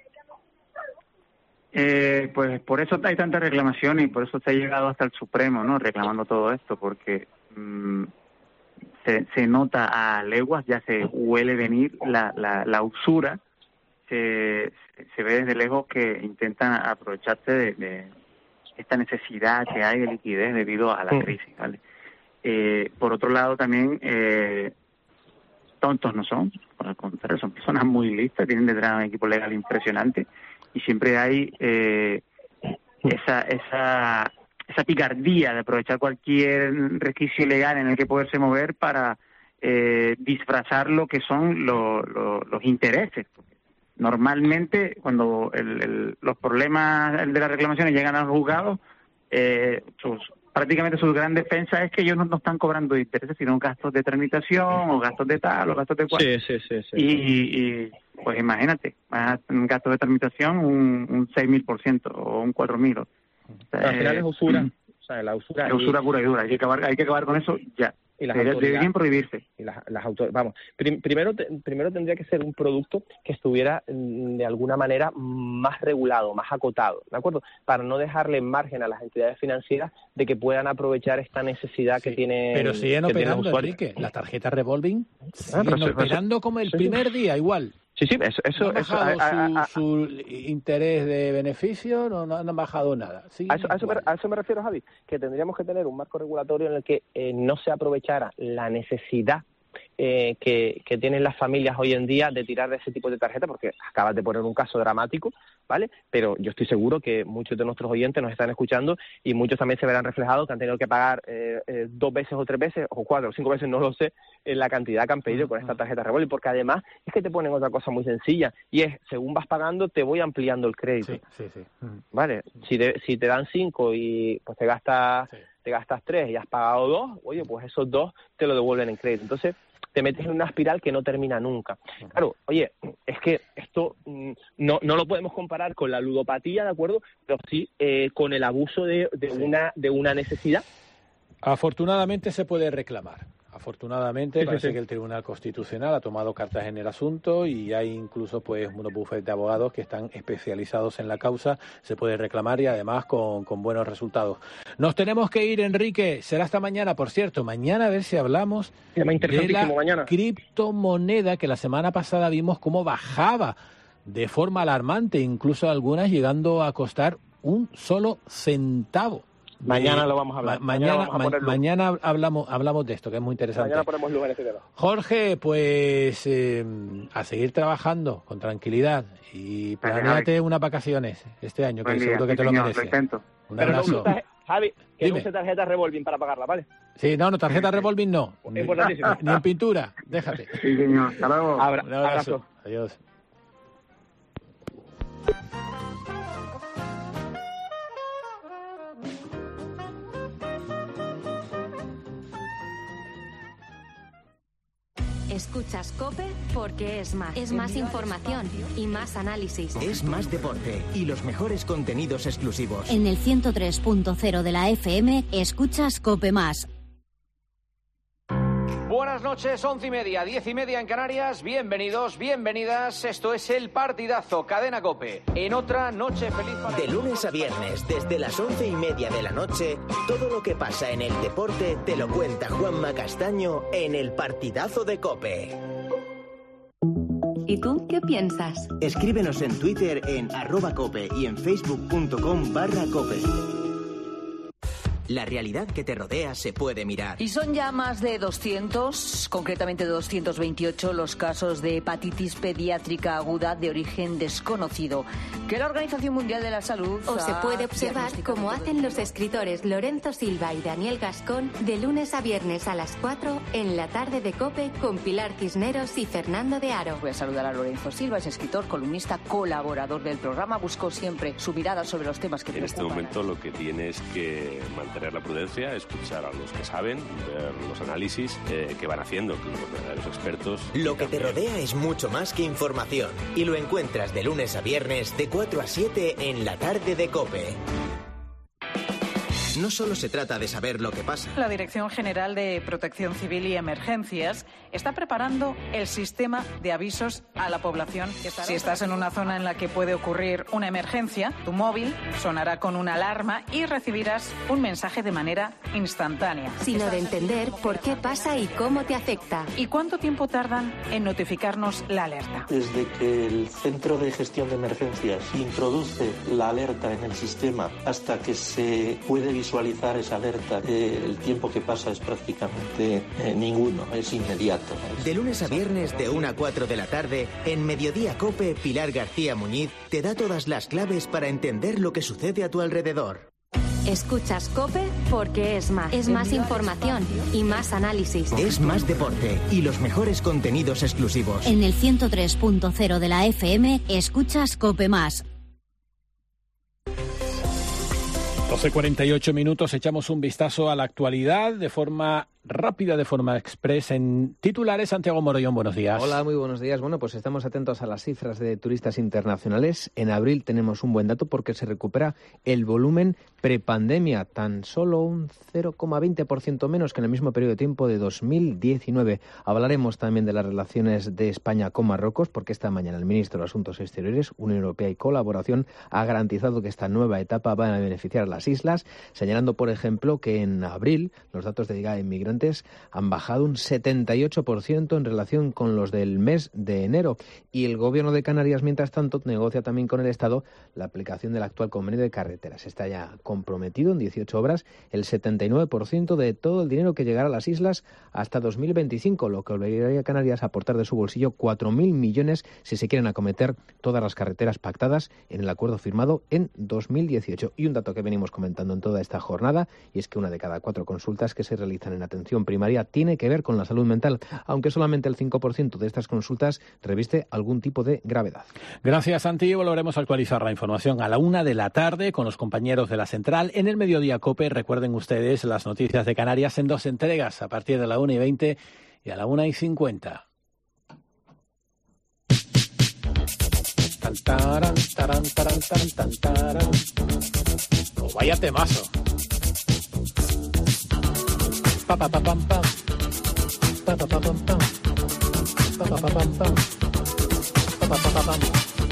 Eh, pues por eso hay tanta reclamación y por eso se ha llegado hasta el Supremo, ¿no? Reclamando todo esto, porque mmm, se, se nota a leguas, ya se huele venir la, la, la usura, se, se ve desde lejos que intentan aprovecharse de, de esta necesidad que hay de liquidez debido a la crisis, ¿vale? Eh, por otro lado también, eh, tontos no son, por el contrario, son personas muy listas, tienen detrás un equipo legal impresionante, y siempre hay eh, esa esa esa picardía de aprovechar cualquier resquicio legal en el que poderse mover para eh, disfrazar lo que son lo, lo, los intereses. Normalmente, cuando el, el, los problemas de las reclamaciones llegan a los juzgados, eh, sus, prácticamente su gran defensa es que ellos no, no están cobrando intereses, sino gastos de tramitación o gastos de tal o gastos de cual. Sí, sí, sí, sí. Y, y pues imagínate, un gasto de tramitación un, un seis mil por ciento o un cuatro mil. O sea, al final es usura. Mm. O sea, la usura. La usura y, pura y dura. Hay que acabar, hay que acabar con eso ya. Y las deberían prohibirse. Y las, las autor, vamos, prim, primero te, primero tendría que ser un producto que estuviera de alguna manera más regulado, más acotado, ¿de acuerdo? Para no dejarle margen a las entidades financieras de que puedan aprovechar esta necesidad sí, que tiene. Pero siguen operando, Enrique. Las tarjetas revolving siguen ah, operando como el sí, primer día, igual. Sí, sí, eso... eso, ¿No ha eso bajado a, a, a, su, su interés de beneficio? No, no, no ha bajado nada. Sí, a, eso, a, eso me, a eso me refiero, Javi, que tendríamos que tener un marco regulatorio en el que eh, no se aprovechara la necesidad eh, que, que tienen las familias hoy en día de tirar de ese tipo de tarjeta, porque acabas de poner un caso dramático, ¿vale? Pero yo estoy seguro que muchos de nuestros oyentes nos están escuchando y muchos también se verán reflejados que han tenido que pagar eh, eh, dos veces o tres veces, o cuatro o cinco veces, no lo sé, en la cantidad que han pedido con esta tarjeta Revolut, porque además es que te ponen otra cosa muy sencilla, y es, según vas pagando, te voy ampliando el crédito. Sí, sí, sí. Uh-huh. ¿Vale? Si, de, si te dan cinco y pues te gastas, sí. te gastas tres y has pagado dos, oye, pues esos dos te lo devuelven en crédito. Entonces, te metes en una espiral que no termina nunca. Claro, oye, es que esto no, no lo podemos comparar con la ludopatía, ¿de acuerdo? Pero sí eh, con el abuso de, de, sí. una, de una necesidad. Afortunadamente se puede reclamar. Afortunadamente sí, parece sí, sí. que el Tribunal Constitucional ha tomado cartas en el asunto y hay incluso pues unos bufetes de abogados que están especializados en la causa. Se puede reclamar y además con, con buenos resultados. Nos tenemos que ir, Enrique. Será hasta mañana, por cierto. Mañana a ver si hablamos de la mañana. criptomoneda, que la semana pasada vimos cómo bajaba de forma alarmante, incluso algunas llegando a costar un solo centavo. Mañana eh, lo vamos a hablar. Ma- mañana mañana, ma- mañana hablamos hablamos de esto, que es muy interesante. Mañana ponemos luz en este tema. Jorge, pues eh, a seguir trabajando con tranquilidad y planéate unas vacaciones este año, Buen que día, seguro que sí, te lo señor, mereces. lo intento. Un Pero abrazo. no uses, Javi, que Dime. no use tarjeta revolving para pagarla, ¿vale? Sí, no, no, tarjeta revolving no. Ni, Importantísimo. ni en pintura, déjate. Sí, señor. Hasta luego. Abra- Un abrazo. abrazo. Adiós. Escuchas COPE porque es más. Es más información y más análisis. Es más deporte y los mejores contenidos exclusivos. En el ciento tres punto cero de la F M escuchas COPE más. Buenas noches, once y media, diez y media en Canarias. Bienvenidos, bienvenidas. Esto es El Partidazo, Cadena COPE. En otra noche feliz para... De lunes a viernes, desde las once y media de la noche, todo lo que pasa en el deporte te lo cuenta Juanma Castaño en El Partidazo de COPE. ¿Y tú qué piensas? Escríbenos en Twitter en arroba cope y en facebook.com barra cope. La realidad que te rodea se puede mirar. Y son ya más de doscientos, concretamente doscientos veintiocho, los casos de hepatitis pediátrica aguda de origen desconocido, que la Organización Mundial de la Salud O se ha puede observar como hacen los escritores Lorenzo Silva y Daniel Gascón de lunes a viernes a las cuatro en la tarde de COPE con Pilar Cisneros y Fernando de Aro. Voy a saludar a Lorenzo Silva, es escritor, columnista, colaborador del programa. Buscó siempre su mirada sobre los temas que En este preocupan. momento lo que tiene es que mantener la prudencia, escuchar a los que saben, ver los análisis eh, que van haciendo, que los verdaderos expertos. Lo que te rodea es mucho más que información y lo encuentras de lunes a viernes de cuatro a siete en la tarde de COPE. No solo se trata de saber lo que pasa. La Dirección General de Protección Civil y Emergencias está preparando el sistema de avisos a la población. Si estás en una zona en la que puede ocurrir una emergencia, tu móvil sonará con una alarma y recibirás un mensaje de manera instantánea. Sino de entender por qué pasa y cómo te afecta. ¿Y cuánto tiempo tardan en notificarnos la alerta? Desde que el Centro de Gestión de Emergencias introduce la alerta en el sistema hasta que se puede visualizar esa alerta, eh, el tiempo que pasa es prácticamente eh, ninguno, es inmediato. De lunes a viernes de una a cuatro de la tarde, en Mediodía COPE, Pilar García Muñiz te da todas las claves para entender lo que sucede a tu alrededor. Escuchas COPE porque es más. Es más información y más análisis. Es más deporte y los mejores contenidos exclusivos. En el ciento tres punto cero de la F M escuchas COPE más. doce cuarenta y ocho minutos, echamos un vistazo a la actualidad de forma rápida, de forma express. En titulares, Santiago Morollón, buenos días. Hola, muy buenos días. Bueno, pues estamos atentos a las cifras de turistas internacionales. En abril tenemos un buen dato porque se recupera el volumen prepandemia, tan solo un cero coma veinte por ciento menos que en el mismo periodo de tiempo de dos mil diecinueve. Hablaremos también de las relaciones de España con Marruecos, porque esta mañana el ministro de Asuntos Exteriores, Unión Europea y Colaboración, ha garantizado que esta nueva etapa va a beneficiar a las islas, señalando, por ejemplo, que en abril los datos de llegada de inmigrantes visitantes han bajado un setenta y ocho por ciento en relación con los del mes de enero. Y el Gobierno de Canarias, mientras tanto, negocia también con el Estado la aplicación del actual convenio de carreteras. Está ya comprometido en dieciocho obras el setenta y nueve por ciento de todo el dinero que llegará a las islas hasta dos mil veinticinco, lo que obligaría a Canarias a aportar de su bolsillo cuatro mil millones si se quieren acometer todas las carreteras pactadas en el acuerdo firmado en dos mil dieciocho. Y un dato que venimos comentando en toda esta jornada, y es que una de cada cuatro consultas que se realizan en atención primaria tiene que ver con la salud mental, aunque solamente el cinco por ciento de estas consultas reviste algún tipo de gravedad. Gracias, Santi. Volveremos a actualizar la información a la una de la tarde con los compañeros de la Central. En el Mediodía COPE, recuerden ustedes las noticias de Canarias en dos entregas, a partir de la una y veinte y a la una y cincuenta. Taran, taran, taran, taran, taran, taran. Oh, vaya temazo. Pa, pa, pa, pam, pam. Pa, pa, pa, pam, pam. Pa, pa, pa, pam, pam. Pa, pa, pa, pa, pam.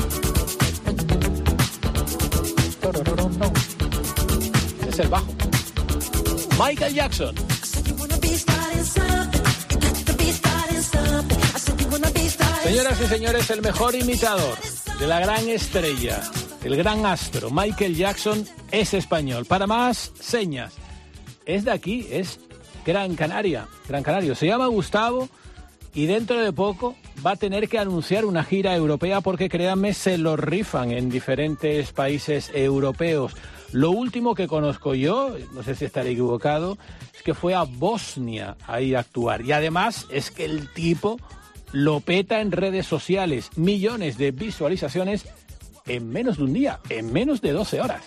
Es el bajo. Michael Jackson. Señoras y señores, el mejor imitador de la gran estrella, el gran astro, Michael Jackson, es español. Para más señas, es de aquí, es Gran Canaria, Gran Canario. Se llama Gustavo y dentro de poco va a tener que anunciar una gira europea porque, créanme, se lo rifan en diferentes países europeos. Lo último que conozco yo, no sé si estaré equivocado, es que fue a Bosnia a ir a actuar. Y además es que el tipo lo peta en redes sociales, millones de visualizaciones en menos de un día, en menos de doce horas.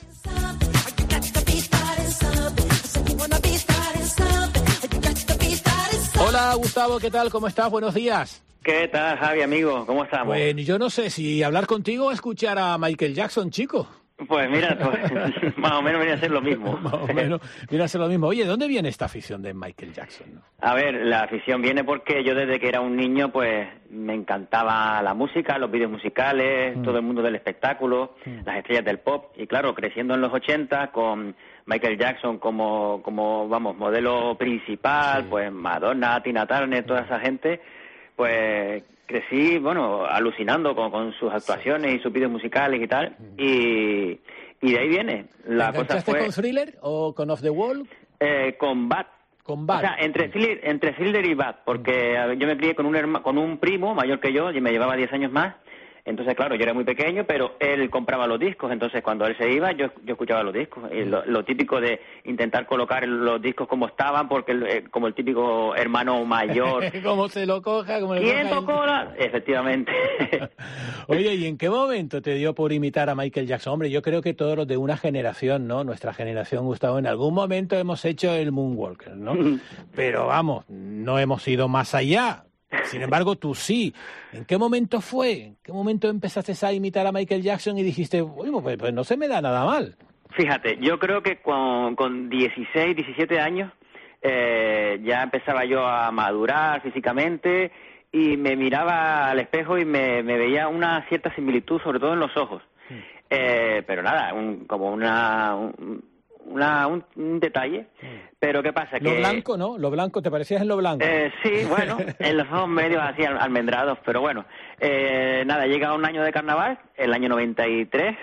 Hola, Gustavo, ¿qué tal? ¿Cómo estás? Buenos días. ¿Qué tal, Javi, amigo? ¿Cómo estamos? Bueno, yo no sé si hablar contigo o escuchar a Michael Jackson, chico. Pues mira, pues, más o menos viene a ser lo mismo. Más o menos viene a ser lo mismo. Oye, ¿de dónde viene esta afición de Michael Jackson? A ver, la afición viene porque yo desde que era un niño, pues me encantaba la música, los vídeos musicales, mm. todo el mundo del espectáculo, mm. las estrellas del pop. Y claro, creciendo en los ochenta con Michael Jackson como, como vamos, modelo principal, sí. pues Madonna, Tina Turner, toda esa gente, pues crecí, bueno, alucinando con, con sus actuaciones y sus vídeos musicales y tal, y, y de ahí viene. La cosa fue, con Thriller o con Off the Wall? Eh, con Bad. Con Bad. O sea, entre Thriller, entre Thriller y Bad, porque mm. yo me crié con un herma, con un primo mayor que yo, y me llevaba diez años más. Entonces, claro, yo era muy pequeño, pero él compraba los discos, entonces cuando él se iba, yo, yo escuchaba los discos. Y lo, lo típico de intentar colocar los discos como estaban, porque el, como el típico hermano mayor. Como se lo coja, como le ¿Quién coja tocó la...? Efectivamente. Oye, ¿y en qué momento te dio por imitar a Michael Jackson? Hombre, yo creo que todos los de una generación, ¿no? Nuestra generación, Gustavo, en algún momento hemos hecho el Moonwalker, ¿no? Pero vamos, no hemos ido más allá. Sin embargo, tú sí. ¿En qué momento fue? ¿En qué momento empezaste a imitar a Michael Jackson y dijiste, bueno, pues, pues no se me da nada mal? Fíjate, yo creo que con, con dieciséis, diecisiete años eh, ya empezaba yo a madurar físicamente y me miraba al espejo y me, me veía una cierta similitud, sobre todo en los ojos. Sí. Eh, pero nada, un, como una... Un, Una, un, un detalle, pero ¿qué pasa? Lo que blanco, ¿no? Lo blanco, ¿te parecías en lo blanco? Eh, sí, bueno, en los ojos medios así almendrados, pero bueno. Eh, nada, llega un año de carnaval, el año noventa y tres,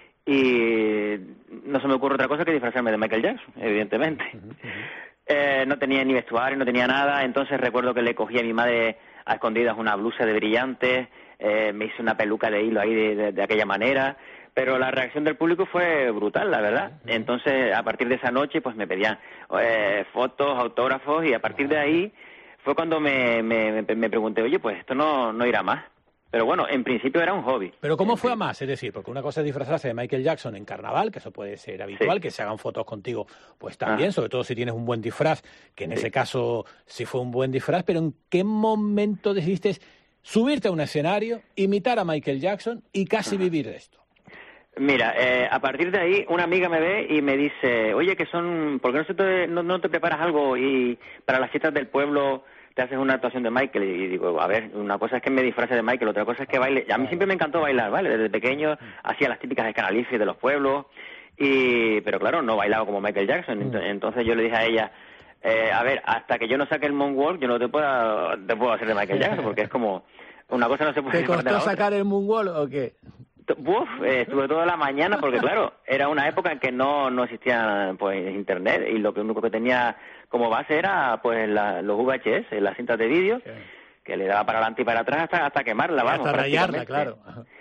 y no se me ocurre otra cosa que disfrazarme de Michael Jackson, evidentemente. Uh-huh, uh-huh. Eh, no tenía ni vestuario, no tenía nada, entonces recuerdo que le cogí a mi madre a escondidas una blusa de brillantes, eh, me hice una peluca de hilo ahí de, de, de aquella manera. Pero la reacción del público fue brutal, la verdad. Entonces, a partir de esa noche, pues me pedían eh, fotos, autógrafos, y a partir de ahí fue cuando me, me, me pregunté, oye, pues esto no, no irá más. Pero bueno, en principio era un hobby. ¿Pero cómo fue a más? Es decir, porque una cosa es disfrazarse de Michael Jackson en carnaval, que eso puede ser habitual, sí. que se hagan fotos contigo, pues también, ah. sobre todo si tienes un buen disfraz, que en sí. ese caso sí fue un buen disfraz, pero ¿en qué momento decidiste subirte a un escenario, imitar a Michael Jackson y casi ah. vivir de esto? Mira, eh, a partir de ahí una amiga me ve y me dice, oye, que son, ¿por qué no, se te, no, no te preparas algo y para las fiestas del pueblo te haces una actuación de Michael? Y digo, a ver, una cosa es que me disfrace de Michael, otra cosa es que baile. A mí siempre me encantó bailar, ¿vale? Desde pequeño hacía las típicas escanalices de los pueblos, y pero claro, no bailaba como Michael Jackson. Entonces yo le dije a ella, Eh, a ver, hasta que yo no saque el Moonwalk, yo no te puedo, te puedo hacer de Michael Jackson, porque es como... Una cosa no se puede... ¿Te costó sacar el Moonwalk o qué? Uf, eh, estuve toda la mañana porque, claro, era una época en que no, no existía pues internet y lo que único que tenía como base era pues la, los V H S, las cintas de vídeo, sí, que le daba para adelante y para atrás hasta, hasta quemarla, vamos. Hasta rayarla, claro.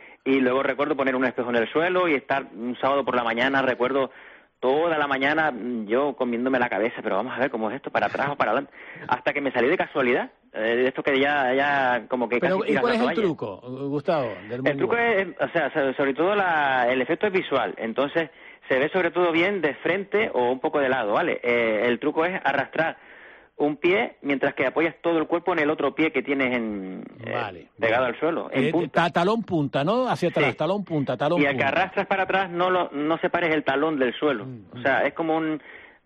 Y luego recuerdo poner un espejo en el suelo y estar un sábado por la mañana, recuerdo... Toda la mañana yo comiéndome la cabeza, pero vamos a ver cómo es esto, para atrás o para adelante, hasta que me salí de casualidad, eh, de esto que ya, ya como que pero, casi ¿y cuál es el toalla. truco, Gustavo? Del el truco es, o sea, sobre todo la, el efecto es visual, entonces se ve sobre todo bien de frente o un poco de lado, ¿vale? Eh, el truco es arrastrar un pie mientras que apoyas todo el cuerpo en el otro pie que tienes en, vale, eh, pegado vale. al suelo, en eh, punta. Talón punta, ¿no? Hacia atrás, sí. talón punta, talón y punta. Y al que arrastras para atrás no lo, no separes el talón del suelo. Mm, o sea, es como un...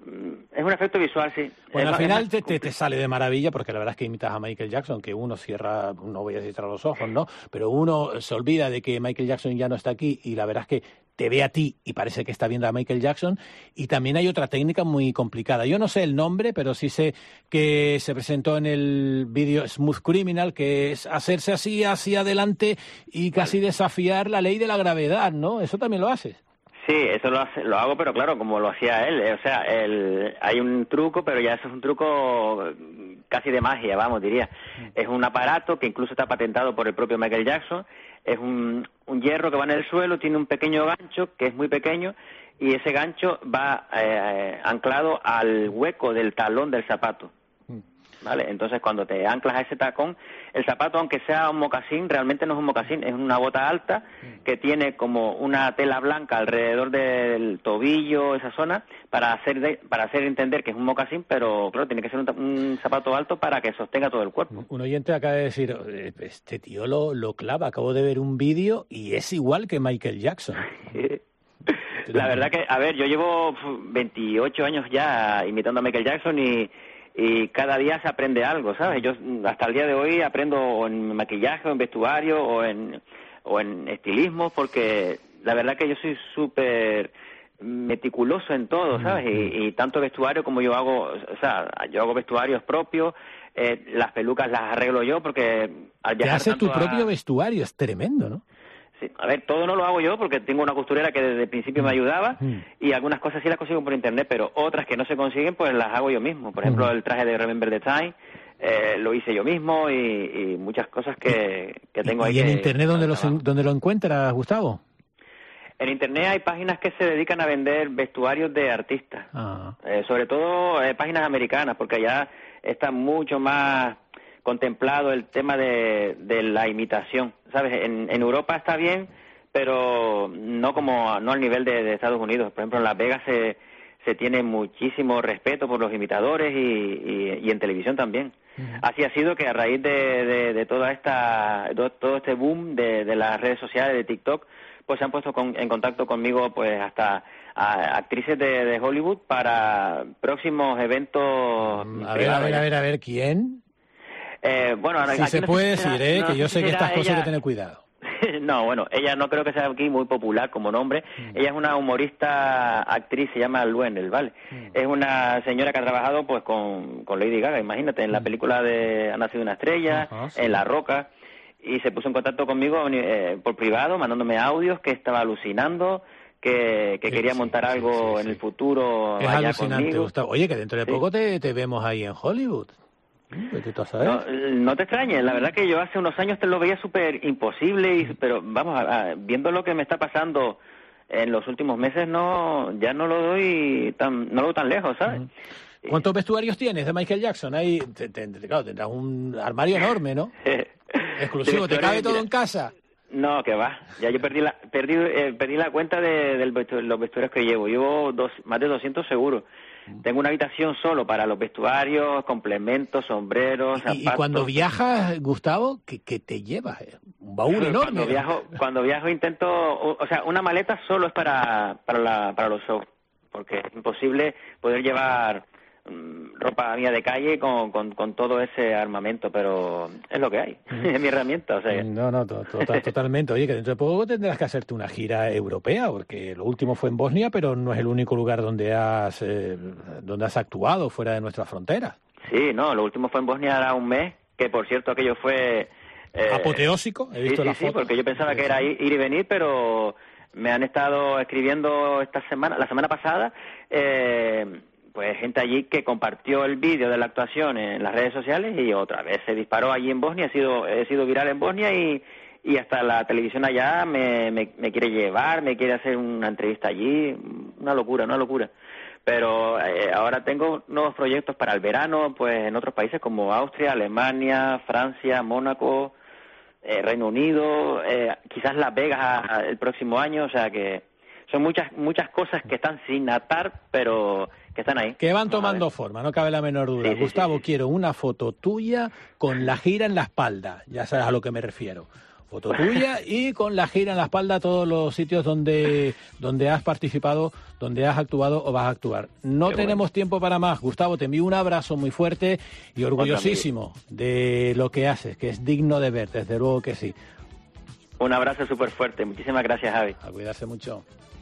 Es un efecto visual, sí. Bueno, es, al final es te, te, te sale de maravilla, porque la verdad es que imitas a Michael Jackson, que uno cierra, no voy a decir cerrar los ojos, ¿no? Pero uno se olvida de que Michael Jackson ya no está aquí y la verdad es que te ve a ti y parece que está viendo a Michael Jackson. Y también hay otra técnica muy complicada. Yo no sé el nombre, pero sí sé que se presentó en el vídeo Smooth Criminal, que es hacerse así hacia adelante y casi desafiar la ley de la gravedad, ¿no? Eso también lo haces. Sí, eso lo, hace, lo hago, pero claro, como lo hacía él. O sea, el, hay un truco, pero ya eso es un truco casi de magia, vamos, diría. Es un aparato que incluso está patentado por el propio Michael Jackson. Es un, un hierro que va en el suelo, tiene un pequeño gancho, que es muy pequeño, y ese gancho va eh, anclado al hueco del talón del zapato. ¿Vale? Entonces, cuando te anclas a ese tacón, el zapato, aunque sea un mocasín, realmente no es un mocasín, es una bota alta que tiene como una tela blanca alrededor del tobillo, esa zona, para hacer de, para hacer entender que es un mocasín, pero claro, tiene que ser un, un zapato alto para que sostenga todo el cuerpo. Un oyente acaba de decir, este tío lo, lo clava, acabo de ver un vídeo y es igual que Michael Jackson. La verdad que, a ver, yo llevo veintiocho años ya imitando a Michael Jackson y y cada día se aprende algo, ¿sabes? Yo hasta el día de hoy aprendo o en maquillaje, o en vestuario, o en, o en estilismo, porque la verdad que yo soy súper meticuloso en todo, ¿sabes? Y, y tanto vestuario como yo hago, o sea, yo hago vestuarios propios, eh, las pelucas las arreglo yo, porque al viajar Te haces tu tanto propio a... vestuario, es tremendo, ¿no? Sí, a ver, todo no lo hago yo porque tengo una costurera que desde el principio me ayudaba y algunas cosas sí las consigo por internet, pero otras que no se consiguen pues las hago yo mismo. Por ejemplo, el traje de Remember the Time eh, lo hice yo mismo y, y muchas cosas que, que tengo ahí. ¿Y en que, internet dónde, los, dónde lo encuentras, Gustavo? En internet hay páginas que se dedican a vender vestuarios de artistas, ah. eh, sobre todo eh, páginas americanas, porque allá está mucho más contemplado el tema de, de la imitación, ¿sabes? En, en Europa está bien, pero no como no al nivel de, de Estados Unidos. Por ejemplo, en Las Vegas se, se tiene muchísimo respeto por los imitadores y, y, y en televisión también. Uh-huh. Así ha sido que a raíz de, de, de toda esta todo, todo este boom de, de las redes sociales, de TikTok, pues se han puesto con, en contacto conmigo pues hasta a, actrices de, de Hollywood para próximos eventos. Mm, a ver, a ver, a ver, a ver, ¿quién? Eh, bueno, si aquí se no puede sé si decir, será, ¿eh? no que yo sé sé si que estas ella... cosas hay que tener cuidado. No, bueno, ella no creo que sea aquí muy popular como nombre. Mm. Ella es una humorista, actriz, se llama Luenel, ¿vale? Mm. Es una señora que ha trabajado pues con, con Lady Gaga, imagínate, en la película de Ha nacido una estrella, Ajá, sí. en La Roca, y se puso en contacto conmigo eh, por privado, mandándome audios que estaba alucinando, que, que sí, quería montar sí, algo sí, sí, en sí. el futuro es allá alucinante, conmigo. Gustavo. Oye, que dentro de sí. poco te, te vemos ahí en Hollywood. No, no te extrañes, la verdad que yo hace unos años te lo veía súper imposible, y, pero vamos, a, a, viendo lo que me está pasando en los últimos meses, no ya no lo doy tan, no lo doy tan lejos, ¿sabes? Uh-huh. ¿Cuántos vestuarios tienes de Michael Jackson? Ahí, te, te, te, claro, tendrás un armario enorme, ¿no? Exclusivo, ¿te cabe todo en casa? No, que va. Ya yo perdí la perdí eh, perdí la cuenta de, de los vestuarios que llevo. Llevo dos, más de doscientos seguros. Tengo una habitación solo para los vestuarios, complementos, sombreros, zapatos. Y, y cuando viajas, Gustavo, ¿qué, qué te llevas? Un baúl cuando enorme. Cuando viajo, cuando viajo intento, o, o sea, una maleta solo es para para, la, para los shows, porque es imposible poder llevar ropa mía de calle con, con, con todo ese armamento, pero es lo que hay, es mi herramienta, o sea. No, no, to, to, totalmente. Oye, que dentro de poco tendrás que hacerte una gira europea, porque lo último fue en Bosnia, pero no es el único lugar donde has eh, donde has actuado fuera de nuestras fronteras. Sí, no, lo último fue en Bosnia hace un mes, que por cierto aquello fue... Eh, apoteósico, he visto sí, la sí, foto. Sí, porque yo pensaba que era ir, ir y venir, pero me han estado escribiendo esta semana, la semana pasada, eh, pues gente allí que compartió el vídeo de la actuación en las redes sociales y otra vez se disparó allí en Bosnia, he sido, he sido viral en Bosnia y, y hasta la televisión allá me, me, me quiere llevar, me quiere hacer una entrevista allí, una locura, una locura. Pero eh, ahora tengo nuevos proyectos para el verano, pues en otros países como Austria, Alemania, Francia, Mónaco, eh, Reino Unido, eh, quizás Las Vegas a, a el próximo año, o sea que son muchas muchas cosas que están sin atar, pero que están ahí. Que van tomando forma, no cabe la menor duda. Sí, sí, Gustavo, sí, sí. quiero una foto tuya con la gira en la espalda, ya sabes a lo que me refiero. Foto tuya y con la gira en la espalda a todos los sitios donde, donde has participado, donde has actuado o vas a actuar. No Qué tenemos bueno. tiempo para más. Gustavo, te envío un abrazo muy fuerte y orgullosísimo de lo que haces, que es digno de ver, desde luego que sí. Un abrazo súper fuerte. Muchísimas gracias, Javi. A cuidarse mucho.